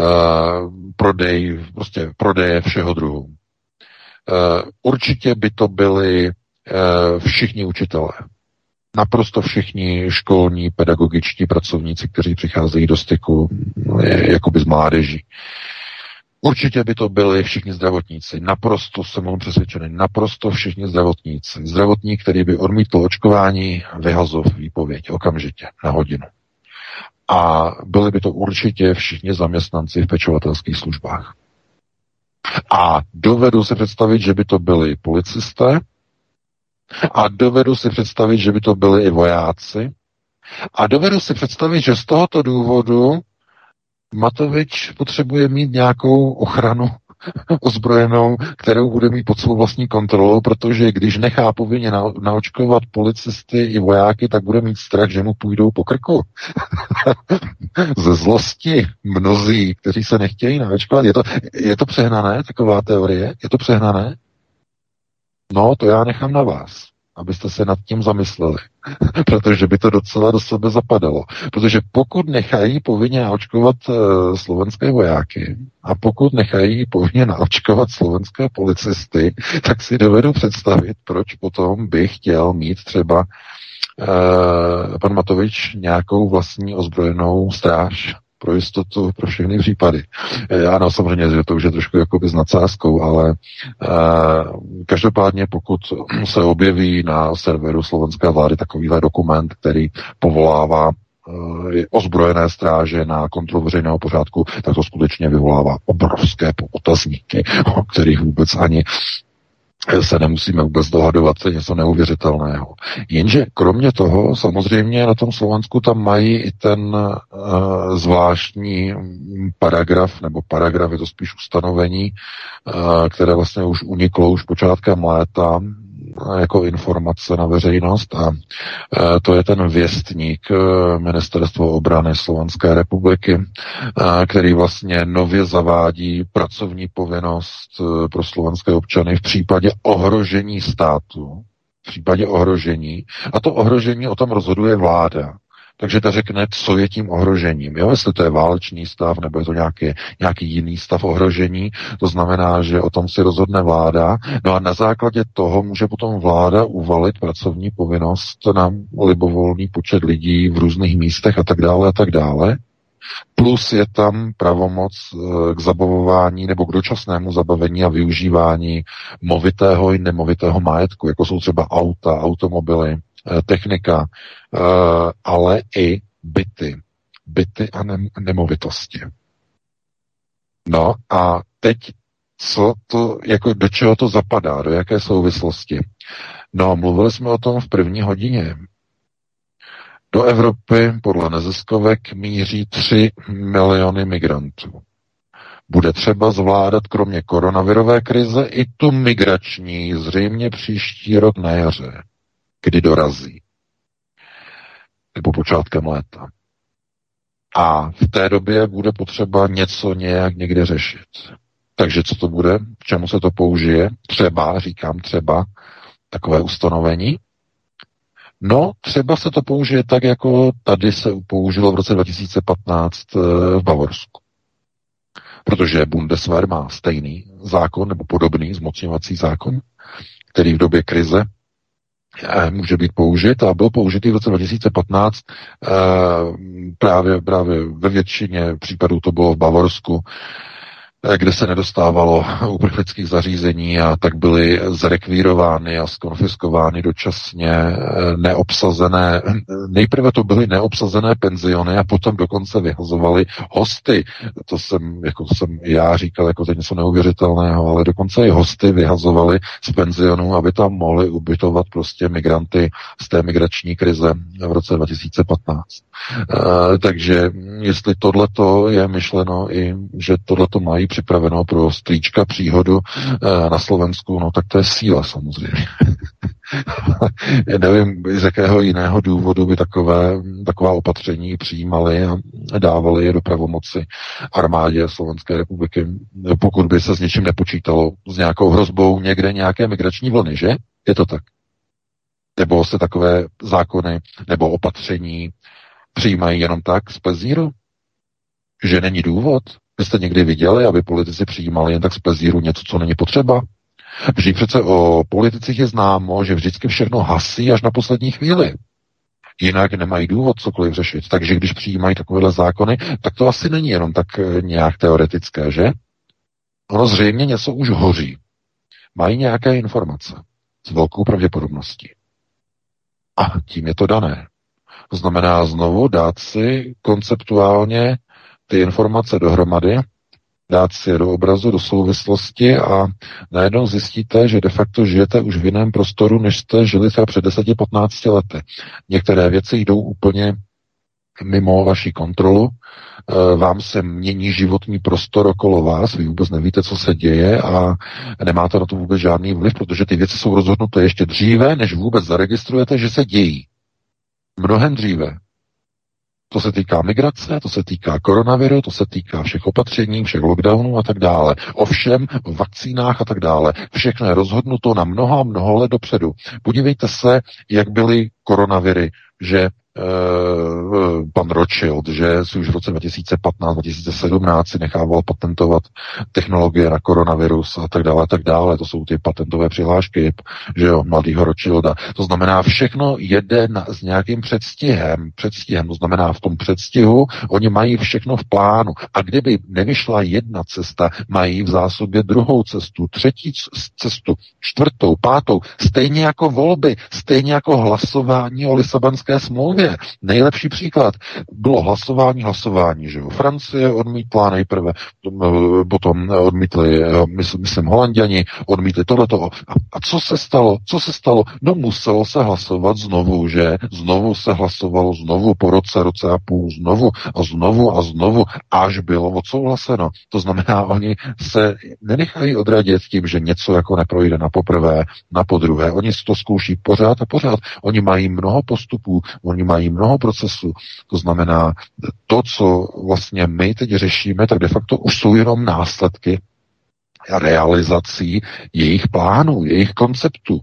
prodeje všeho druhu. Určitě by to byli všichni učitelé. Naprosto všichni školní, pedagogičtí pracovníci, kteří přicházejí do styku jakoby z mládeží. Určitě by to byli všichni zdravotníci. Naprosto jsem přesvědčený. Naprosto všichni zdravotníci. Zdravotník, který by odmítl očkování, vyhazov výpověď okamžitě na hodinu. A byli by to určitě všichni zaměstnanci v pečovatelských službách. A dovedu se představit, že by to byli policisté, A dovedu si představit, že by to byli i vojáci. A dovedu si představit, že z tohoto důvodu Matovič potřebuje mít nějakou ochranu ozbrojenou, kterou bude mít pod svou vlastní kontrolou, protože když nechá povinně naočkovat policisty i vojáky, tak bude mít strach, že mu půjdou po krku. Ze zlosti mnozí, kteří se nechtějí naočkovat. Je to přehnané, taková teorie? Je to přehnané? No, to já nechám na vás, abyste se nad tím zamysleli, protože by to docela do sebe zapadalo. Protože pokud nechají povinně naočkovat slovenské vojáky a pokud nechají povinně naočkovat slovenské policisty, tak si dovedu představit, proč potom by chtěl mít třeba pan Matovič nějakou vlastní ozbrojenou stráž pro jistotu, pro všechny případy. Ano, samozřejmě, že to už je trošku jakoby s nadsázkou, ale každopádně pokud se objeví na serveru slovenské vlády takovýhle dokument, který povolává ozbrojené stráže na kontrolu veřejného pořádku, tak to skutečně vyvolává obrovské otazníky, o kterých vůbec ani se nemusíme vůbec dohadovat, to je něco neuvěřitelného. Jenže kromě toho, samozřejmě na tom Slovensku tam mají i ten zvláštní paragraf, nebo paragraf, je to spíš ustanovení, které vlastně už uniklo už počátkem léta jako informace na veřejnost a to je ten věstník Ministerstva obrany Slovenské republiky, který vlastně nově zavádí pracovní povinnost pro slovenské občany v případě ohrožení státu, v případě ohrožení, a to ohrožení o tom rozhoduje vláda. Takže ta řekne, co je tím ohrožením. Jo? Jestli to je válečný stav, nebo je to nějaký jiný stav ohrožení, to znamená, že o tom si rozhodne vláda. No a na základě toho může potom vláda uvalit pracovní povinnost na libovolný počet lidí v různých místech a tak dále a tak dále. Plus je tam pravomoc k zabavování nebo k dočasnému zabavení a využívání movitého i nemovitého majetku, jako jsou třeba auta, automobily, technika, ale i byty a nemovitosti. No a teď co to, jako do čeho to zapadá, do jaké souvislosti? No, mluvili jsme o tom v první hodině. Do Evropy podle neziskovek míří 3 miliony migrantů. Bude třeba zvládat kromě koronavirové krize i tu migrační, zřejmě příští rok na jaře, kdy dorazí. Nebo počátkem léta. A v té době bude potřeba něco nějak někde řešit. Takže co to bude? K čemu se to použije? Říkám třeba, takové ustanovení. No, třeba se to použije tak, jako tady se použilo v roce 2015 v Bavorsku. Protože Bundeswehr má stejný zákon, nebo podobný zmocňovací zákon, který v době krize může být použit a byl použitý v roce 2015 právě ve většině případů to bylo v Bavorsku, kde se nedostávalo uprchlických zařízení a tak byly zrekvírovány a skonfiskovány dočasně neobsazené, nejprve to byly neobsazené penziony a potom dokonce vyhazovali hosty. To jsem já říkal, jako to něco neuvěřitelného, ale dokonce i hosty vyhazovali z penzionů, aby tam mohli ubytovat prostě migranty z té migrační krize v roce 2015. Takže jestli tohleto je myšleno i, že tohleto mají připraveno pro strýčka příhodu na Slovensku, no tak to je síla samozřejmě. Já nevím, z jakého jiného důvodu by taková opatření přijímali a dávali je do pravomoci armádě Slovenské republiky, pokud by se s něčím nepočítalo, s nějakou hrozbou někde nějaké migrační vlny, že? Je to tak. Nebo se takové zákony nebo opatření přijímají jenom tak z plezíru? Že není důvod? Vy jste někdy viděli, aby politici přijímali jen tak z plezíru něco, co není potřeba? Vždyť přece o politicích je známo, že vždycky všechno hasí až na poslední chvíli. Jinak nemají důvod cokoliv řešit. Takže když přijímají takovéhle zákony, tak to asi není jenom tak nějak teoretické, že? Ono zřejmě něco už hoří. Mají nějaké informace s velkou pravděpodobností. A tím je to dané. To znamená znovu dát si konceptuálně ty informace dohromady dát si do obrazu, do souvislosti a najednou zjistíte, že de facto žijete už v jiném prostoru, než jste žili třeba před 10-15 lety. Některé věci jdou úplně mimo vaši kontrolu, vám se mění životní prostor okolo vás, vy vůbec nevíte, co se děje a nemáte na to vůbec žádný vliv, protože ty věci jsou rozhodnuté ještě dříve, než vůbec zaregistrujete, že se dějí. Mnohem dříve. To se týká migrace, to se týká koronaviru, to se týká všech opatření, všech lockdownů a tak dále. Ovšem v vakcínách a tak dále. Všechno je rozhodnuto na mnoho let dopředu. Podívejte se, jak byly koronaviry, že pan Rothschild, že si už v roce 2015-2017 si nechával patentovat technologie na koronavirus a tak dále, a tak dále. To jsou ty patentové přihlášky, že jo, mladýho Rothschilda. To znamená, všechno jede s nějakým předstihem. To znamená, v tom předstihu oni mají všechno v plánu. A kdyby nevyšla jedna cesta, mají v zásobě druhou cestu, třetí cestu, čtvrtou, pátou, stejně jako volby, stejně jako hlasování o Lisabonské smlouvě. Nejlepší příklad bylo hlasování, že jo. Francie odmítla nejprve, potom odmítli, myslím, Holanděni, odmítli tohleto. A co se stalo? No muselo se hlasovat znovu, že? Znovu se hlasovalo, znovu po roce a půl, znovu, až bylo odsouhlaseno. To znamená, oni se nenechají odradit tím, že něco jako neprojde na poprvé, na podruhé. Oni to zkouší pořád a pořád. Oni mají mnoho postupů, oni mají mnoho procesů. To znamená, to, co vlastně my teď řešíme, tak de facto už jsou jenom následky realizací jejich plánů, jejich konceptů.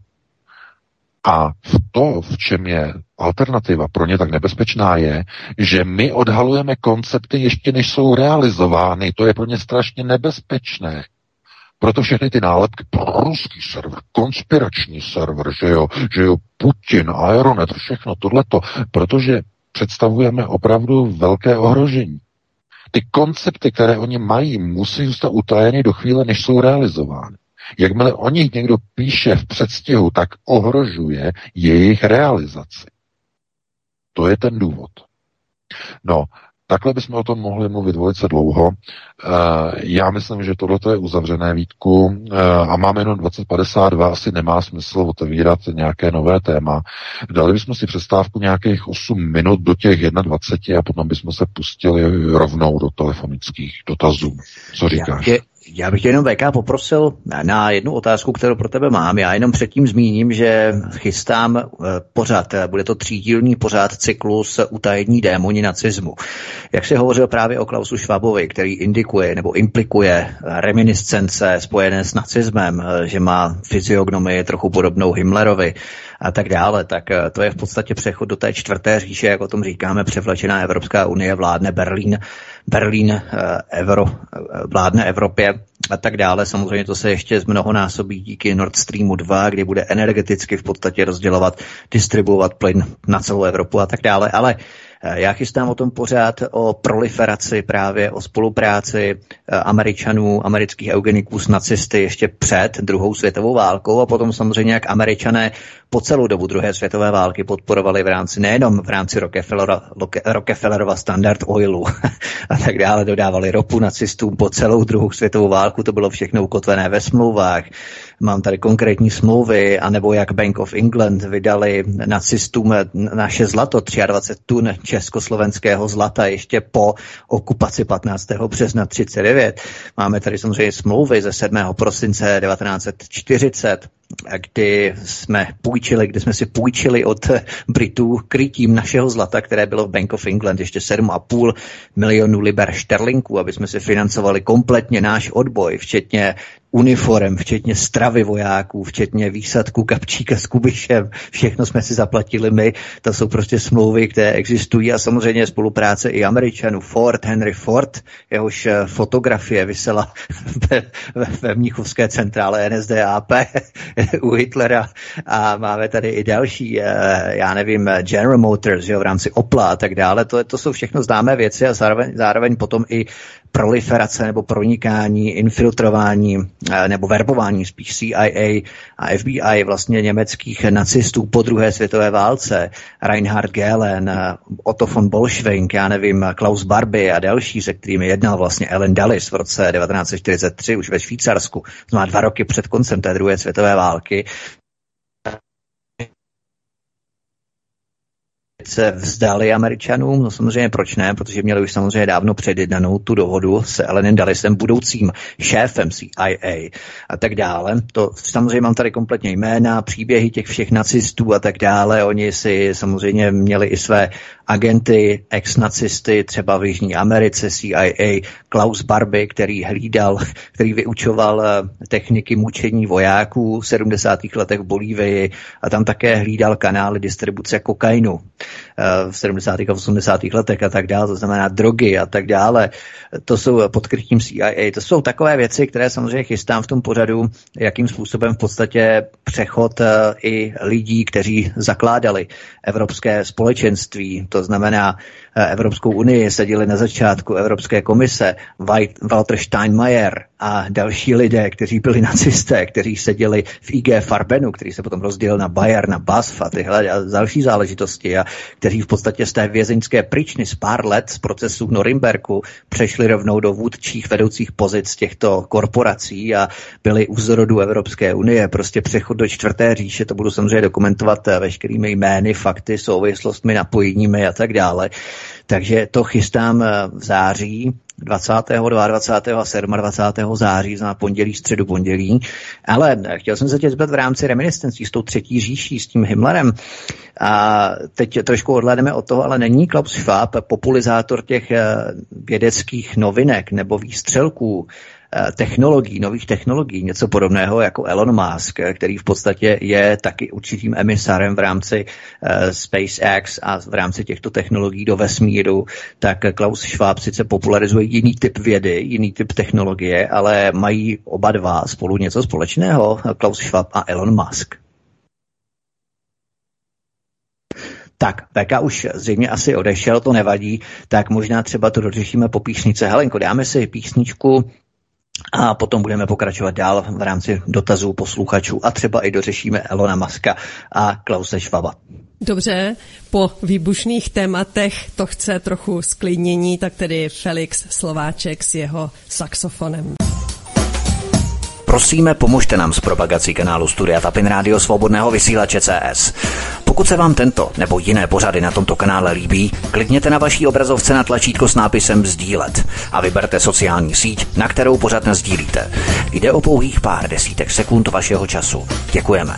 A v čem je alternativa pro ně tak nebezpečná je, že my odhalujeme koncepty ještě než jsou realizovány. To je pro ně strašně nebezpečné. Proto všechny ty nálepky, ruský server, konspirační server, že jo, Putin, Aeronet, všechno tohleto, protože představujeme opravdu velké ohrožení. Ty koncepty, které oni mají, musí zůstat utajeny do chvíle, než jsou realizovány. Jakmile o nich někdo píše v předstihu, tak ohrožuje jejich realizaci. To je ten důvod. No, takhle bychom o tom mohli mluvit velice dlouho. Já myslím, že tohle je uzavřené, Vítku, a máme jenom 20:52, asi nemá smysl otevírat nějaké nové téma. Dali bychom si přestávku nějakých 8 minut do těch 21 a potom bychom se pustili rovnou do telefonických dotazů. Co říkáš? Já bych tě jenom, VK, poprosil na jednu otázku, kterou pro tebe mám. Já jenom předtím zmíním, že chystám pořad, bude to 3dílný pořad cyklus Utajení démoni nacismu. Jak se hovořil právě o Klausu Schwabovi, který indikuje nebo implikuje reminiscence spojené s nacismem, že má fyziognomii trochu podobnou Himmlerovi a tak dále, tak to je v podstatě přechod do té čtvrté říše, jak o tom říkáme, převlečená Evropská unie, vládne Berlín vládne Evropě a tak dále. Samozřejmě to se ještě zmnohonásobí díky Nord Streamu 2, kdy bude energeticky v podstatě rozdělovat, distribuovat plyn na celou Evropu a tak dále. Ale já chystám o tom pořád o proliferaci, právě o spolupráci Američanů, amerických eugeniků s nacisty ještě před druhou světovou válkou a potom samozřejmě jak Američané po celou dobu druhé světové války podporovali nejenom v rámci Rockefellerova Standard Oilu a tak dále, dodávali ropu nacistům po celou druhou světovou válku, to bylo všechno ukotvené ve smlouvách. Mám tady konkrétní smlouvy, anebo jak Bank of England vydali nacistům naše zlato, 23 tun československého zlata ještě po okupaci 15. března 1939. Máme tady samozřejmě smlouvy ze 7. prosince 1940, kdy jsme si půjčili od Britů krytím našeho zlata, které bylo v Bank of England, ještě 7,5 milionů liber šterlinků, aby jsme si financovali kompletně náš odboj, včetně uniform, včetně stravy vojáků, včetně výsadku Kapčíka s Kubišem. Všechno jsme si zaplatili my. To jsou prostě smlouvy, které existují a samozřejmě spolupráce i Američanů. Henry Ford, jehož fotografie visela ve mnichovské centrále NSDAP u Hitlera a máme tady i další, já nevím, General Motors, v rámci Opla a tak dále. To jsou všechno známé věci a zároveň potom i proliferace nebo pronikání, infiltrování nebo verbování spíš CIA a FBI vlastně německých nacistů po druhé světové válce, Reinhard Gehlen, Otto von Bolschwing, já nevím, Klaus Barbie a další, se kterými jednal vlastně Allen Dulles v roce 1943 už ve Švýcarsku, to má 2 roky před koncem té druhé světové války, se vzdali Američanům, no samozřejmě proč ne, protože měli už samozřejmě dávno předjednanou tu dohodu s Allenem Dullesem, budoucím šéfem CIA a tak dále. To samozřejmě mám tady kompletně jména, příběhy těch všech nacistů a tak dále. Oni si samozřejmě měli i své agenty, ex-nacisty, třeba v Jižní Americe, CIA, Klaus Barbie, který vyučoval techniky mučení vojáků v 70. letech v Bolívii a tam také hlídal kanály distribuce kokainu v 70. a 80. letech a tak dále, to znamená drogy a tak dále. To jsou pod krytím CIA. To jsou takové věci, které samozřejmě chystám v tom pořadu, jakým způsobem v podstatě přechod i lidí, kteří zakládali Evropské společenství, to znamená Evropskou unii, seděli na začátku Evropské komise, Walter Steinmeier a další lidé, kteří byli nacisté, kteří seděli v IG Farbenu, který se potom rozdělil na Bayer, na BASF a tyhle a další záležitosti a kteří v podstatě z té vězeňské pryčny z pár let z procesu v Norimberku přešli rovnou do vůdčích vedoucích pozic těchto korporací a byli u zrodu Evropské unie. Prostě přechod do 4. říše, to budu samozřejmě dokumentovat veškerými jmény, fakty, souvislostmi, napojeními a tak dále. Takže to chystám v září 20., 22. a 27. září, na pondělí, středu pondělí. Ale chtěl jsem se tě zeptat v rámci reminiscencí s tou 3. říší, s tím Himmlerem. A teď trošku odhlédneme od toho, ale není Klaus Schwab popularizátor těch vědeckých novinek nebo výstřelků, technologií, nových technologií, něco podobného jako Elon Musk, který v podstatě je taky určitým emisárem v rámci SpaceX a v rámci těchto technologií do vesmíru, tak Klaus Schwab sice popularizuje jiný typ vědy, jiný typ technologie, ale mají oba dva spolu něco společného, Klaus Schwab a Elon Musk. Tak, VK už zřejmě asi odešel, to nevadí, tak možná třeba to dořešíme po písničce. Helenko, dáme si písničku a potom budeme pokračovat dál v rámci dotazů posluchačů a třeba i dořešíme Elona Muska a Klause Schwaba. Dobře, po výbušných tématech to chce trochu sklidnění, tak tedy Felix Slováček s jeho saxofonem. Prosíme, pomožte nám s propagací kanálu Studia Tapin Rádio Svobodného vysílače CS. Pokud se vám tento nebo jiné pořady na tomto kanále líbí, klikněte na vaší obrazovce na tlačítko s nápisem sdílet a vyberte sociální síť, na kterou pořad nasdílíte. Jde o pouhých pár desítek sekund vašeho času. Děkujeme.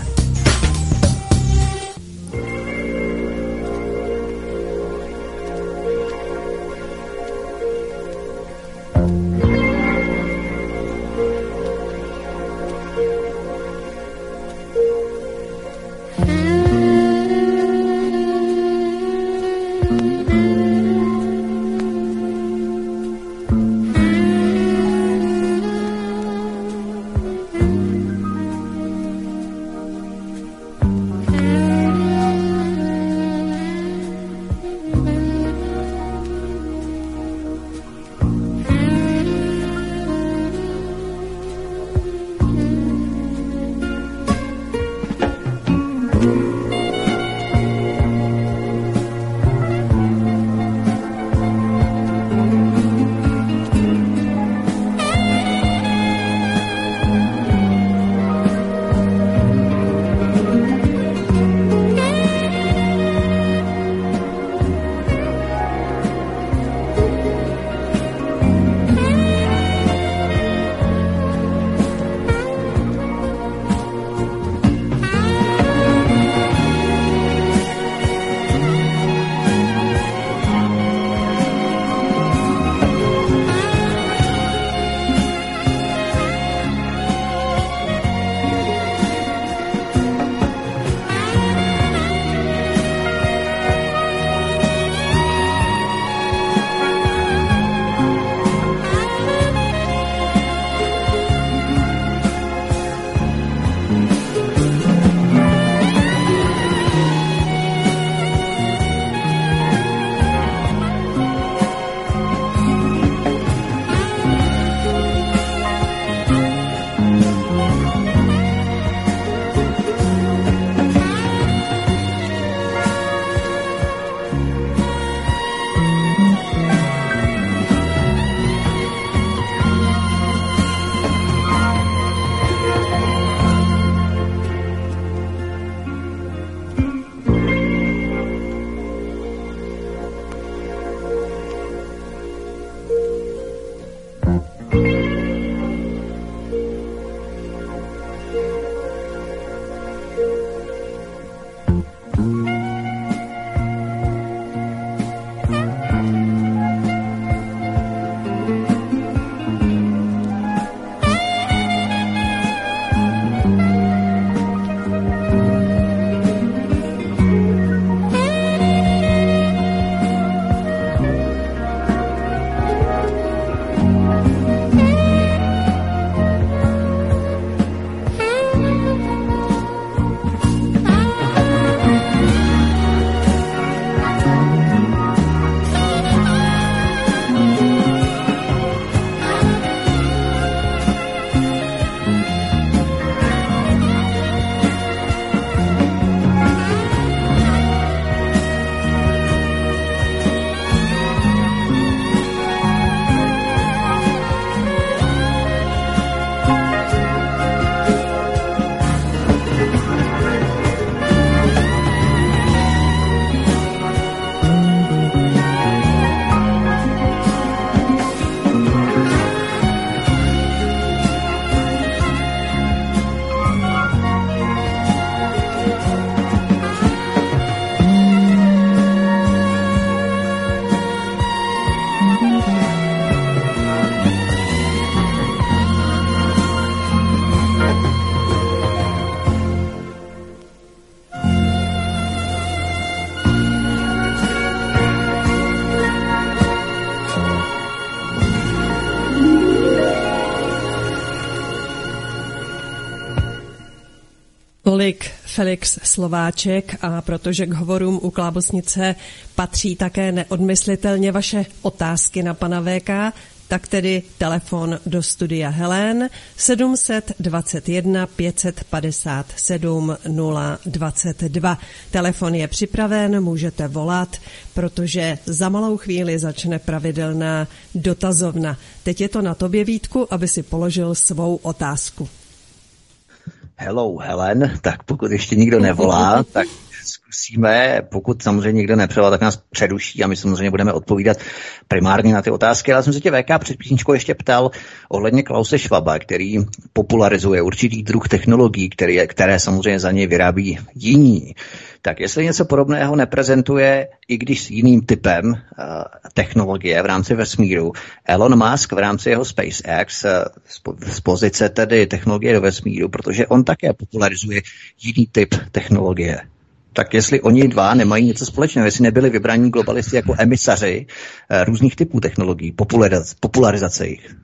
Tolik Felix Slováček, a protože k hovorům u Klábosnice patří také neodmyslitelně vaše otázky na pana VK, tak tedy telefon do studia Helen 721 557 022. Telefon je připraven, můžete volat, protože za malou chvíli začne pravidelná dotazovna. Teď je to na tobě, Vítku, aby si položil svou otázku. Hello, Helen. Tak pokud ještě nikdo nevolá, tak zkusíme. Pokud samozřejmě nikdo nepřevolá, tak nás přeruší a my samozřejmě budeme odpovídat primárně na ty otázky. Ale já jsem se tě VK před písničkou ještě ptal ohledně Klause Schwaba, který popularizuje určitý druh technologií, které samozřejmě za něj vyrábí jiní. Tak jestli něco podobného neprezentuje, i když s jiným typem technologie v rámci vesmíru, Elon Musk v rámci jeho SpaceX z pozice tedy technologie do vesmíru, protože on také popularizuje jiný typ technologie. Tak jestli oni dva nemají něco společného, jestli nebyli vybraní globalisti jako emisaři různých typů technologií, popularizace jich.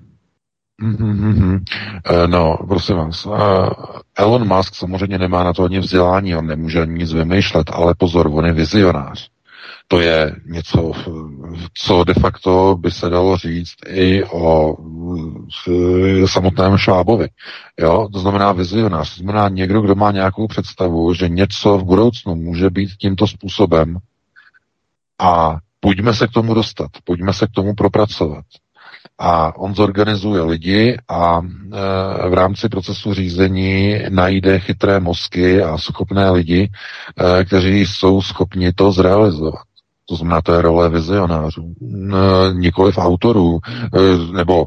No, prosím vás. Elon Musk samozřejmě nemá na to ani vzdělání, on nemůže nic vymýšlet, ale pozor, on je vizionář. To je něco, co de facto by se dalo říct i o samotném Schwabovi. Jo? To znamená vizionář, to znamená někdo, kdo má nějakou představu, že něco v budoucnu může být tímto způsobem a pojďme se k tomu dostat, pojďme se k tomu propracovat. A on zorganizuje lidi a v rámci procesu řízení najde chytré mozky a schopné lidi, kteří jsou schopni to zrealizovat. To znamená, to je role vizionářů, nikoliv autorů, nebo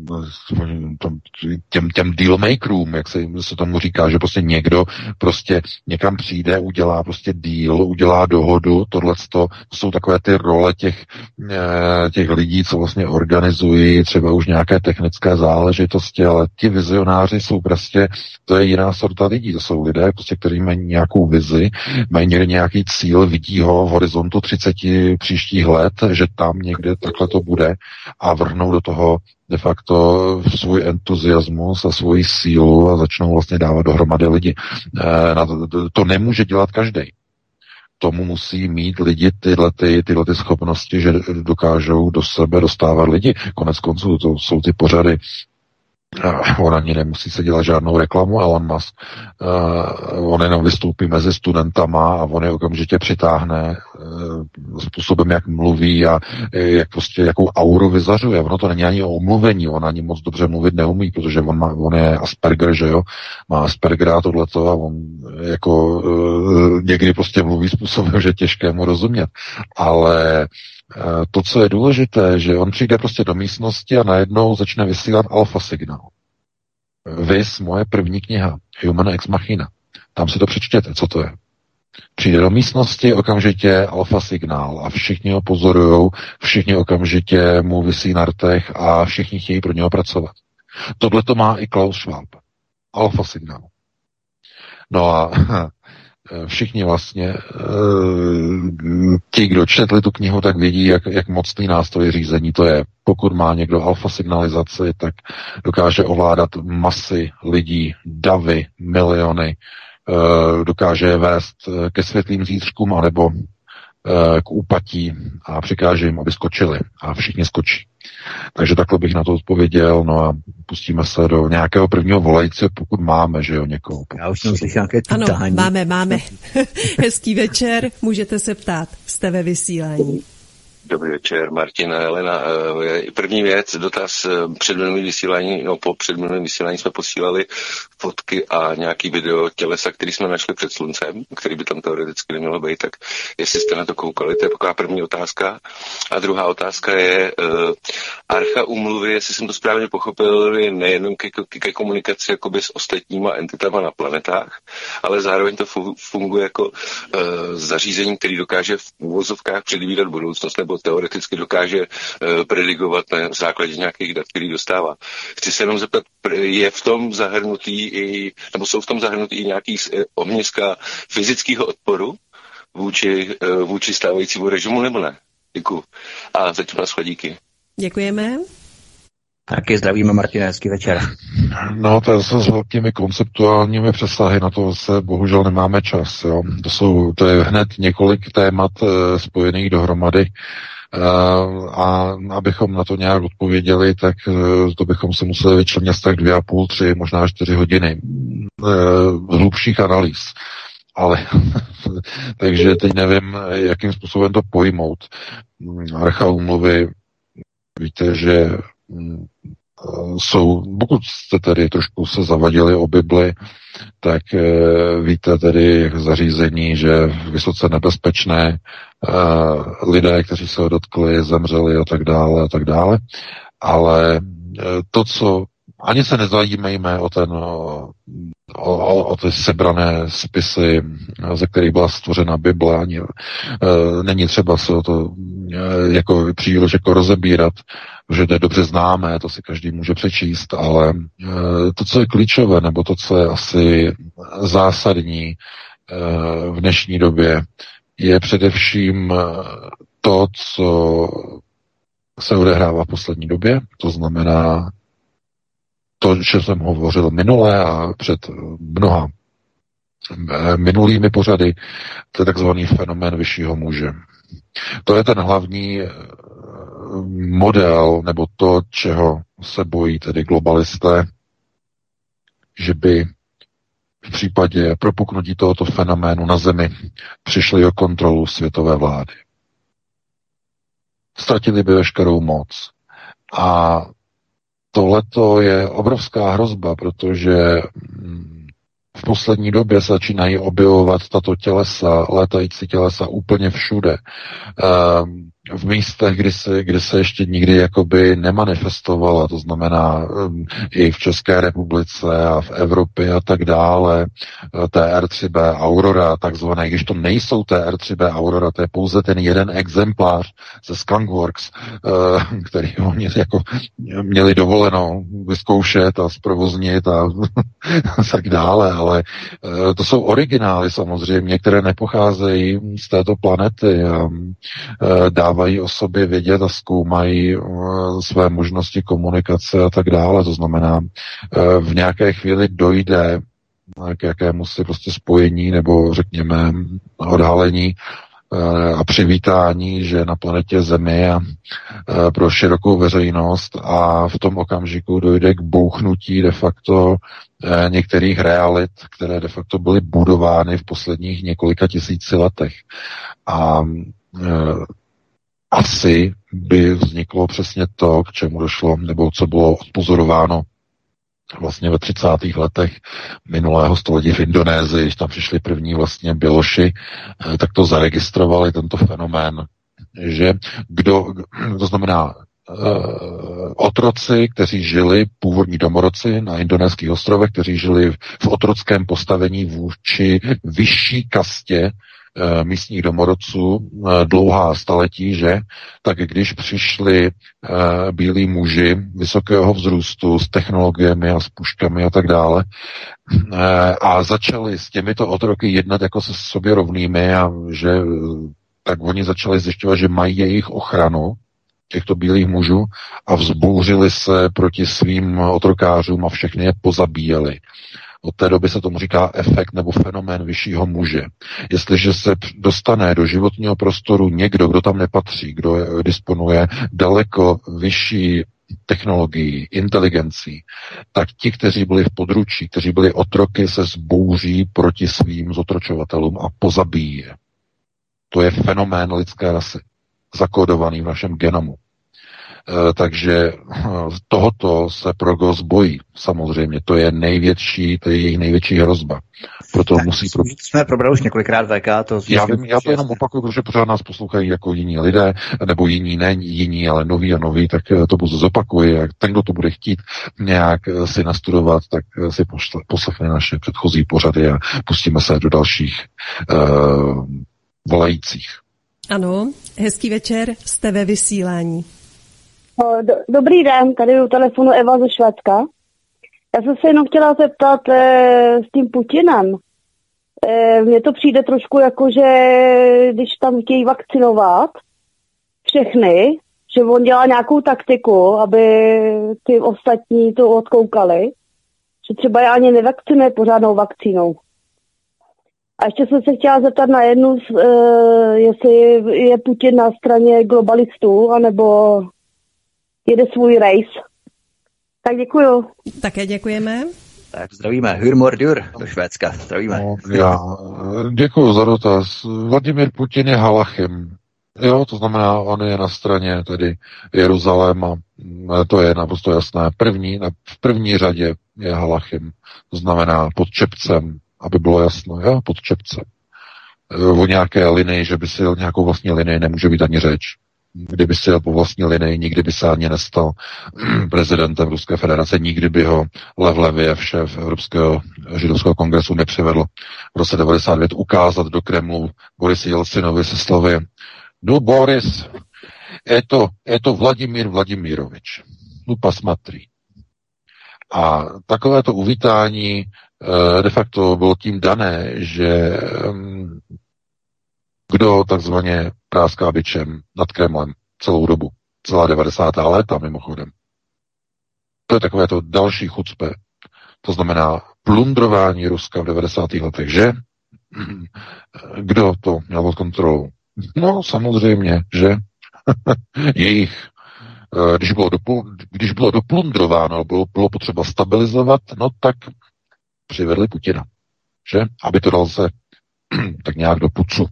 těm dealmakerům, jak se tomu říká, že prostě někdo prostě někam přijde, udělá prostě deal, udělá dohodu, tohleto, to jsou takové ty role těch lidí, co vlastně organizují třeba už nějaké technické záležitosti, ale ti vizionáři jsou prostě, to je jiná sorta lidí, to jsou lidé, prostě, kteří mají nějakou vizi, mají někde nějaký cíl, vidí ho v horizontu 30 příštích let, že tam někde takhle to bude a vrhnou do toho de facto svůj entuziasmus a svoji sílu a začnou vlastně dávat dohromady lidi. To nemůže dělat každý. Tomu musí mít lidi tyhle schopnosti, že dokážou do sebe dostávat lidi. Konec konců to jsou ty pořady. On ani nemusí se dělat žádnou reklamu, Elon Musk. On jenom vystoupí mezi studentama a on je okamžitě přitáhne způsobem, jak mluví a jak prostě, jakou auru vyzařuje. Ono to není ani o omluvení, on ani moc dobře mluvit neumí, protože on je Asperger, že jo? Má Aspergera tohleto a on jako někdy prostě mluví způsobem, že je těžké mu rozumět. Ale to, co je důležité, že on přijde prostě do místnosti a najednou začne vysílat alfa signál. Viz, moje první kniha, Human Ex Machina. Tam si to přečtěte, co to je. Přijde do místnosti, okamžitě alfa signál a všichni ho pozorujou, všichni okamžitě mu visí na rtech a všichni chtějí pro něho pracovat. Tohle to má i Klaus Schwab. Alfa signál. No a všichni vlastně, ti, kdo četli tu knihu, tak vědí, jak mocný nástroj řízení to je. Pokud má někdo alfa signalizaci, tak dokáže ovládat masy lidí, davy, miliony, dokáže je vést ke světlým zítřkům anebo k úpatí a přikáže jim, aby skočili. A všichni skočí. Takže takhle bych na to odpověděl, no a pustíme se do nějakého prvního volejce, pokud máme, že jo, někoho. Já už jsem slyšel nějaké tutání. Ano, máme. Hezký večer, můžete se ptát, jste ve vysílání. Dobrý večer, Martin a Helena. První věc, dotaz před minulým vysílání, po předminulém vysílání jsme posílali fotky a nějaký video tělesa, který jsme našli před sluncem, který by tam teoreticky nemělo být, tak jestli jste na to koukali, to je taková první otázka. A druhá otázka je, Archa úmluvy, jestli jsem to správně pochopil, je nejenom ke komunikaci jakoby s ostatníma entitama na planetách, ale zároveň to funguje jako zařízení, který dokáže v úvozovkách předvídat budoucnost, nebo teoreticky dokáže predigovat na základě nějakých dat, který dostává. Chci se jenom zeptat, je v tom zahrnutý nebo jsou v tom zahrnutý i nějaký ohniska fyzického odporu vůči stávajícímu režimu, nebo ne? Děkuju. A zatím na shledíky. Děkujeme. Taky zdravíme, Martine, hezký večer. No, to je s velkými konceptuálními přesahy, na to se bohužel nemáme čas. Jo. To je hned několik témat spojených dohromady. A abychom na to nějak odpověděli, tak to bychom se museli vyčlenit tak 2,5, 3, možná 4 hodiny hlubších analýz. Ale takže teď nevím, jakým způsobem to pojmout. Archa úmluvy, víte, že jsou, pokud jste tedy trošku se zavadili o Bibli, tak víte tedy zařízení, že vysoce nebezpečné, lidé, kteří se ho dotkli, zemřeli a tak dále. Ale to, co ani se nezajímejme o ty sebrané spisy, ze kterých byla stvořena Bible, ani není třeba se o to jako příliš jako rozebírat, že to je dobře známé, to si každý může přečíst, ale to, co je klíčové, nebo to, co je asi zásadní v dnešní době, je především to, co se odehrává v poslední době, to znamená to, že jsem hovořil minule a před mnoha minulými pořady, to je takzvaný fenomén vyššího muže. To je ten hlavní model, nebo to, čeho se bojí tedy globalisté, že by v případě propuknutí tohoto fenoménu na Zemi přišli o kontrolu světové vlády. Ztratili by veškerou moc. A tohleto je obrovská hrozba, protože v poslední době se začínají objevovat tato tělesa, létající tělesa úplně všude. V místech, kde se ještě nikdy jakoby nemanifestovala, to znamená i v České republice a v Evropě a tak dále, TR3B Aurora, takzvané, když to nejsou TR3B Aurora, to je pouze ten jeden exemplář ze Skunkworks, který oni jako měli dovoleno vyzkoušet a zprovoznit a tak dále, ale to jsou originály samozřejmě, které nepocházejí z této planety a dávají o sobě vědět a zkoumají své možnosti komunikace a tak dále. To znamená, v nějaké chvíli dojde k jakému si prostě spojení nebo řekněme odhalení a přivítání, že na planetě Zemi a pro širokou veřejnost a v tom okamžiku dojde k bouchnutí de facto některých realit, které de facto byly budovány v posledních několika tisíci letech. A asi by vzniklo přesně to, k čemu došlo, nebo co bylo odpozorováno vlastně ve 30. letech minulého století v Indonésii, když tam přišli první vlastně Běloši, tak to zaregistrovali, tento fenomén, že to znamená otroci, kteří žili, původní domorodci na indonéských ostrovech, kteří žili v otrockém postavení vůči vyšší kastě místních domorodců dlouhá staletí, že? Tak když přišli bílí muži vysokého vzrůstu s technologiemi a s puškami a tak dále a začali s těmito otroky jednat jako se sobě rovnými a že tak oni začali zjišťovat, že mají jejich ochranu těchto bílých mužů a vzbouřili se proti svým otrokářům a všechny je pozabíjeli. Od té doby se tomu říká efekt nebo fenomén vyššího muže. Jestliže se dostane do životního prostoru někdo, kdo tam nepatří, kdo disponuje daleko vyšší technologií, inteligencí, tak ti, kteří byli v područí, kteří byli otroky, se zbouří proti svým zotročovatelům a pozabíjí je. To je fenomén lidské rasy, zakódovaný v našem genomu. Takže tohoto se Progos bojí, samozřejmě. To je jejich největší hrozba. Proto tak musí jsme probrali už několikrát VK. Já to jenom opakuju, protože pořád nás poslouchají jako jiní lidé, nebo jiní, ale noví a noví, tak to budu zopakuji. A ten, kdo to bude chtít nějak si nastudovat, tak si poslechne naše předchozí pořady a pustíme se do dalších volajících. Ano, hezký večer, jste ve vysílání. Dobrý den, tady u telefonu Eva ze Švédska. Já jsem se jenom chtěla zeptat s tím Putinem. Mně to přijde trošku jako, že když tam chtějí vakcinovat všechny, že on dělá nějakou taktiku, aby ty ostatní to odkoukali, že třeba je ani nevakcinuje pořádnou vakcínou. A ještě jsem se chtěla zeptat na jednu, jestli je Putin na straně globalistů, anebo jede svůj rejs. Tak děkuju. Také děkujeme. Tak zdravíme. Hurmordur do Švédska. Zdravíme. No, já děkuji za dotaz. Vladimír Putin je halachim. Jo, to znamená, on je na straně tedy Jeruzaléma. To je naprosto jasné. V první řadě je halachim. To znamená pod čepcem, aby bylo jasno. Jo, pod čepcem. O nějaké linii, že by si jel nějakou vlastní linii, nemůže být ani řeč. Kdyby si jel po vlastní linii, nikdy by se ani nestal prezidentem Ruské federace, nikdy by ho Lev Leviev, šéf Evropského židovského kongresu, nepřivedl v roce 1999 ukázat do Kremlu Borisi Jelcinovi se slovy: No Boris, je to Vladimír Vladimirovič. No pasmatri. A takovéto uvítání de facto bylo tím dané, že kdo takzvaně práská bičem nad Kremlem celou dobu, celá 90. léta mimochodem. To je takové to další chucpe. To znamená plundrování Ruska v 90. letech, že? Kdo to měl pod kontrolou? No samozřejmě, že jejich, když bylo doplundrováno, bylo potřeba stabilizovat, no tak přivedli Putina, že? Aby to dal se tak nějak do pucu.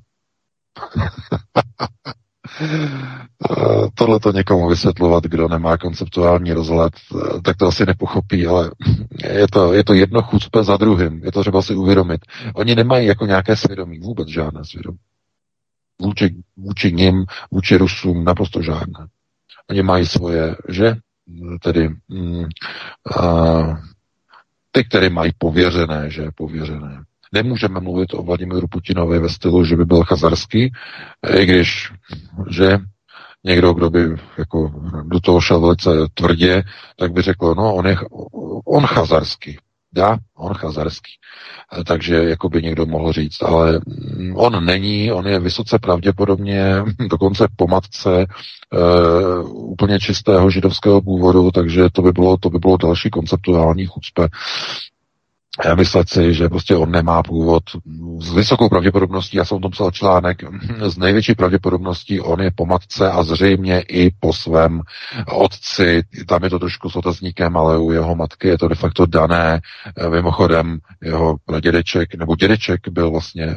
Tohle to někomu vysvětlovat, kdo nemá konceptuální rozhled, tak to asi nepochopí, ale je to jedno chucpe za druhým. Je to třeba si uvědomit. Oni nemají jako nějaké svědomí, vůbec žádné svědomí. Vůči nim, vůči Rusům naprosto žádné. Oni mají svoje, že? Tedy ty, které mají pověřené, že? Pověřené. Nemůžeme mluvit o Vladimíru Putinovi ve stylu, že by byl chazarský, i když, že někdo, kdo by jako do toho šel velice tvrdě, tak by řekl, no on chazarský. Dá, on chazarský. Takže jako by někdo mohl říct, ale on není, on je vysoce pravděpodobně dokonce po matce úplně čistého židovského původu, takže to by bylo další konceptuální chucpe. Myslet si, že prostě on nemá původ. S vysokou pravděpodobností, já jsem o tom psal článek, s největší pravděpodobností on je po matce a zřejmě i po svém otci. Tam je to trošku s otazníkem, ale u jeho matky je to de facto dané. Mimochodem, jeho pradědeček, nebo dědeček byl vlastně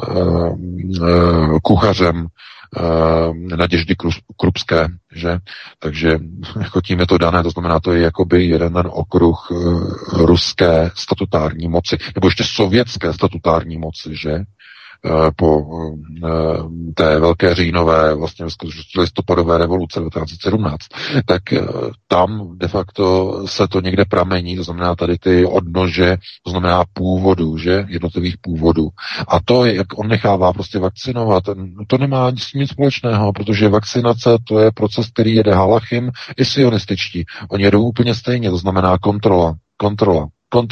kuchařem Naděždy Krupské, že? Takže jako tím je to dané, to znamená, to je jakoby jeden okruh ruské statutární moci, nebo ještě sovětské statutární moci, že? Po té velké říjnové, vlastně listopadové revoluce 1917, tak tam de facto se to někde pramení, to znamená tady ty odnože, to znamená původu, že, jednotlivých původů. A to, jak on nechává prostě vakcinovat, to nemá nic společného, protože vakcinace to je proces, který jede halachim i sionističtí. Oni jedou úplně stejně, to znamená kontrola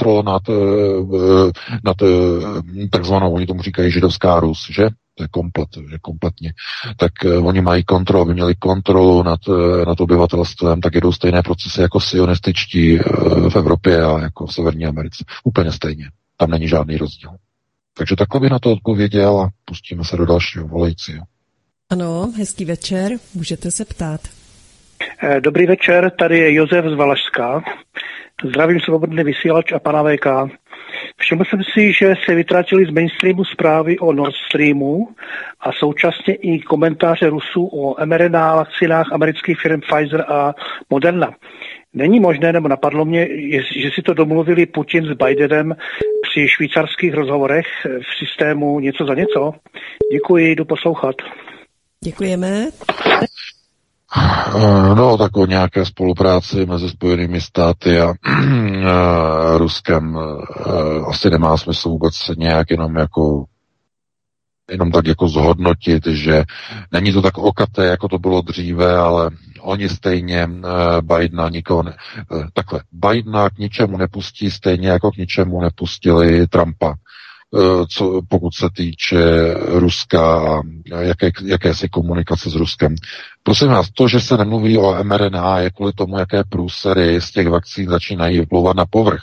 nad takzvanou, oni tomu říkají židovská Rus, že? To je kompletně. Tak oni mají kontrolu, by měli kontrolu nad obyvatelstvem, tak jedou stejné procesy jako sionističtí v Evropě a jako v Severní Americe. Úplně stejně. Tam není žádný rozdíl. Takže takhle bych na to odpověděl a pustíme se do dalšího volajícího. Ano, hezký večer, můžete se ptát. Dobrý večer, tady je Josef z Valašska. Zdravím svobodný vysílač a pana VK. Všiml jsem si, že se vytratili z mainstreamu zprávy o Nord Streamu a současně i komentáře Rusů o mRNA vakcinách amerických firm Pfizer a Moderna. Není možné, nebo napadlo mě, že si to domluvili Putin s Bidenem při švýcarských rozhovorech v systému něco za něco? Děkuji, jdu poslouchat. Děkujeme. No, tak o nějaké spolupráci mezi Spojenými státy a Ruskem asi nemá smysl vůbec nějak jenom tak jako zhodnotit, že není to tak okaté, jako to bylo dříve, ale oni stejně Bidena Bidena k ničemu nepustí, stejně jako k ničemu nepustili Trumpa. pokud se týče Ruska a jakési komunikace s Ruskem. Prosím vás, to, že se nemluví o mRNA, je kvůli tomu, jaké průsery z těch vakcín začínají vyplouvat na povrch.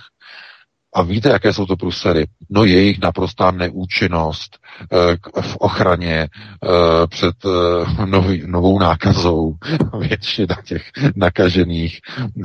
A víte, jaké jsou to průsery? No jejich naprostá neúčinnost v ochraně před novou nákazou. Většina těch nakažených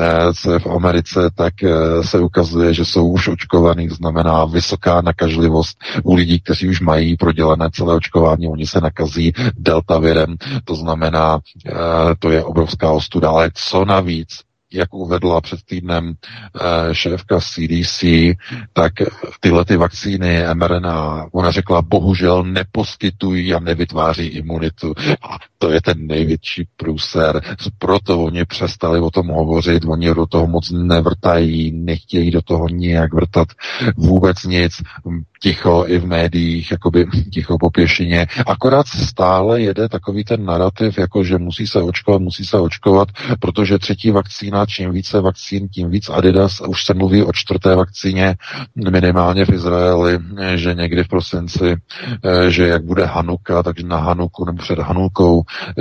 v Americe tak se ukazuje, že jsou už očkovaný, to znamená vysoká nakažlivost u lidí, kteří už mají prodělané celé očkování, oni se nakazí deltavirem, to znamená, to je obrovská ostuda. Ale co navíc? Jak uvedla před týdnem šéfka CDC, tak tyhle ty vakcíny mRNA, ona řekla, bohužel neposkytují a nevytváří imunitu. A to je ten největší průser. Proto oni přestali o tom hovořit, oni do toho moc nevrtají, nechtějí do toho nijak vrtat vůbec nic. Ticho i v médiích, jakoby ticho po pěšině. Akorát stále jede takový ten narrativ, jako že musí se očkovat, protože třetí vakcína, čím více vakcín, tím víc Adidas. Už se mluví o 4. vakcíně, minimálně v Izraeli, že někdy v prosinci, že jak bude Hanuka, takže na Hanuku nebo před Hanukou,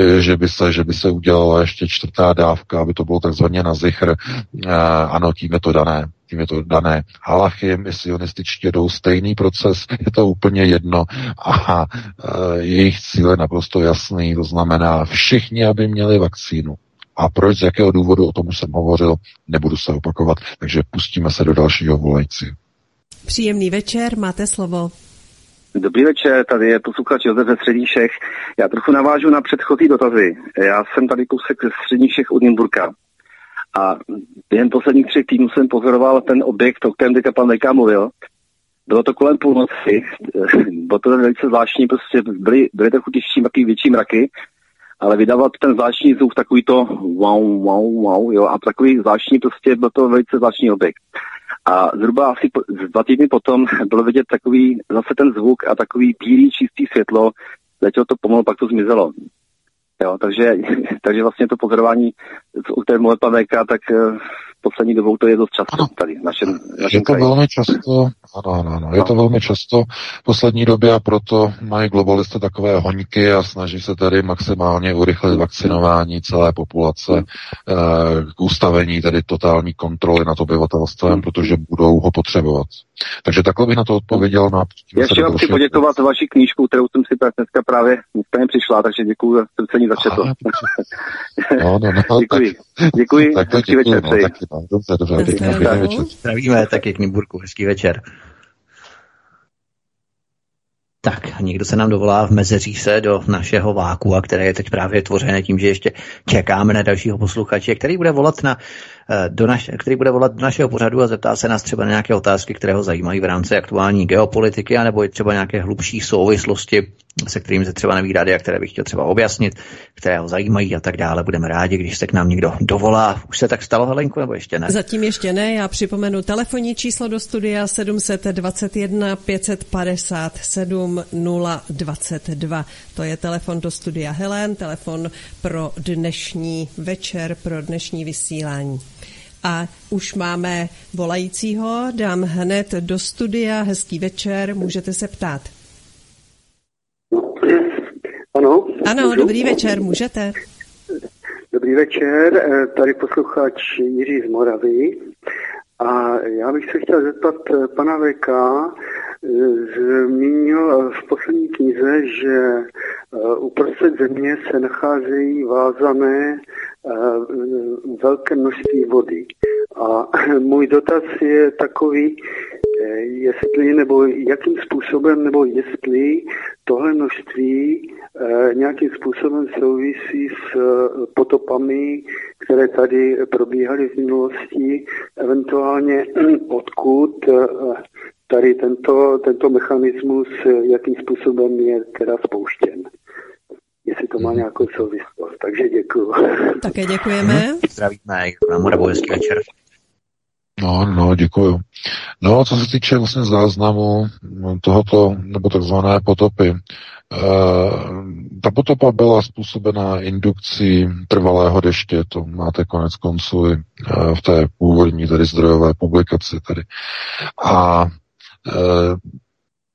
že by se udělala ještě 4. dávka, aby to bylo takzvaně na zichr. Ano, tím je to dané. Halachim i sionističtí jdou stejný proces, je to úplně jedno a jejich cíl je naprosto jasný, to znamená všichni, aby měli vakcínu. A proč, z jakého důvodu, o tom jsem hovořil, nebudu se opakovat, takže pustíme se do dalšího volající. Příjemný večer, máte slovo. Dobrý večer, tady je posluchač Josef ze Středních Čech. Já trochu navážu na předchozí dotazy. Já jsem tady kousek ze Středních Čech od Nymburka. A během posledních 3 týdnů jsem pozoroval ten objekt, o kterém teďka pan Vejka mluvil. Bylo to kolem půlnoci, bylo to velice zvláštní, prostě byly trochu těžší, takový větší mraky, ale vydávat ten zvláštní zvuk, takový to wow, jo, a takový zvláštní, prostě byl to velice zvláštní objekt. A zhruba asi 2 týdny potom bylo vidět takový, zase ten zvuk a takový bílý čistý světlo, letělo to pomalu, pak to zmizelo. Jo, takže vlastně to pozorování, o kterém mluvil pan Vejka, tak poslední dobou to je dost často tady v našem je to kraji. Velmi často, ano, je to velmi často v poslední době a proto mají globalisté takové hoňky a snaží se tady maximálně urychlit vakcinování celé populace k ustavení tedy totální kontroly nad obyvatelstvem, protože budou ho potřebovat. Takže takhle bych na to odpověděl. Ještě vám chci poděkovat za vaši knížku, kterou jsem si dneska právě přišla, takže děkuji za srdcení za četl. Děkuji. Tak hezký večer přeji. Dobře. Zdravíme taky k Nymburku, hezký večer. Tak, někdo se nám dovolá, vmezeří se do našeho vákua, které je teď právě tvořené tím, že ještě čekáme na dalšího posluchače, který bude volat do našeho pořadu a zeptá se nás třeba na nějaké otázky, které ho zajímají v rámci aktuální geopolitiky, anebo třeba nějaké hlubší souvislosti, se kterými se třeba neví rady a které bych chtěl třeba objasnit, které ho zajímají a tak dále. Budeme rádi, když se k nám někdo dovolá. Už se tak stalo, Helenku, nebo ještě ne? Zatím ještě ne. Já připomenu telefonní číslo do studia 721 557 022. To je telefon do studia Helen, telefon pro dnešní večer, pro dnešní vysílání. A už máme volajícího, dám hned do studia. Hezký večer, můžete se ptát. Ano. Ano, dobrý večer, můžete. Dobrý večer, tady posluchač Jiří z Moravy. A já bych se chtěl zeptat pana VK, zmínil v poslední knize, že uprostřed země se nacházejí vázané velké množství vody. A můj dotaz je takový, jestli nebo jakým způsobem, nebo jestli tohle množství nějakým způsobem souvisí s potopami, které tady probíhaly v minulosti, eventuálně odkud tady tento mechanismus, jakým způsobem je teda spouštěn. Jestli to má nějakou souvislost. Takže děkuju. Také děkujeme. Zdravíme, na Moravu, hezký večer. No, děkuju. No, co se týče vlastně záznamu tohoto, nebo takzvané potopy, ta potopa byla způsobena indukcí trvalého deště, to máte konec konců i v té původní tady zdrojové publikaci tady. A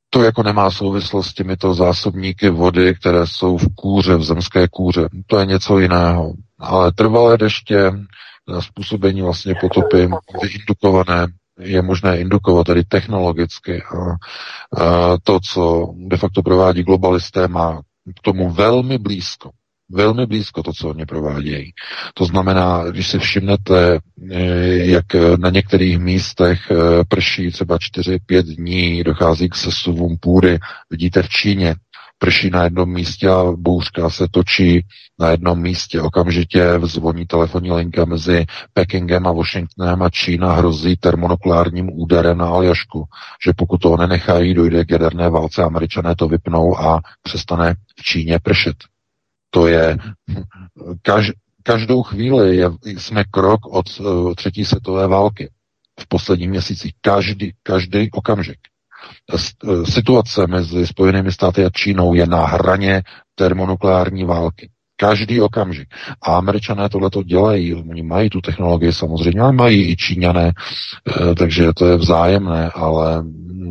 to jako nemá souvislost s těmito zásobníky vody, které jsou v kůře, v zemské kůře. To je něco jiného. Ale trvalé deště, způsobení vlastně potopy vyindukované, je možné indukovat tedy technologicky. A to, co de facto provádí globalisté, má k tomu velmi blízko. Velmi blízko to, co oni provádějí. To znamená, když si všimnete, jak na některých místech prší třeba 4-5 dní, dochází k sesuvům půdy, vidíte v Číně, prší na jednom místě a bouřka se točí na jednom místě. Okamžitě zvoní telefonní linka mezi Pekingem a Washingtonem a Čína hrozí termonukleárním úderem na Aljašku, že pokud to nenechají, dojde k jaderné válce, Američané to vypnou a přestane v Číně pršet. To je každou chvíli jsme krok od třetí světové války v posledních měsících. Každý okamžik. Situace mezi Spojenými státy a Čínou je na hraně termonukleární války. Každý okamžik. A Američané tohleto dělají. Oni mají tu technologii samozřejmě, ale mají i Číňané, takže to je vzájemné, ale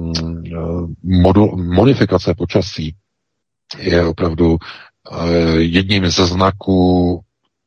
modifikace počasí je opravdu jedním ze znaků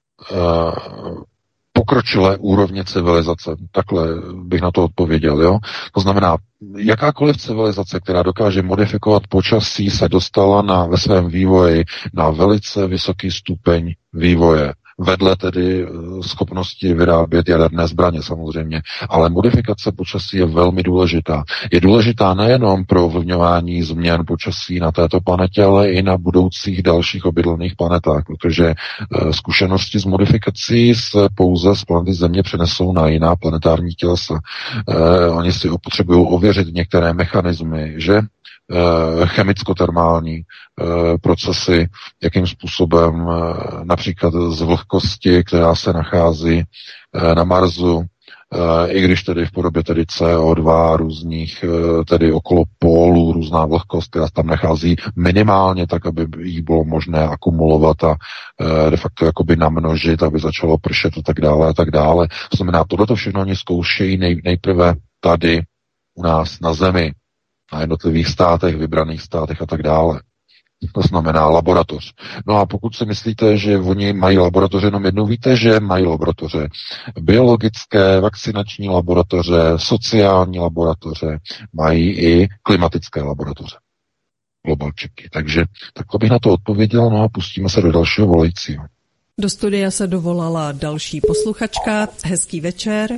pokročilé úrovně civilizace. Takhle bych na to odpověděl. Jo? To znamená, jakákoliv civilizace, která dokáže modifikovat počasí, se dostala ve svém vývoji na velice vysoký stupeň vývoje. Vedle tedy schopnosti vyrábět jaderné zbraně samozřejmě. Ale modifikace počasí je velmi důležitá. Je důležitá nejenom pro ovlivňování změn počasí na této planetě, ale i na budoucích dalších obydlených planetách, protože zkušenosti s modifikací se pouze z planety Země přenesou na jiná planetární tělesa. Oni si potřebují ověřit některé mechanismy, že chemicko-termální procesy, jakým způsobem například z vlhkosti, která se nachází na Marsu, i když tedy v podobě tedy CO2 různých, tedy okolo pólů, různá vlhkost, která se tam nachází minimálně tak, aby jí bylo možné akumulovat a de facto jakoby namnožit, aby začalo pršet a tak dále a tak dále. To znamená, tohleto všechno oni zkoušejí nejprve tady u nás na Zemi, na jednotlivých státech, vybraných státech a tak dále. To znamená laboratoř. No a pokud si myslíte, že oni mají laboratoře, jenom jednou víte, že mají laboratoře biologické, vakcinační laboratoře, sociální laboratoře, mají i klimatické laboratoře. Globalčiky. Takže takhle bych na to odpověděl, no a pustíme se do dalšího volajícího. Do studia se dovolala další posluchačka. Hezký večer.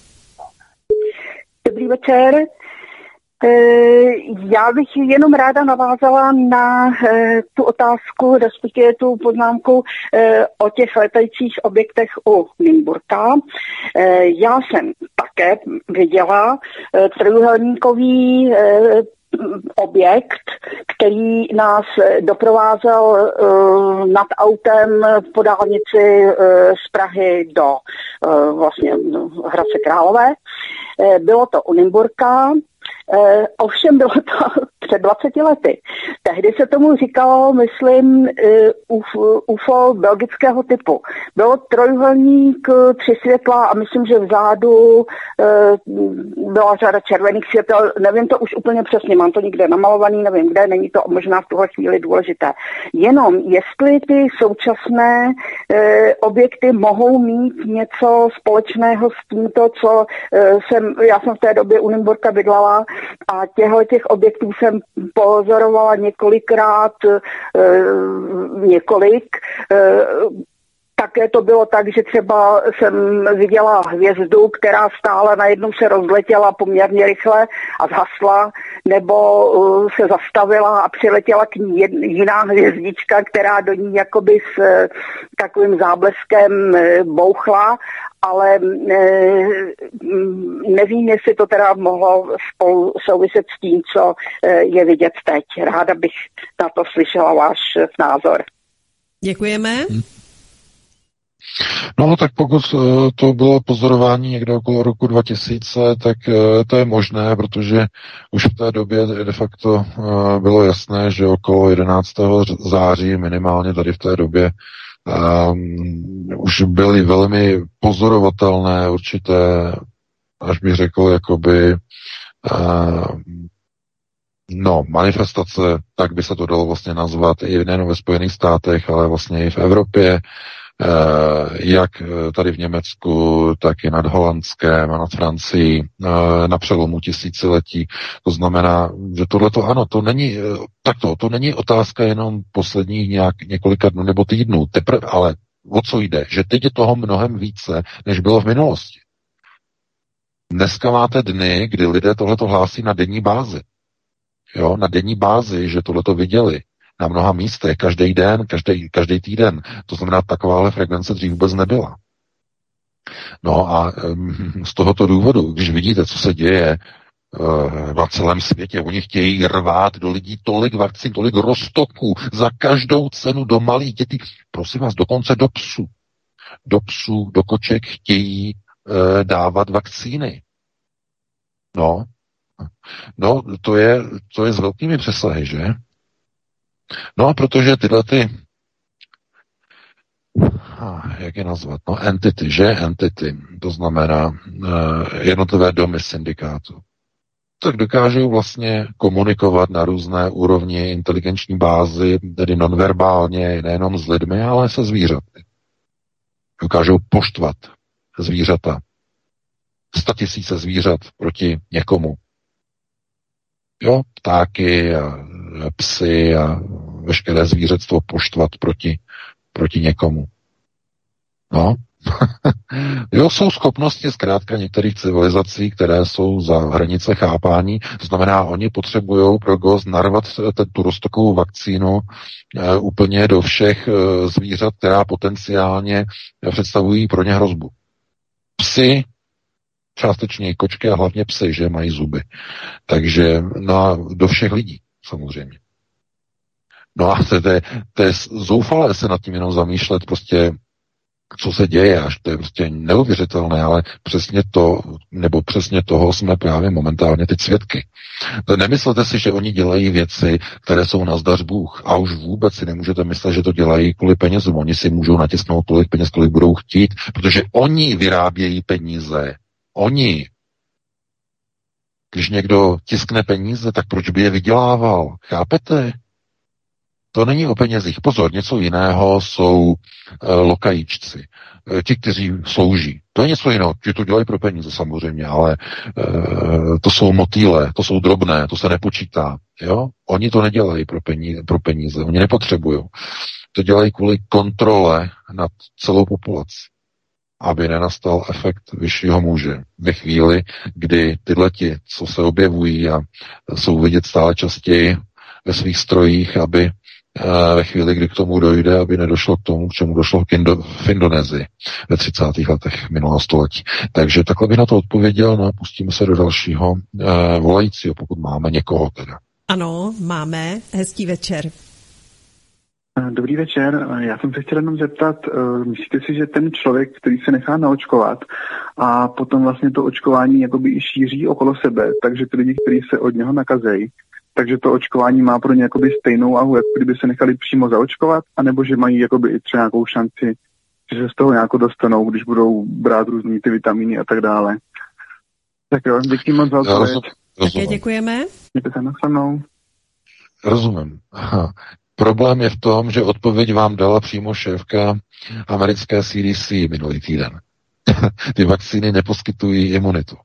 Dobrý večer. Já bych jenom ráda navázala na tu otázku, respektive tu poznámku o těch letajících objektech u Nymburka. Já jsem také viděla trojúhelníkový objekt, který nás doprovázel nad autem po dálnici z Prahy do vlastně Hradce Králové. Bylo to u Nymburka. Ovšem bylo to před 20 lety. Tehdy se tomu říkalo, myslím, UFO belgického typu. Bylo trojúhelník, 3 světla a myslím, že vzadu byla řada červených světel. Nevím to už úplně přesně, mám to někde namalovaný, nevím kde, není to možná v tuhle chvíli důležité. Jenom jestli ty současné objekty mohou mít něco společného s tímto, co já jsem v té době u Nymburka bydlala a těch objektů jsem pozorovala několikrát, Také to bylo tak, že třeba jsem viděla hvězdu, která stála, najednou se rozletěla poměrně rychle a zhasla, nebo se zastavila a přiletěla k ní jiná hvězdička, která do ní jakoby s takovým zábleskem bouchla, ale nevím, jestli to teda mohlo spolu souviset s tím, co je vidět teď. Ráda bych na to slyšela váš názor. Děkujeme. No, tak pokud to bylo pozorování někde okolo roku 2000, tak to je možné, protože už v té době de facto bylo jasné, že okolo 11. září minimálně tady v té době už byly velmi pozorovatelné určité, až bych řekl, jakoby No, manifestace, tak by se to dalo vlastně nazvat i nejen ve Spojených státech, ale vlastně i v Evropě, jak tady v Německu, tak i nad Holandskem a nad Francií na přelomu tisíciletí. To znamená, že tohleto ano, to není takto, to není otázka jenom posledních několika dnů nebo týdnů, ale o co jde? Že teď je toho mnohem více, než bylo v minulosti. Dneska máte dny, kdy lidé tohleto hlásí na denní bázi. Jo, na denní bázi, že tohleto viděli na mnoha místech, každý den, každý týden. To znamená, takováhle frekvence dřív vůbec nebyla. No a z tohoto důvodu, když vidíte, co se děje na celém světě, oni chtějí rvát do lidí tolik vakcín, tolik roztoků, za každou cenu do malých dětí, prosím vás, dokonce do psů. Do psů, do koček chtějí dávat vakcíny. No, to je s velkými přesahy, že? No a protože tyhle jak je nazvat? No, entity, že? Entity, to znamená jednotlivé domy syndikátu. Tak dokážou vlastně komunikovat na různé úrovni inteligenční bázy, tedy nonverbálně, nejenom s lidmi, ale se zvířaty. Dokážou poštvat zvířata. 100 000 zvířat proti někomu. Jo, ptáky a psy a veškeré zvířectvo poštvat proti někomu. No. Jo, jsou schopnosti zkrátka některých civilizací, které jsou za hranice chápání. To znamená, oni potřebují pro narvat tu roztokovou vakcínu úplně do všech zvířat, která potenciálně představují pro ně hrozbu. Psy, částečně i kočky a hlavně psy, že mají zuby. Takže do všech lidí, samozřejmě. No a to je zoufalé se nad tím jenom zamýšlet, prostě co se děje, až to je prostě neuvěřitelné, ale přesně toho jsme právě momentálně teď svědky. Nemyslete si, že oni dělají věci, které jsou na zdař Bůh, a už vůbec si nemůžete myslet, že to dělají kvůli penězům. Oni si můžou natisknout tolik peněz, kolik budou chtít, protože oni vyrábějí peníze. Oni. Když někdo tiskne peníze, tak proč by je vydělával? Chápete? To není o penězích. Pozor, něco jiného jsou lokajíčci. Ti, kteří slouží. To je něco jiného. Ti to dělají pro peníze samozřejmě, ale to jsou motýle, to jsou drobné, to se nepočítá. Jo? Oni to nedělají pro peníze. Oni nepotřebují. To dělají kvůli kontrole nad celou populací, aby nenastal efekt vyššího muže. Ve chvíli, kdy tyhleti, co se objevují a jsou vidět stále častěji ve svých strojích, aby ve chvíli, kdy k tomu dojde, aby nedošlo k tomu, k čemu došlo v Indonésii ve 30. letech minulého století. Takže takhle bych na to odpověděl, no a pustíme se do dalšího volajícího, pokud máme někoho teda. Ano, máme. Hezký večer. Dobrý večer. Já jsem se chtěl jenom zeptat, myslíte si, že ten člověk, který se nechá naočkovat a potom vlastně to očkování jakoby i šíří okolo sebe, takže ty lidi, kteří se od něho nakazejí, takže to očkování má pro ně jakoby stejnou váhu, jako kdyby se nechali přímo zaočkovat, anebo že mají jakoby i třeba nějakou šanci, že se z toho nějak dostanou, když budou brát různý ty vitamíny a tak dále. Tak jo, děkuji moc za odpověď. Také děkujeme. Mějte se se mnou. Rozumím. Aha. Problém je v tom, že odpověď vám dala přímo šéfka americké CDC minulý týden. Ty vakcíny neposkytují imunitu.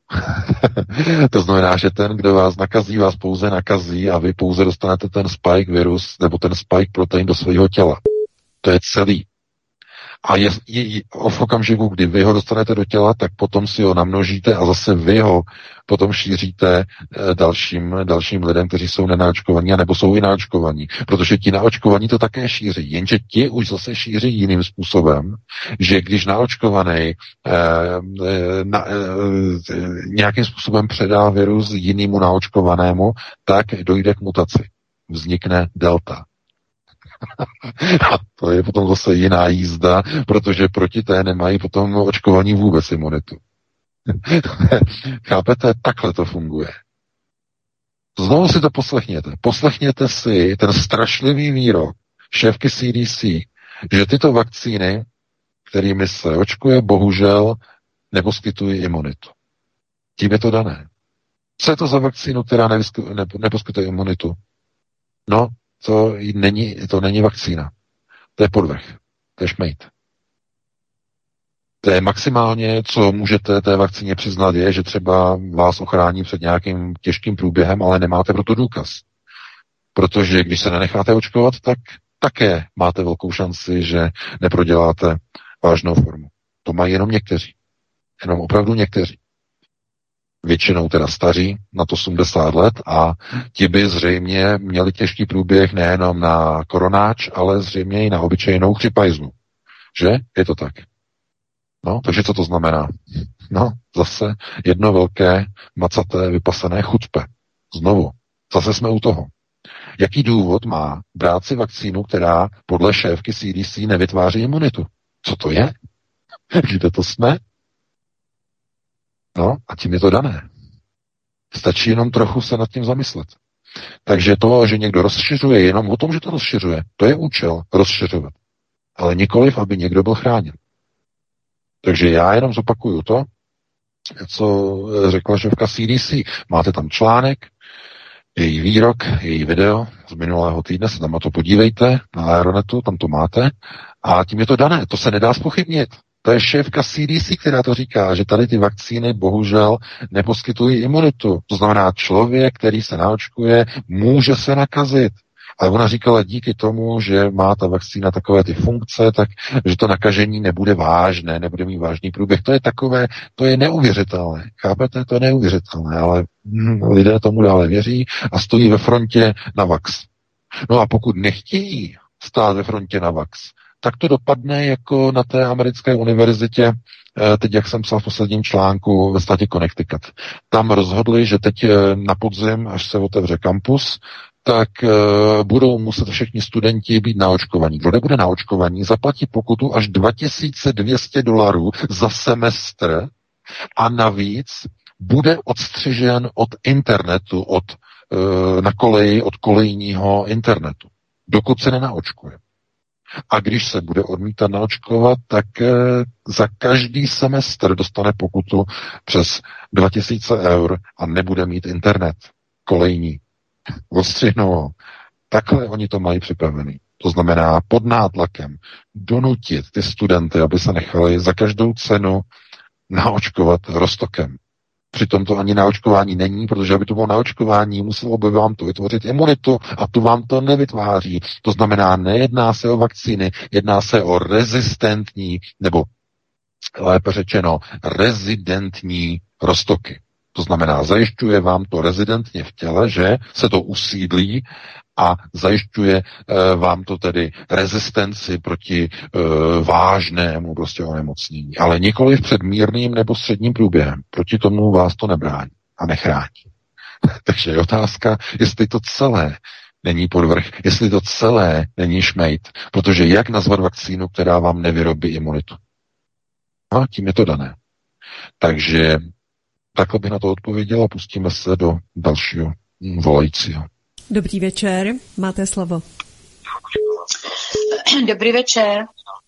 To znamená, že ten, kdo vás nakazí, vás pouze nakazí a vy pouze dostanete ten spike virus nebo ten spike protein do svého těla. To je celý. A v okamžiku, kdy vy ho dostanete do těla, tak potom si ho namnožíte a zase vy ho potom šíříte dalším lidem, kteří jsou nenaočkovaní a nebo jsou i naočkovaní. Protože ti naočkovaní to také šíří, jenže ti už zase šíří jiným způsobem, že když naočkovaný nějakým způsobem předá virus jinému naočkovanému, tak dojde k mutaci. Vznikne delta. A to je potom zase jiná jízda, protože proti té nemají potom očkovaní vůbec imunitu. Chápete? Takhle to funguje. Znovu si to poslechněte. Poslechněte si ten strašlivý výrok šéfky CDC, že tyto vakcíny, kterými se očkuje, bohužel neposkytují imunitu. Tím je to dané. Co je to za vakcínu, která neposkytuje imunitu? No, to není vakcína. To je podvrh. To je šmejt. To je maximálně, co můžete té vakcíně přiznat, je, že třeba vás ochrání před nějakým těžkým průběhem, ale nemáte proto důkaz. Protože když se nenecháte očkovat, tak také máte velkou šanci, že neproděláte vážnou formu. To mají jenom někteří. Jenom opravdu někteří. Většinou teda staří, nad 80 let, a ti by zřejmě měli těžký průběh nejenom na koronáč, ale zřejmě i na obyčejnou chřipajzlu. Že? Je to tak. No, takže co to znamená? No, zase jedno velké, macaté, vypasené chucpe. Znovu. Zase jsme u toho. Jaký důvod má brát si vakcínu, která podle šéfky CDC nevytváří imunitu? Co to je? Kde to jsme? No, a tím je to dané. Stačí jenom trochu se nad tím zamyslet. Takže to, že někdo rozšiřuje, jenom o tom, že to rozšiřuje, to je účel rozšiřovat. Ale nikoliv, aby někdo byl chráněn. Takže já jenom zopakuju to, co řekla šéfka CDC. Máte tam článek, její výrok, její video z minulého týdne, se tam na to podívejte, na Aeronetu, tam to máte, a tím je to dané, to se nedá zpochybnit. To je šéfka CDC, která to říká, že tady ty vakcíny bohužel neposkytují imunitu. To znamená, člověk, který se naočkuje, může se nakazit. Ale ona říkala, díky tomu, že má ta vakcína takové ty funkce, tak že to nakažení nebude vážné, nebude mít vážný průběh. To je takové, to je neuvěřitelné. Chápete? To je neuvěřitelné, ale lidé tomu dále věří a stojí ve frontě na vax. No a pokud nechtějí stát ve frontě na vax, tak to dopadne jako na té americké univerzitě, teď, jak jsem psal v posledním článku, ve státě Connecticut. Tam rozhodli, že teď na podzim, až se otevře kampus, tak budou muset všichni studenti být naočkovaní. Kdo nebude naočkovaní, zaplatí pokutu až $2200 za semestr a navíc bude odstřižen od internetu, na koleji, od kolejního internetu, dokud se nenaočkuje. A když se bude odmítat naočkovat, tak za každý semestr dostane pokutu přes 2000 eur a nebude mít internet kolejní. Odstřihnou. Takhle oni to mají připravený. To znamená pod nátlakem donutit ty studenty, aby se nechali za každou cenu naočkovat Rostokem. Přitom to ani naočkování není, protože aby to bylo naočkování, muselo by vám to vytvořit imunitu a tu vám to nevytváří. To znamená, nejedná se o vakcíny, jedná se o rezistentní, nebo lépe řečeno, rezidentní roztoky. To znamená, zajišťuje vám to rezidentně v těle, že se to usídlí a zajišťuje vám to tedy rezistenci proti vážnému prostě onemocnění. Ale nikoliv před mírným nebo středním průběhem. Proti tomu vás to nebrání a nechrání. Takže je otázka, jestli to celé není podvrh, jestli to celé není šmejt, protože jak nazvat vakcínu, která vám nevyrobí imunitu? A tím je to dané. Takže takhle bych na to odpověděl a pustíme se do dalšího volajícího. Dobrý večer, máte slovo. Dobrý večer.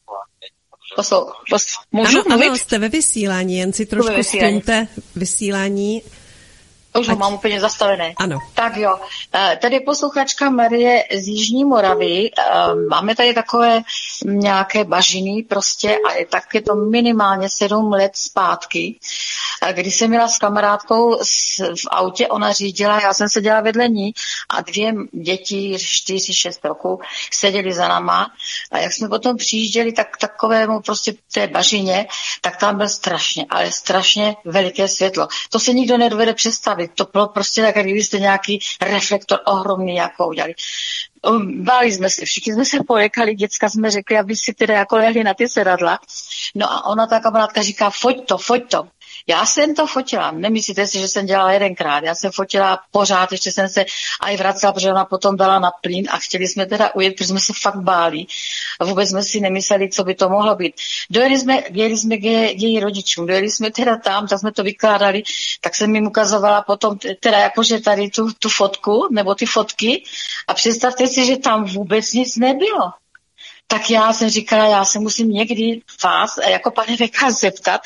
Můžu mluvit? Ano, jste ve vysílání, jen si trošku stlumte vysílání. Už ho mám úplně zastavené. Ano. Tak jo, tady posluchačka Marie z Jižní Moravy. Máme tady takové nějaké bažiny prostě a tak je to minimálně 7 let zpátky, kdy jsem byla s kamarádkou v autě, ona řídila, já jsem seděla vedle ní a 2 děti, 4-6 roků, seděli za náma a jak jsme potom přijížděli tak takovému prostě té bažině, tak tam byl strašně veliké světlo. To se nikdo nedovede představit. To bylo prostě tak, kdybyste nějaký reflektor ohromný jako udělali. Báli jsme se, všichni jsme se polekali, děcka jsme řekli, aby si teda jako lehli na ty sedadla. No a ona, ta kamarádka, říká, foť to. Já jsem to fotila, nemyslíte si, že jsem dělala 1krát, já jsem fotila pořád, ještě jsem se aj vracela, protože ona potom dala na plyn a chtěli jsme teda ujet, protože jsme se fakt báli a vůbec jsme si nemysleli, co by to mohlo být. Jeli jsme k její rodičům, dojeli jsme teda tam, tak jsme to vykládali, tak jsem jim ukazovala potom teda jakože tady tu fotku, nebo ty fotky a představte si, že tam vůbec nic nebylo. Tak já jsem říkala, já se musím někdy vás, jako pane VK, zeptat,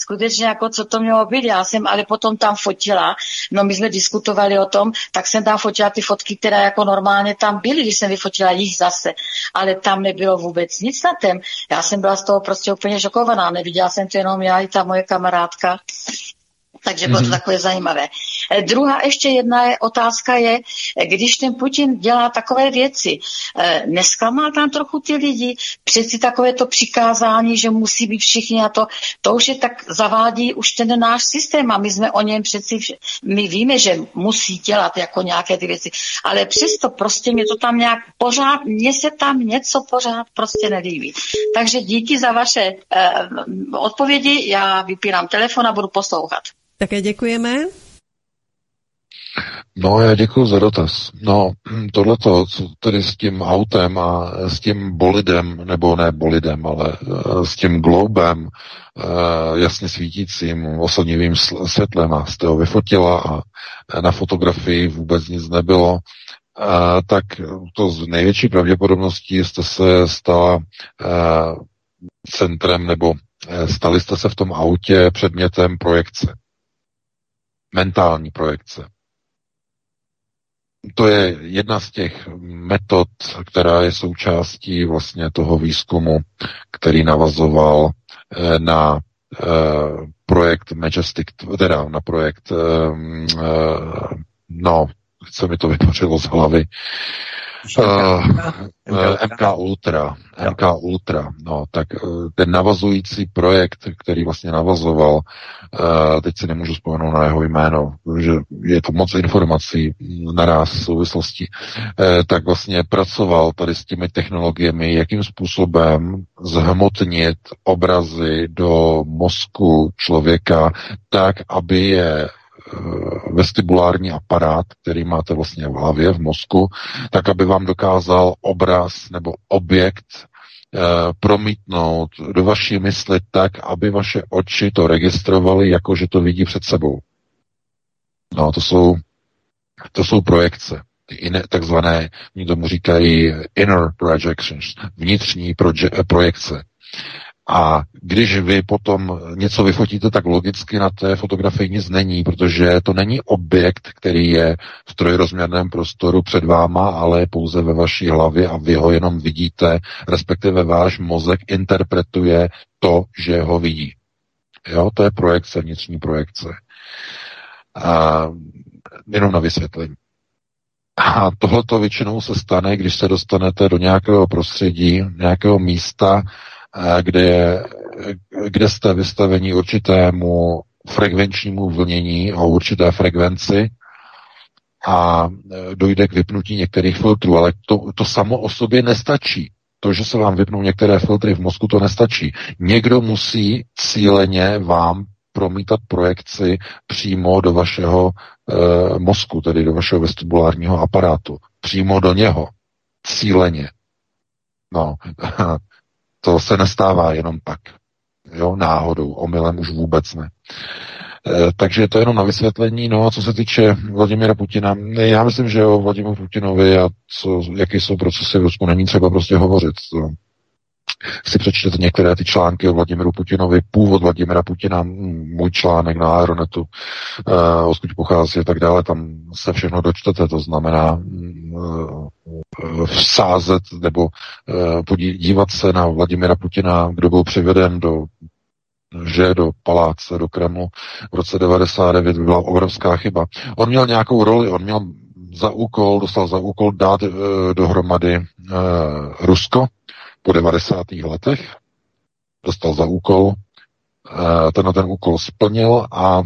skutečně jako co to mělo být. Já jsem ale potom tam fotila, no my jsme diskutovali o tom, tak jsem tam fotila ty fotky, které jako normálně tam byly, když jsem vyfotila jich zase, ale tam nebylo vůbec nic na tém. Já jsem byla z toho prostě úplně šokovaná, neviděla jsem to jenom já i ta moje kamarádka. Takže bylo to takové zajímavé. Druhá ještě jedna otázka je, když ten Putin dělá takové věci, nesklamal tam trochu ty lidi, přeci takové to přikázání, že musí být všichni a to už je tak zavádí už ten náš systém a my jsme o něm přeci, my víme, že musí dělat jako nějaké ty věci, ale přesto prostě mě to tam nějak pořád, mně se tam něco pořád prostě nelíbí. Takže díky za vaše odpovědi, já vypínám telefon a budu poslouchat. Také děkujeme. No, já děkuji za dotaz. No, tohleto, co tedy s tím autem a s tím bolidem, nebo ne bolidem, ale s tím globem, jasně svítícím oslnivým světlem a jste ho vyfotila a na fotografii vůbec nic nebylo, tak to z největší pravděpodobností jste se stala centrem nebo stali jste se v tom autě předmětem projekce. Mentální projekce. To je jedna z těch metod, která je součástí vlastně toho výzkumu, který navazoval na projekt Majestic, teda na projekt, se mi to vytvořilo z hlavy, MK Ultra, no, tak ten navazující projekt, který vlastně navazoval, teď si nemůžu vzpomenout na jeho jméno, protože je to moc informací naráz v souvislosti, tak vlastně pracoval tady s těmi technologiemi, jakým způsobem zhmotnit obrazy do mozku člověka tak, aby je vestibulární aparát, který máte vlastně v hlavě, v mozku, tak aby vám dokázal obraz nebo objekt promítnout do vaší mysli tak, aby vaše oči to registrovaly, jako že to vidí před sebou. No, to jsou projekce. Takzvané, oni tomu říkají inner projections, vnitřní projekce. A když vy potom něco vyfotíte, tak logicky na té fotografii nic není, protože to není objekt, který je v trojrozměrném prostoru před váma, ale je pouze ve vaší hlavě a vy ho jenom vidíte, respektive váš mozek interpretuje to, že ho vidí. Jo, to je projekce, vnitřní projekce. A jenom na vysvětlení. A tohleto většinou se stane, když se dostanete do nějakého prostředí, nějakého místa, kde jste vystaveni určitému frekvenčnímu vlnění o určité frekvenci a dojde k vypnutí některých filtrů, ale to samo o sobě nestačí. To, že se vám vypnou některé filtry v mozku, to nestačí. Někdo musí cíleně vám promítat projekci přímo do vašeho mozku, tedy do vašeho vestibulárního aparátu. Přímo do něho. Cíleně. No, to se nestává jenom tak. Jo, náhodou, omylem už vůbec ne. Takže to je jenom na vysvětlení. No a co se týče Vladimira Putina, já myslím, že o Vladimiru Putinovi a jaké jsou procesy v Rusku, není třeba prostě hovořit. Si přečtěte některé ty články o Vladimiru Putinovi, původ Vladimira Putina, můj článek na Aeronetu, odkud pochází a tak dále, tam se všechno dočtete, to znamená vsázet nebo dívat se na Vladimira Putina, kdo byl přiveden do paláce, do Kremlu v roce 99, by byla obrovská chyba. On měl nějakou roli, on měl dostal za úkol dát dohromady Rusko po 90. letech, dostal za úkol, ten úkol splnil a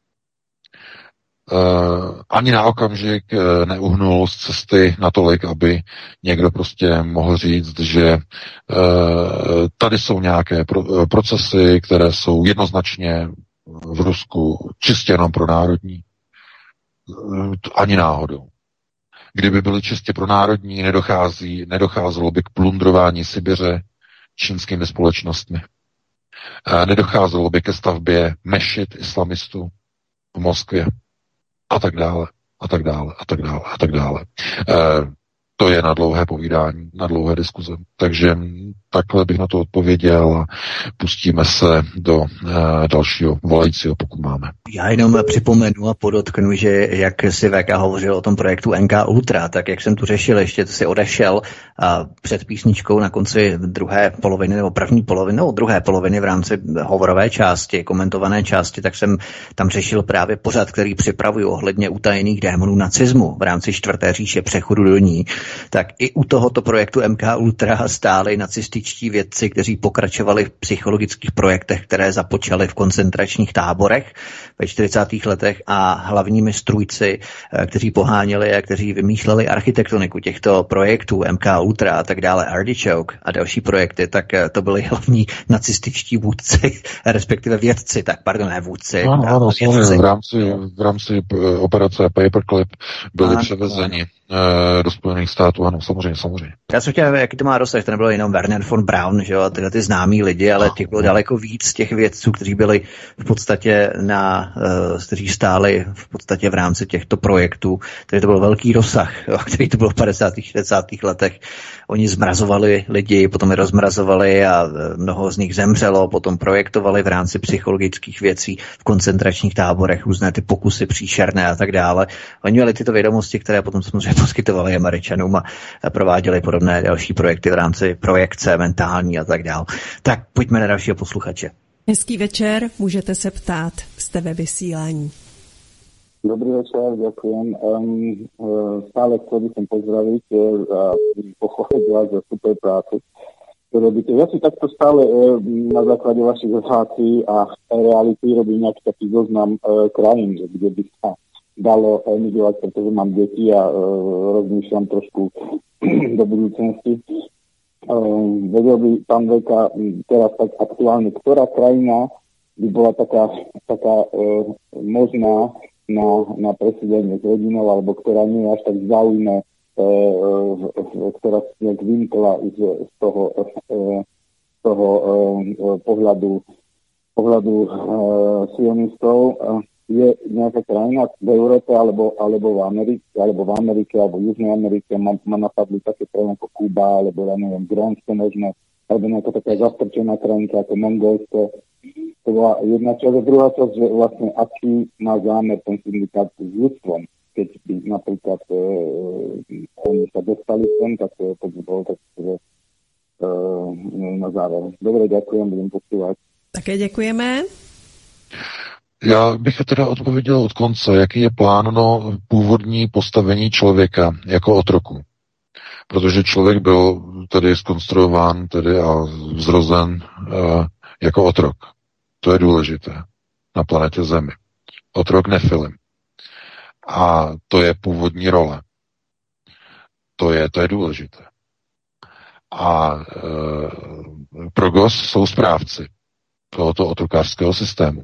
ani na okamžik neuhnul z cesty natolik, aby někdo prostě mohl říct, že tady jsou nějaké procesy, které jsou jednoznačně v Rusku čistě jenom pro národní. Ani náhodou. Kdyby byly čistě pro národní, nedocházelo by k plundrování Sibiře čínskými společnostmi. Nedocházelo by ke stavbě mešit islamistů v Moskvě. A tak dále, a tak dále, a tak dále, a tak dále. To je na dlouhé povídání, na dlouhé diskuze. Takže takhle bych na to odpověděl a pustíme se do dalšího volajícího, pokud máme. Já jenom připomenu a podotknu, že jak si VK hovořil o tom projektu NK Ultra, tak jak jsem tu řešil, ještě si odešel před písničkou na konci druhé poloviny nebo první poloviny, nebo druhé poloviny v rámci hovorové části, komentované části, tak jsem tam řešil právě pořad, který připravuju ohledně utajených démonů nacismu v rámci čtvrté říše, přechodu do ní. Tak i u tohoto projektu MK Ultra stáli nacističtí vědci, kteří pokračovali v psychologických projektech, které započaly v koncentračních táborech ve 40. letech a hlavními strůjci, kteří poháněli a kteří vymýšleli architektoniku těchto projektů MK Ultra a tak dále, Artichoke a další projekty, tak to byli hlavní nacističtí vůdci, respektive vědci, tak pardon, ne vůdci. Ano, v rámci operace Paperclip byli převezeni do Spojených států, ano, samozřejmě. Já jsem chtěl, jaký to má rozsah, to nebylo jenom Werner von Braun, že jo, a tyhle ty známí lidi, ale těch bylo daleko víc těch vědců, kteří byli v podstatě kteří stáli v podstatě v rámci těchto projektů, takže to byl velký rozsah, jo, který to byl v 50. 60. letech. Oni zmrazovali lidi, potom je rozmrazovali a mnoho z nich zemřelo, potom projektovali v rámci psychologických věcí v koncentračních táborech různé ty pokusy příšerné a tak dále. Oni měli tyto vědomosti, které potom samozřejmě poskytovali Američanům a prováděli podobné další projekty v rámci projekce mentální a tak dále. Tak pojďme na dalšího posluchače. Hezký večer, můžete se ptát, jste ve vysílání. Dobrý večer, ďakujem. Stále chcel by som pozdraviť a pochváliť vás za super prácu, ktorú robíte. Ja si takto stále na základe vašich relácií a reality robím nejaký taký zoznam krajín, kde by sa dalo emigrovať, pretože mám deti a rozmýšľam trošku do budúcnosti. Vedel by pán Veka teraz tak aktuálne, ktorá krajina by bola taká možná na presídlenie s rodinou, alebo ktorá nie je až tak zaujíma, ktorá sa nejak vymkla z toho pohľadu sionistov. Je nejaká krajina v Európe alebo v Amerike, alebo v Južnej Amerike, ma napadli také krajiny ako Kuba, alebo ja neviem, Grónsko možno, alebo nejaká taká zastrčená krajinka ako Mongolsko. To bola jedna časť. A druhá časť, že vlastne aký má zámer ten syndikát s ľudstvom. Keď by napríklad oni sa dostali sem, tak to by bolo tak, že na záver. Dobre, ďakujem, budem počúvať. Také děkujeme. Já bych teda odpověděl od konce, jaký je plán původní postavení člověka jako otroku. Protože člověk byl tedy zkonstruován tedy a zrozen jako otrok. To je důležité na planetě Zemi. Otrok Nefilim. A to je původní role. To je důležité. A Progos jsou správci tohoto otrokářského systému.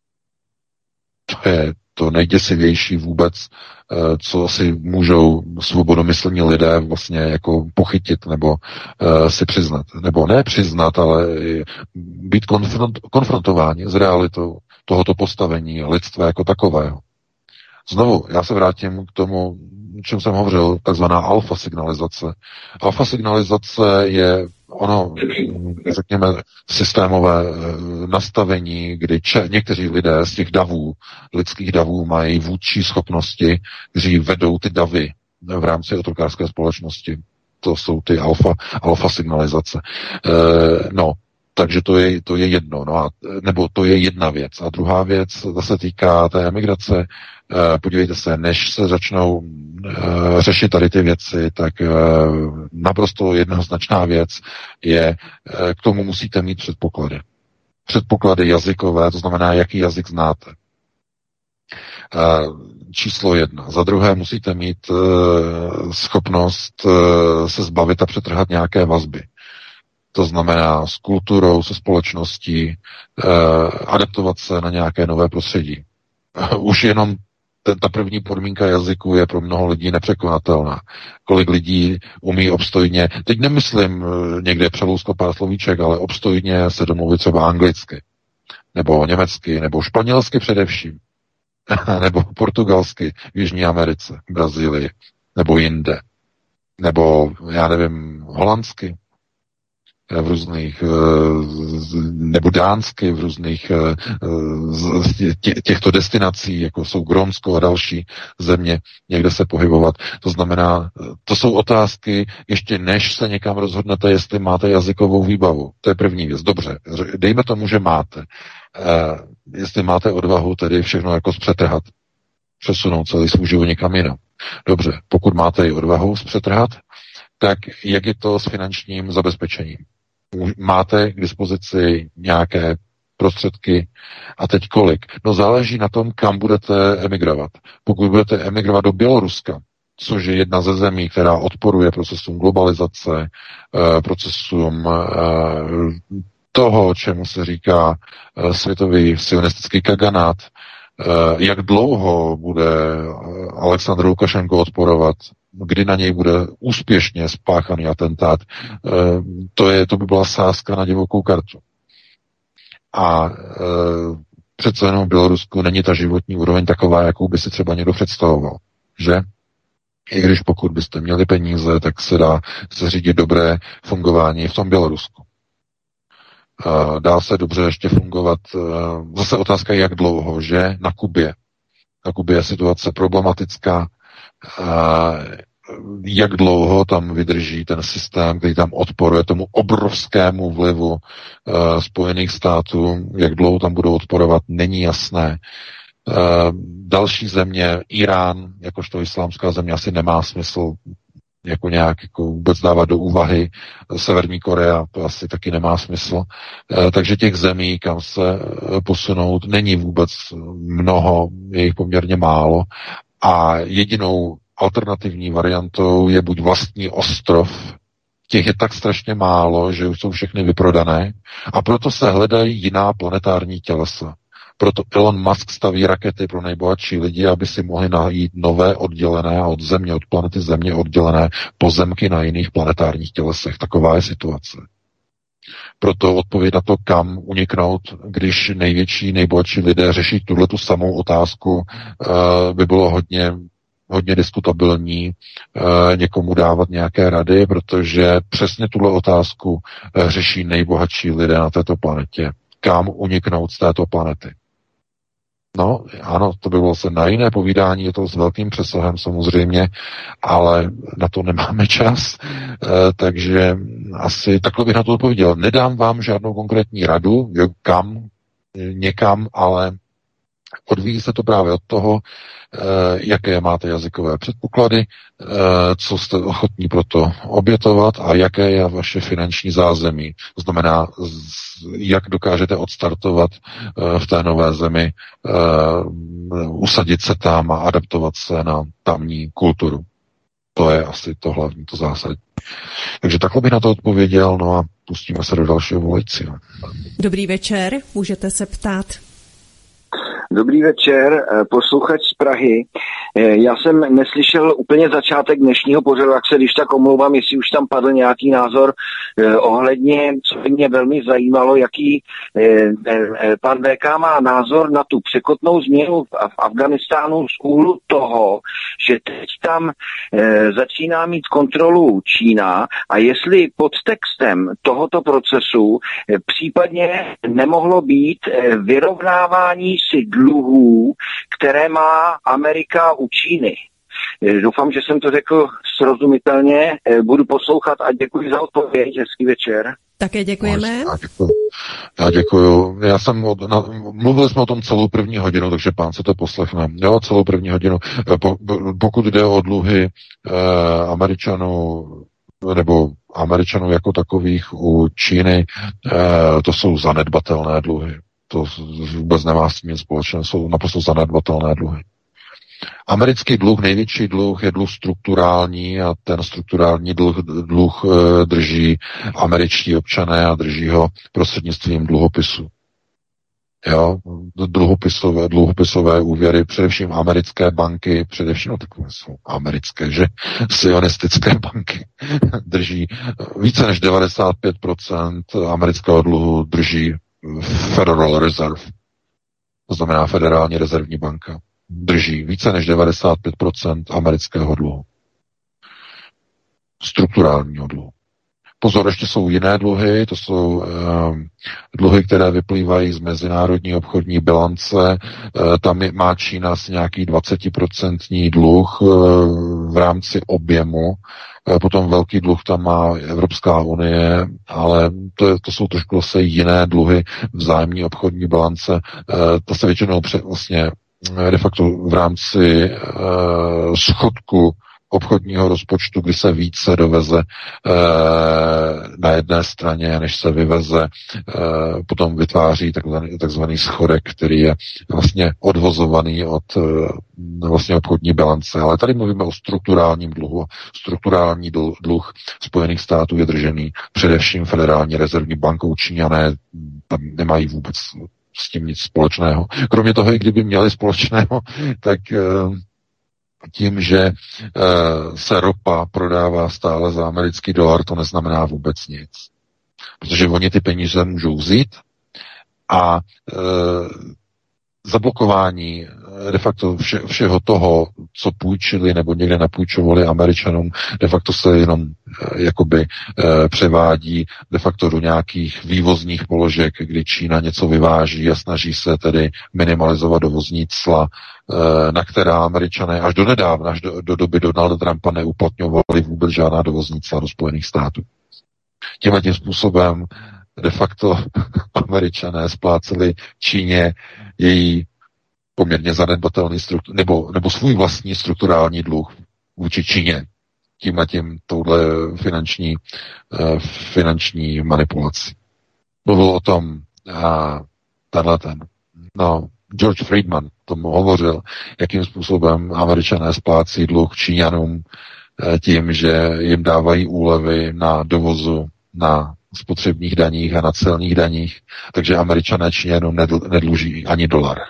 To je to nejděsivější vůbec, co si můžou svobodomyslní lidé vlastně jako pochytit nebo si přiznat. Nebo ne přiznat, ale být konfrontováni s realitou tohoto postavení lidstva jako takového. Znovu, já se vrátím k tomu, o čem jsem hovořil, takzvaná alfa signalizace. Alfa signalizace je ono, řekněme, systémové nastavení, kdy někteří lidé z těch davů, lidských davů, mají vůdčí schopnosti, kteří vedou ty davy v rámci otrokářské společnosti. To jsou ty alfa signalizace. Takže to je jedno, nebo to je jedna věc. A druhá věc zase týká té emigrace. Podívejte se, než se začnou řešit tady ty věci, tak naprosto jednoznačná věc je, k tomu musíte mít předpoklady. Předpoklady jazykové, to znamená, jaký jazyk znáte. Číslo 1. Za druhé musíte mít schopnost se zbavit a přetrhat nějaké vazby. To znamená s kulturou, se společností, adaptovat se na nějaké nové prostředí. Už jenom ta první podmínka jazyku je pro mnoho lidí nepřekonatelná. Kolik lidí umí obstojně, teď nemyslím někde přelouskat pár slovíček, ale obstojně se domluvit třeba anglicky, nebo německy, nebo španělsky především, nebo portugalsky v Jižní Americe, Brazílii, nebo jinde. nebo já nevím, holandsky v různých, nebo dánsky v různých těchto destinací, jako jsou Grónsko a další země, někde se pohybovat. To znamená, to jsou otázky, ještě než se někam rozhodnete, jestli máte jazykovou výbavu. To je první věc. Dobře, dejme tomu, že máte. Jestli máte odvahu tedy všechno jako zpřetrhat, přesunout celý svůj život někam jinam. Dobře, pokud máte i odvahu zpřetrhat, tak jak je to s finančním zabezpečením? Máte k dispozici nějaké prostředky a teď kolik? No záleží na tom, kam budete emigrovat. Pokud budete emigrovat do Běloruska, což je jedna ze zemí, která odporuje procesům globalizace, procesům toho, čemu se říká světový sionistický kaganát, jak dlouho bude Aleksandr Lukašenko odporovat, kdy na něj bude úspěšně spáchaný atentát, to by byla sázka na divokou kartu. A přece jenom v Bělorusku není ta životní úroveň taková, jakou by si třeba někdo představoval, že? I když pokud byste měli peníze, tak se dá zařídit dobré fungování v tom Bělorusku. Dá se dobře ještě fungovat, zase otázka jak dlouho, že? Na Kubě. Na Kubě je situace problematická, jak dlouho tam vydrží ten systém, který tam odporuje tomu obrovskému vlivu Spojených států, jak dlouho tam budou odporovat, není jasné. Další země, Irán, jakožto islámská země, asi nemá smysl jako nějak jako vůbec dávat do úvahy. Severní Korea, to asi taky nemá smysl. Takže těch zemí, kam se posunout, není vůbec mnoho, je jich poměrně málo. A jedinou alternativní variantou je buď vlastní ostrov, těch je tak strašně málo, že už jsou všechny vyprodané, a proto se hledají jiná planetární tělesa. Proto Elon Musk staví rakety pro nejbohatší lidi, aby si mohli najít nové oddělené od Země, od planety Země oddělené pozemky na jiných planetárních tělesech. Taková je situace. Proto odpověď na to, kam uniknout, když nejbohatší lidé řeší tuhletu samou otázku, by bylo hodně diskutabilní někomu dávat nějaké rady, protože přesně tuhle otázku řeší nejbohatší lidé na této planetě. Kam uniknout z této planety? No, ano, to by bylo se na jiné povídání, je to s velkým přesahem samozřejmě, ale na to nemáme čas, takže asi takhle bych na to odpověděl. Nedám vám žádnou konkrétní radu, kam, někam, ale odvíjí se to právě od toho, jaké máte jazykové předpoklady, co jste ochotní pro to obětovat a jaké je vaše finanční zázemí. To znamená, jak dokážete odstartovat v té nové zemi, usadit se tam a adaptovat se na tamní kulturu. To je asi to hlavní, to zásadní. Takže takhle bych na to odpověděl, no a pustíme se do dalšího volajícího. Dobrý večer, můžete se ptát. Dobrý večer, posluchač z Prahy. Já jsem neslyšel úplně začátek dnešního pořadu, jak se když tak omlouvám, jestli už tam padl nějaký názor ohledně, co by mě velmi zajímalo, jaký pan VK má názor na tu překotnou změnu v Afghánistánu z úhlu toho, že teď tam začíná mít kontrolu Čína a jestli pod textem tohoto procesu případně nemohlo být vyrovnávání si dluhů, které má Amerika u Číny. Doufám, že jsem to řekl srozumitelně. Budu poslouchat a děkuji za odpověď. Hezký večer. Také děkujeme. Já děkuju. Mluvili jsme o tom celou první hodinu, takže pán se to poslechne. Jo, celou první hodinu. Pokud jde o dluhy Američanů, nebo Američanů jako takových u Číny, to jsou zanedbatelné dluhy. To vůbec nemá s tím nic společného, jsou naprosto zanedbatelné dluhy. Americký dluh, největší dluh je dluh strukturální a ten strukturální dluh drží američtí občané a drží ho prostřednictvím dluhopisu. Jo, dluhopisové úvěry, především americké banky, především takové jsou americké, že sionistické banky drží více než 95% amerického dluhu drží Federal Reserve, to znamená Federální rezervní banka, drží více než 95% amerického dluhu. strukturálního dluhu. Pozor, ještě jsou jiné dluhy, to jsou dluhy, které vyplývají z mezinárodní obchodní bilance. Tam má Čína asi nějaký 20% dluh v rámci objemu. Potom velký dluh tam má Evropská unie, ale to jsou trošku zase jiné dluhy vzájemní obchodní bilance. To se většinou vlastně de facto v rámci schodku obchodního rozpočtu, kdy se více doveze na jedné straně, než se vyveze, potom vytváří takzvaný schodek, který je vlastně odvozovaný od vlastně obchodní bilance. Ale tady mluvíme o strukturálním dluhu. Strukturální dluh Spojených států je držený především Federální rezervní bankou. Číňané tam nemají vůbec s tím nic společného. Kromě toho, i kdyby měli společného, tak tím, že se ropa prodává stále za americký dolar, to neznamená vůbec nic. Protože oni ty peníze můžou vzít a zablokování de facto všeho toho, co půjčili nebo někde napůjčovali Američanům, de facto se jenom jakoby převádí de facto do nějakých vývozních položek, kdy Čína něco vyváží a snaží se tedy minimalizovat dovozní cla, na která Američané až do nedávna, až do doby Donalda Trumpa neuplatňovali vůbec žádná dovozní cla do Spojených států. Tím způsobem de facto Američané spláceli Číně její poměrně zanedbatelný nebo svůj vlastní strukturální dluh vůči Číně. Tím touhle finanční manipulací. Mluvil o tom George Friedman tomu hovořil, jakým způsobem Američané splácí dluh Číňanům tím, že jim dávají úlevy na dovozu, na spotřebních daních a na celních daních, takže Američané Číňanům nedluží ani dolar.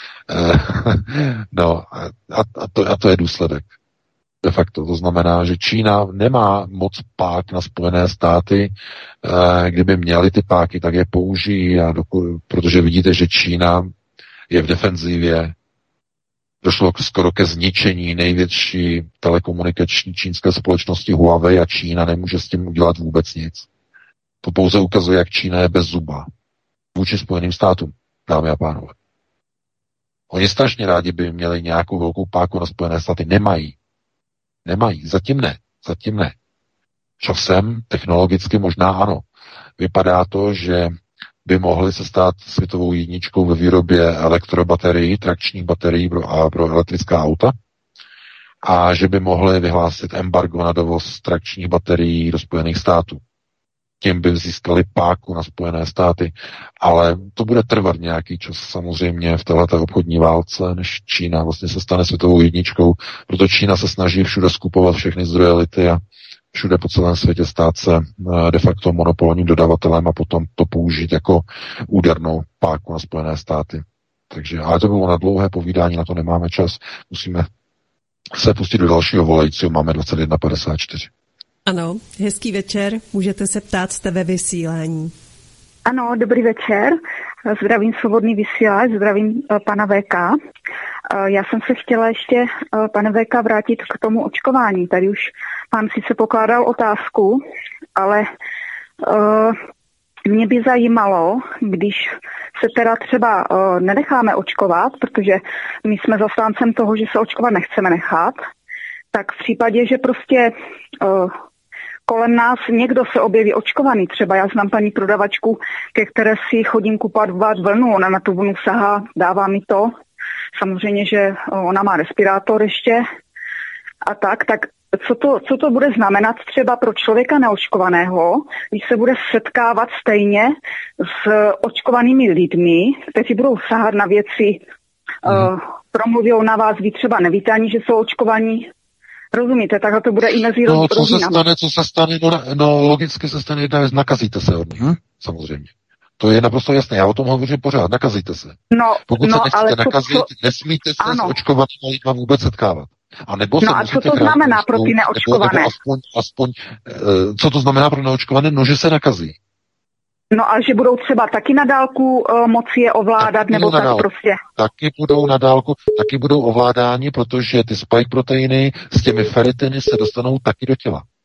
A to je důsledek. De facto. To znamená, že Čína nemá moc pák na Spojené státy. Kdyby měli ty páky, tak je použijí, protože vidíte, že Čína je v defenzivě. Došlo skoro ke zničení největší telekomunikační čínské společnosti Huawei a Čína nemůže s tím udělat vůbec nic. To pouze ukazuje, jak Čína je bez zuba vůči Spojeným státům, dámy a pánové. Oni strašně rádi by měli nějakou velkou páku na Spojené státy. Nemají. Zatím ne. Časem, technologicky možná ano. Vypadá to, že by mohli se stát světovou jedničkou ve výrobě elektrobaterií, trakčních baterií pro elektrická auta a že by mohli vyhlásit embargo na dovoz trakčních baterií do Spojených států. Tím by získali páku na Spojené státy, ale to bude trvat nějaký čas samozřejmě v této obchodní válce, než Čína vlastně se stane světovou jedničkou, proto Čína se snaží všude skupovat všechny zdroje lithia, všude po celém světě stát se de facto monopolním dodavatelem a potom to použít jako údernou páku na Spojené státy. Takže, ale to bylo na dlouhé povídání, na to nemáme čas, musíme se pustit do dalšího volajícího, máme 21:54. Ano, hezký večer, můžete se ptát, jste ve vysílání. Ano, dobrý večer, zdravím Svobodný vysílač, zdravím pana VK. Já jsem se chtěla ještě, pane VK, vrátit k tomu očkování. Tady už pán sice pokládal otázku, ale mě by zajímalo, když se teda třeba nenecháme očkovat, protože my jsme zastáncem toho, že se očkovat nechceme nechat, tak v případě, že prostě kolem nás někdo se objeví očkovaný, třeba já znám paní prodavačku, ke které si chodím kupovat vlnu, ona na tu vlnu sahá, dává mi to, samozřejmě, že ona má respirátor ještě a tak co to bude znamenat třeba pro člověka neočkovaného, když se bude setkávat stejně s očkovanými lidmi, kteří budou sahat na věci, promluví na vás, vy třeba nevíte ani, že jsou očkovaní. Rozumíte, takhle to bude i mezi rodinami. Co se stane, logicky se stane jedna věc, nakazíte se od nich, samozřejmě. To je naprosto jasné, já o tom hovořím pořád, nakazíte se. Pokud se nechcete nakazit, nesmíte se s očkovanými lidma vůbec setkávat. A nebo a co to znamená pro ty neočkované? Aspoň, co to znamená pro neočkované? No, že se nakazí. No a že budou třeba taky na dálku moci je ovládat, nebo tak prostě? Taky budou na dálku, taky budou ovládáni, protože ty spike proteiny s těmi feritiny se dostanou taky do těla.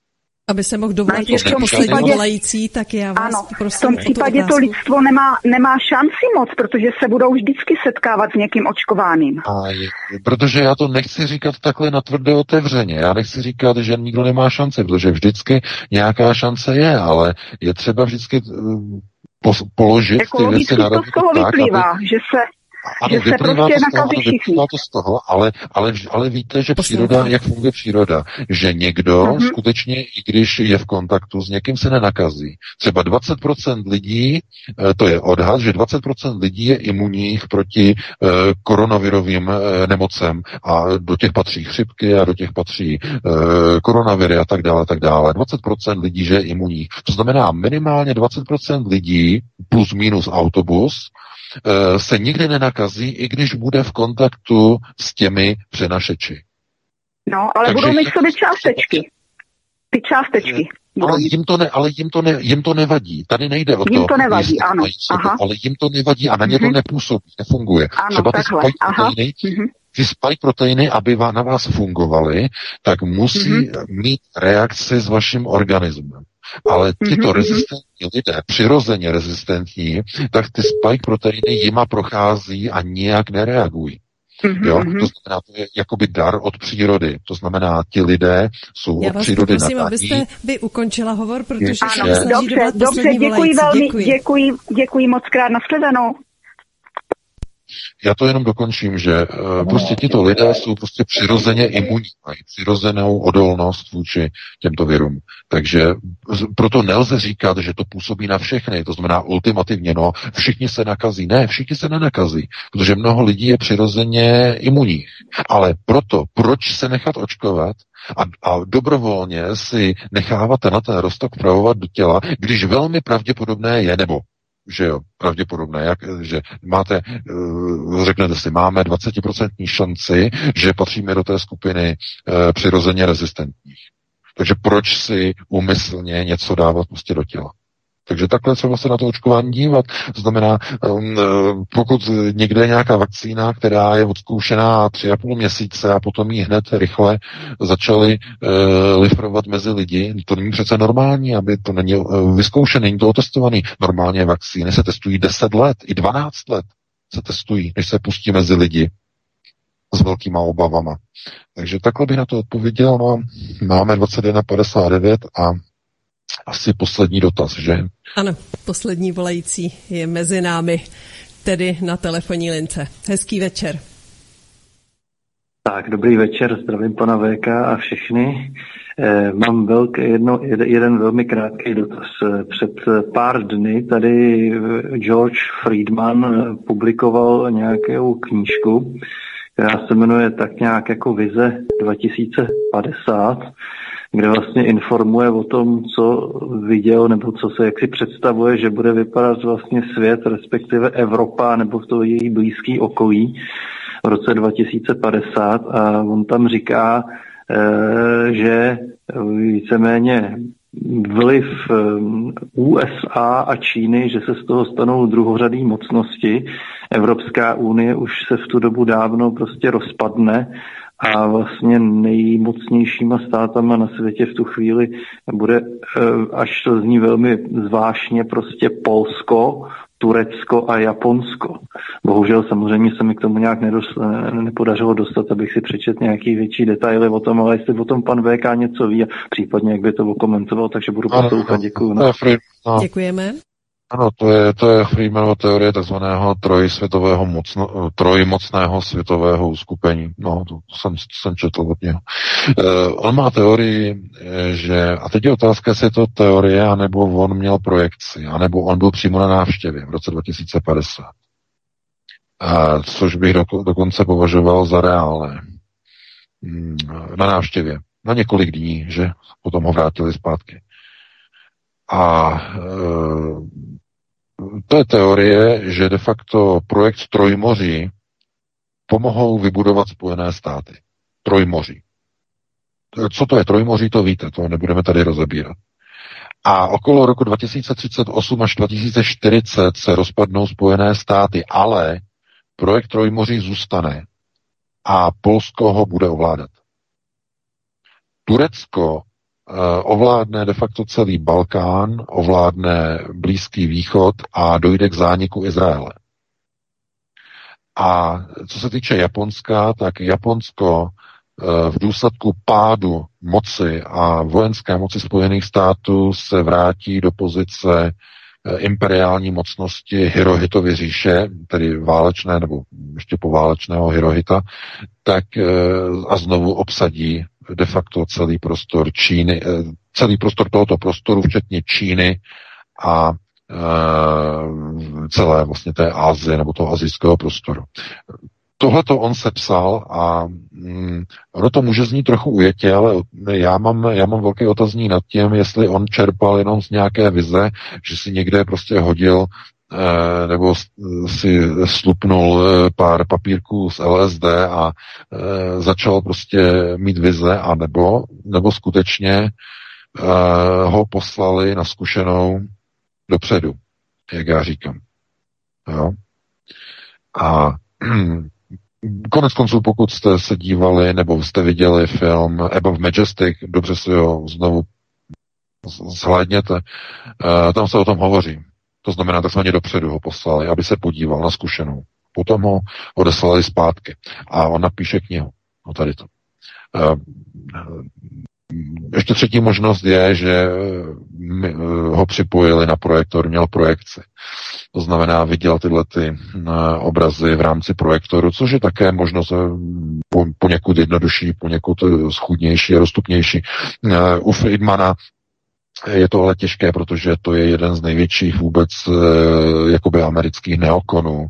Aby se mohl dovolat ještě poslední volající, tak já vás prosím. V tom případě to lidstvo nemá šanci moc, protože se budou vždycky setkávat s někým očkovaným. Protože já to nechci říkat takhle natvrdo otevřeně. Já nechci říkat, že nikdo nemá šanci, protože vždycky nějaká šance je, ale je třeba vždycky položit ty věci na rovinu tak, vyplývá, aby... že se prostě nakazí všichni. To z toho, ale víte, že příroda, jak funguje příroda, že někdo skutečně, i když je v kontaktu s někým, se nenakazí. Třeba 20% lidí, to je odhad, že 20% lidí je imunních proti koronavirovým nemocem a do těch patří chřipky a do těch patří koronaviry a tak dále, tak dále. 20% lidí, že je imunních. To znamená minimálně 20% lidí plus minus autobus se nikdy nenakazí, i když bude v kontaktu s těmi přenašeči. No, ale takže budou mít sobě částečky. Ty částečky. Ale jim to nevadí. Tady nejde o to. Jim to nevadí, ano. Ale jim to nevadí a na ně to nepůsobí, nefunguje. Ano, třeba ty spike proteiny, aby na vás fungovaly, tak musí mít reakci s vaším organismem. Ale tyto rezistentní lidé, přirozeně rezistentní, tak ty spike proteiny jima prochází a nijak nereagují. Jo? To znamená, to je jakoby dar od přírody. To znamená, ti lidé jsou od přírody nadaní. Já vás prosím, abyste vy ukončila hovor, protože se snaží dovolat poslední volající. Děkuji moc krát, nashledanou. Já to jenom dokončím, že prostě tito lidé jsou prostě přirozeně imunní, mají přirozenou odolnost vůči těmto virům. Takže proto nelze říkat, že to působí na všechny, to znamená ultimativně, všichni se nakazí. Ne, všichni se nenakazí, protože mnoho lidí je přirozeně imunních. Ale proč se nechat očkovat a dobrovolně si nechávat tenhle roztok vpravovat do těla, když velmi pravděpodobné je, nebo že jo, pravděpodobné, že máte, řeknete si, máme 20% šanci, že patříme do té skupiny přirozeně rezistentních. Takže proč si úmyslně něco dávat prostě do těla? Takže takhle třeba se na to očkování dívat. To znamená, pokud někde je nějaká vakcína, která je odzkoušená 3,5 měsíce a potom ji hned rychle začali lifrovat mezi lidi, to není přece normální, aby to není vyzkoušené, není to otestovaný. Normálně vakcíny se testují 10 let, i 12 let se testují, než se pustí mezi lidi s velkýma obavama. Takže takhle bych na to odpověděl. Máme 21:59 a asi poslední dotaz, že? Ano, poslední volající je mezi námi, tedy na telefonní lince. Hezký večer. Tak, dobrý večer, zdravím pana VK a všechny. Mám jeden velmi krátký dotaz. Před pár dny tady George Friedman publikoval nějakou knížku, která se jmenuje tak nějak jako Vize 2050, kde vlastně informuje o tom, co viděl, nebo co se jaksi představuje, že bude vypadat vlastně svět, respektive Evropa, nebo to její blízký okolí v roce 2050. A on tam říká, že víceméně vliv USA a Číny, že se z toho stanou druhořadý mocnosti. Evropská unie už se v tu dobu dávno prostě rozpadne a vlastně nejmocnějšíma státama na světě v tu chvíli bude, až to zní velmi zvláštně, prostě Polsko, Turecko a Japonsko. Bohužel samozřejmě se mi k tomu nějak nepodařilo dostat, abych si přečet nějaký větší detaily o tom, ale jestli o tom pan VK něco ví a případně jak by to okomentoval, takže budu poslouchat. Děkuju. Děkujeme. Ano, to je Friedmanova teorie takzvaného trojmocného světového uskupení. No, to jsem četl od něho. On má teorii, že, a teď je otázka, jestli je to teorie, anebo on měl projekci, anebo on byl přímo na návštěvě v roce 2050. Což bych dokonce považoval za reálné. Na návštěvě. Na několik dní, že potom ho vrátili zpátky. A to je teorie, že de facto projekt Trojmoří pomohou vybudovat Spojené státy. Trojmoří. Co to je Trojmoří, to víte, to nebudeme tady rozebírat. A okolo roku 2038 až 2040 se rozpadnou Spojené státy, ale projekt Trojmoří zůstane a Polsko ho bude ovládat. Turecko ovládne de facto celý Balkán, ovládne Blízký východ a dojde k zániku Izraele. A co se týče Japonska, tak Japonsko v důsledku pádu moci a vojenské moci Spojených států se vrátí do pozice imperiální mocnosti Hirohitovy říše, tedy válečné nebo ještě poválečného Hirohita, tak a znovu obsadí de facto celý prostor Číny, celý prostor tohoto prostoru, včetně Číny a celé vlastně té Asie nebo toho asijského prostoru. Tohleto on sepsal a ono to může znít trochu ujetě, ale já mám velký otazník nad tím, jestli on čerpal jenom z nějaké vize, že si někde prostě hodil nebo si slupnul pár papírků z LSD a začal prostě mít vize, a nebo skutečně ho poslali na zkušenou dopředu, jak já říkám. Jo? A konec konců, pokud jste se dívali nebo jste viděli film Above Majestic, dobře si ho znovu zhlédněte, tam se o tom hovoří. To znamená, takzvaně dopředu ho poslali, aby se podíval na zkušenou. Potom ho odeslali zpátky a on napíše knihu. No tady to. Ještě třetí možnost je, že ho připojili na projektor, měl projekci. To znamená, viděl tyhle ty obrazy v rámci projektoru, což je také možnost poněkud jednodušší, poněkud schůdnější a dostupnější. U Friedmana je to ale těžké, protože to je jeden z největších vůbec jakoby amerických neokonů,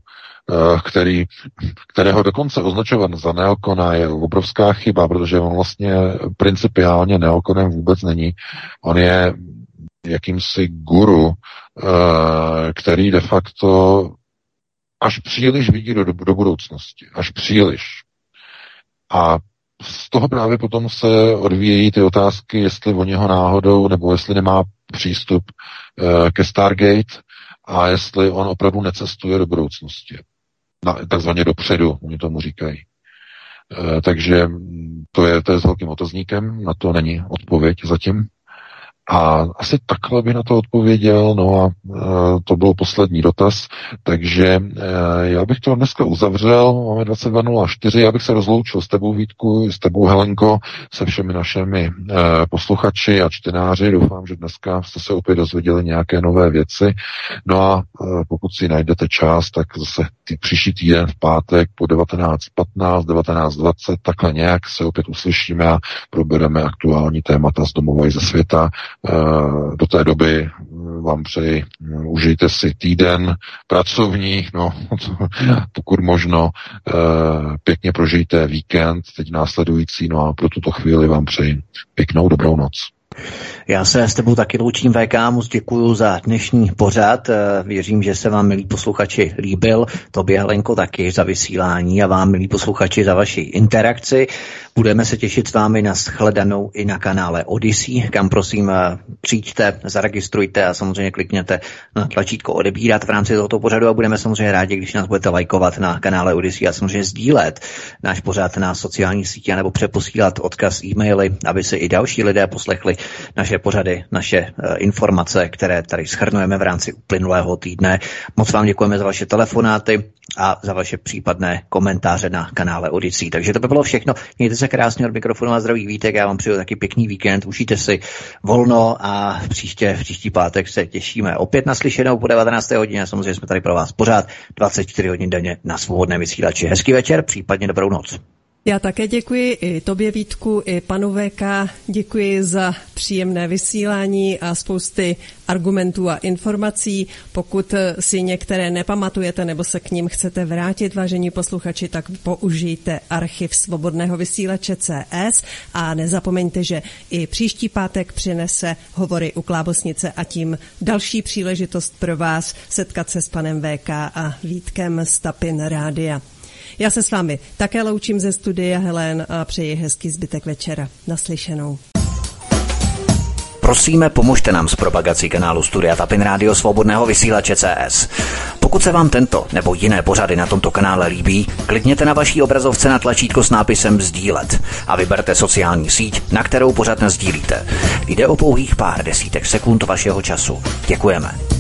kterého dokonce označovat za neokona je obrovská chyba, protože on vlastně principiálně neokonem vůbec není. On je jakýmsi guru, který de facto až příliš vidí do budoucnosti. Až příliš. A z toho právě potom se odvíjejí ty otázky, jestli o něho náhodou, nebo jestli nemá přístup ke Stargate a jestli on opravdu necestuje do budoucnosti. Takzvaně dopředu, oni tomu říkají. Takže to je s velkým otazníkem, na to není odpověď zatím. A asi takhle by na to odpověděl, no a to byl poslední dotaz, takže já bych to dneska uzavřel, máme 22.04, já bych se rozloučil s tebou, Vítku, s tebou, Helenko, se všemi našimi posluchači a čtenáři, doufám, že dneska jste se opět dozvěděli nějaké nové věci, no a pokud si najdete čas, tak zase příští týden v pátek po 19.15, 19.20, takhle nějak se opět uslyšíme a probereme aktuální témata z domova i ze světa. Do té doby vám přeji, užijte si týden pracovní, no, pokud možno, pěkně prožijte víkend, teď následující, no a pro tuto chvíli vám přeji pěknou dobrou noc. Já se s tebou taky loučím, VK, moc děkuju za dnešní pořad. Věřím, že se vám, milí posluchači, líbil. Tobě, Helenko, taky za vysílání a vám, milí posluchači, za vaši interakci. Budeme se těšit s vámi na shledanou i na kanále Odyssey, kam prosím přijďte, zaregistrujte a samozřejmě klikněte na tlačítko odebírat v rámci tohoto pořadu a budeme samozřejmě rádi, když nás budete lajkovat na kanále Odyssey a samozřejmě sdílet náš pořad na sociálních sítích nebo přeposílat odkaz e-maily, aby se i další lidé poslechli naše pořady, naše informace, které tady shrnujeme v rámci uplynulého týdne. Moc vám děkujeme za vaše telefonáty a za vaše případné komentáře na kanále Odyssey. Takže to by bylo všechno. Mějte se krásně, od mikrofonu a zdravý Vítek. Já vám přeju taky pěkný víkend. Užijte si volno a příští pátek se těšíme opět na slyšenou po 19. hodině. Samozřejmě jsme tady pro vás pořád 24 hodin denně na svobodném vysílači. Hezký večer, případně dobrou noc. Já také děkuji i tobě, Vítku, i panu VK. Děkuji za příjemné vysílání a spousty argumentů a informací. Pokud si některé nepamatujete nebo se k ním chcete vrátit, vážení posluchači, tak použijte archiv svobodného vysílače CS a nezapomeňte, že i příští pátek přinese Hovory u klávesnice a tím další příležitost pro vás setkat se s panem VK a Vítkem z Tapin Rádia. Já se s vámi také loučím ze studia, Helen, a přeji hezký zbytek večera. Naslyšenou. Prosíme, pomožte nám s propagací kanálu Studia Tapin Rádio Svobodného vysílače CS. Pokud Pokud se vám tento nebo jiné pořady na tomto kanále líbí, klikněte na vaší obrazovce na tlačítko s nápisem sdílet a vyberte sociální síť, na kterou pořad nasdílíte. Jde o pouhých pár desítek sekund vašeho času. Děkujeme.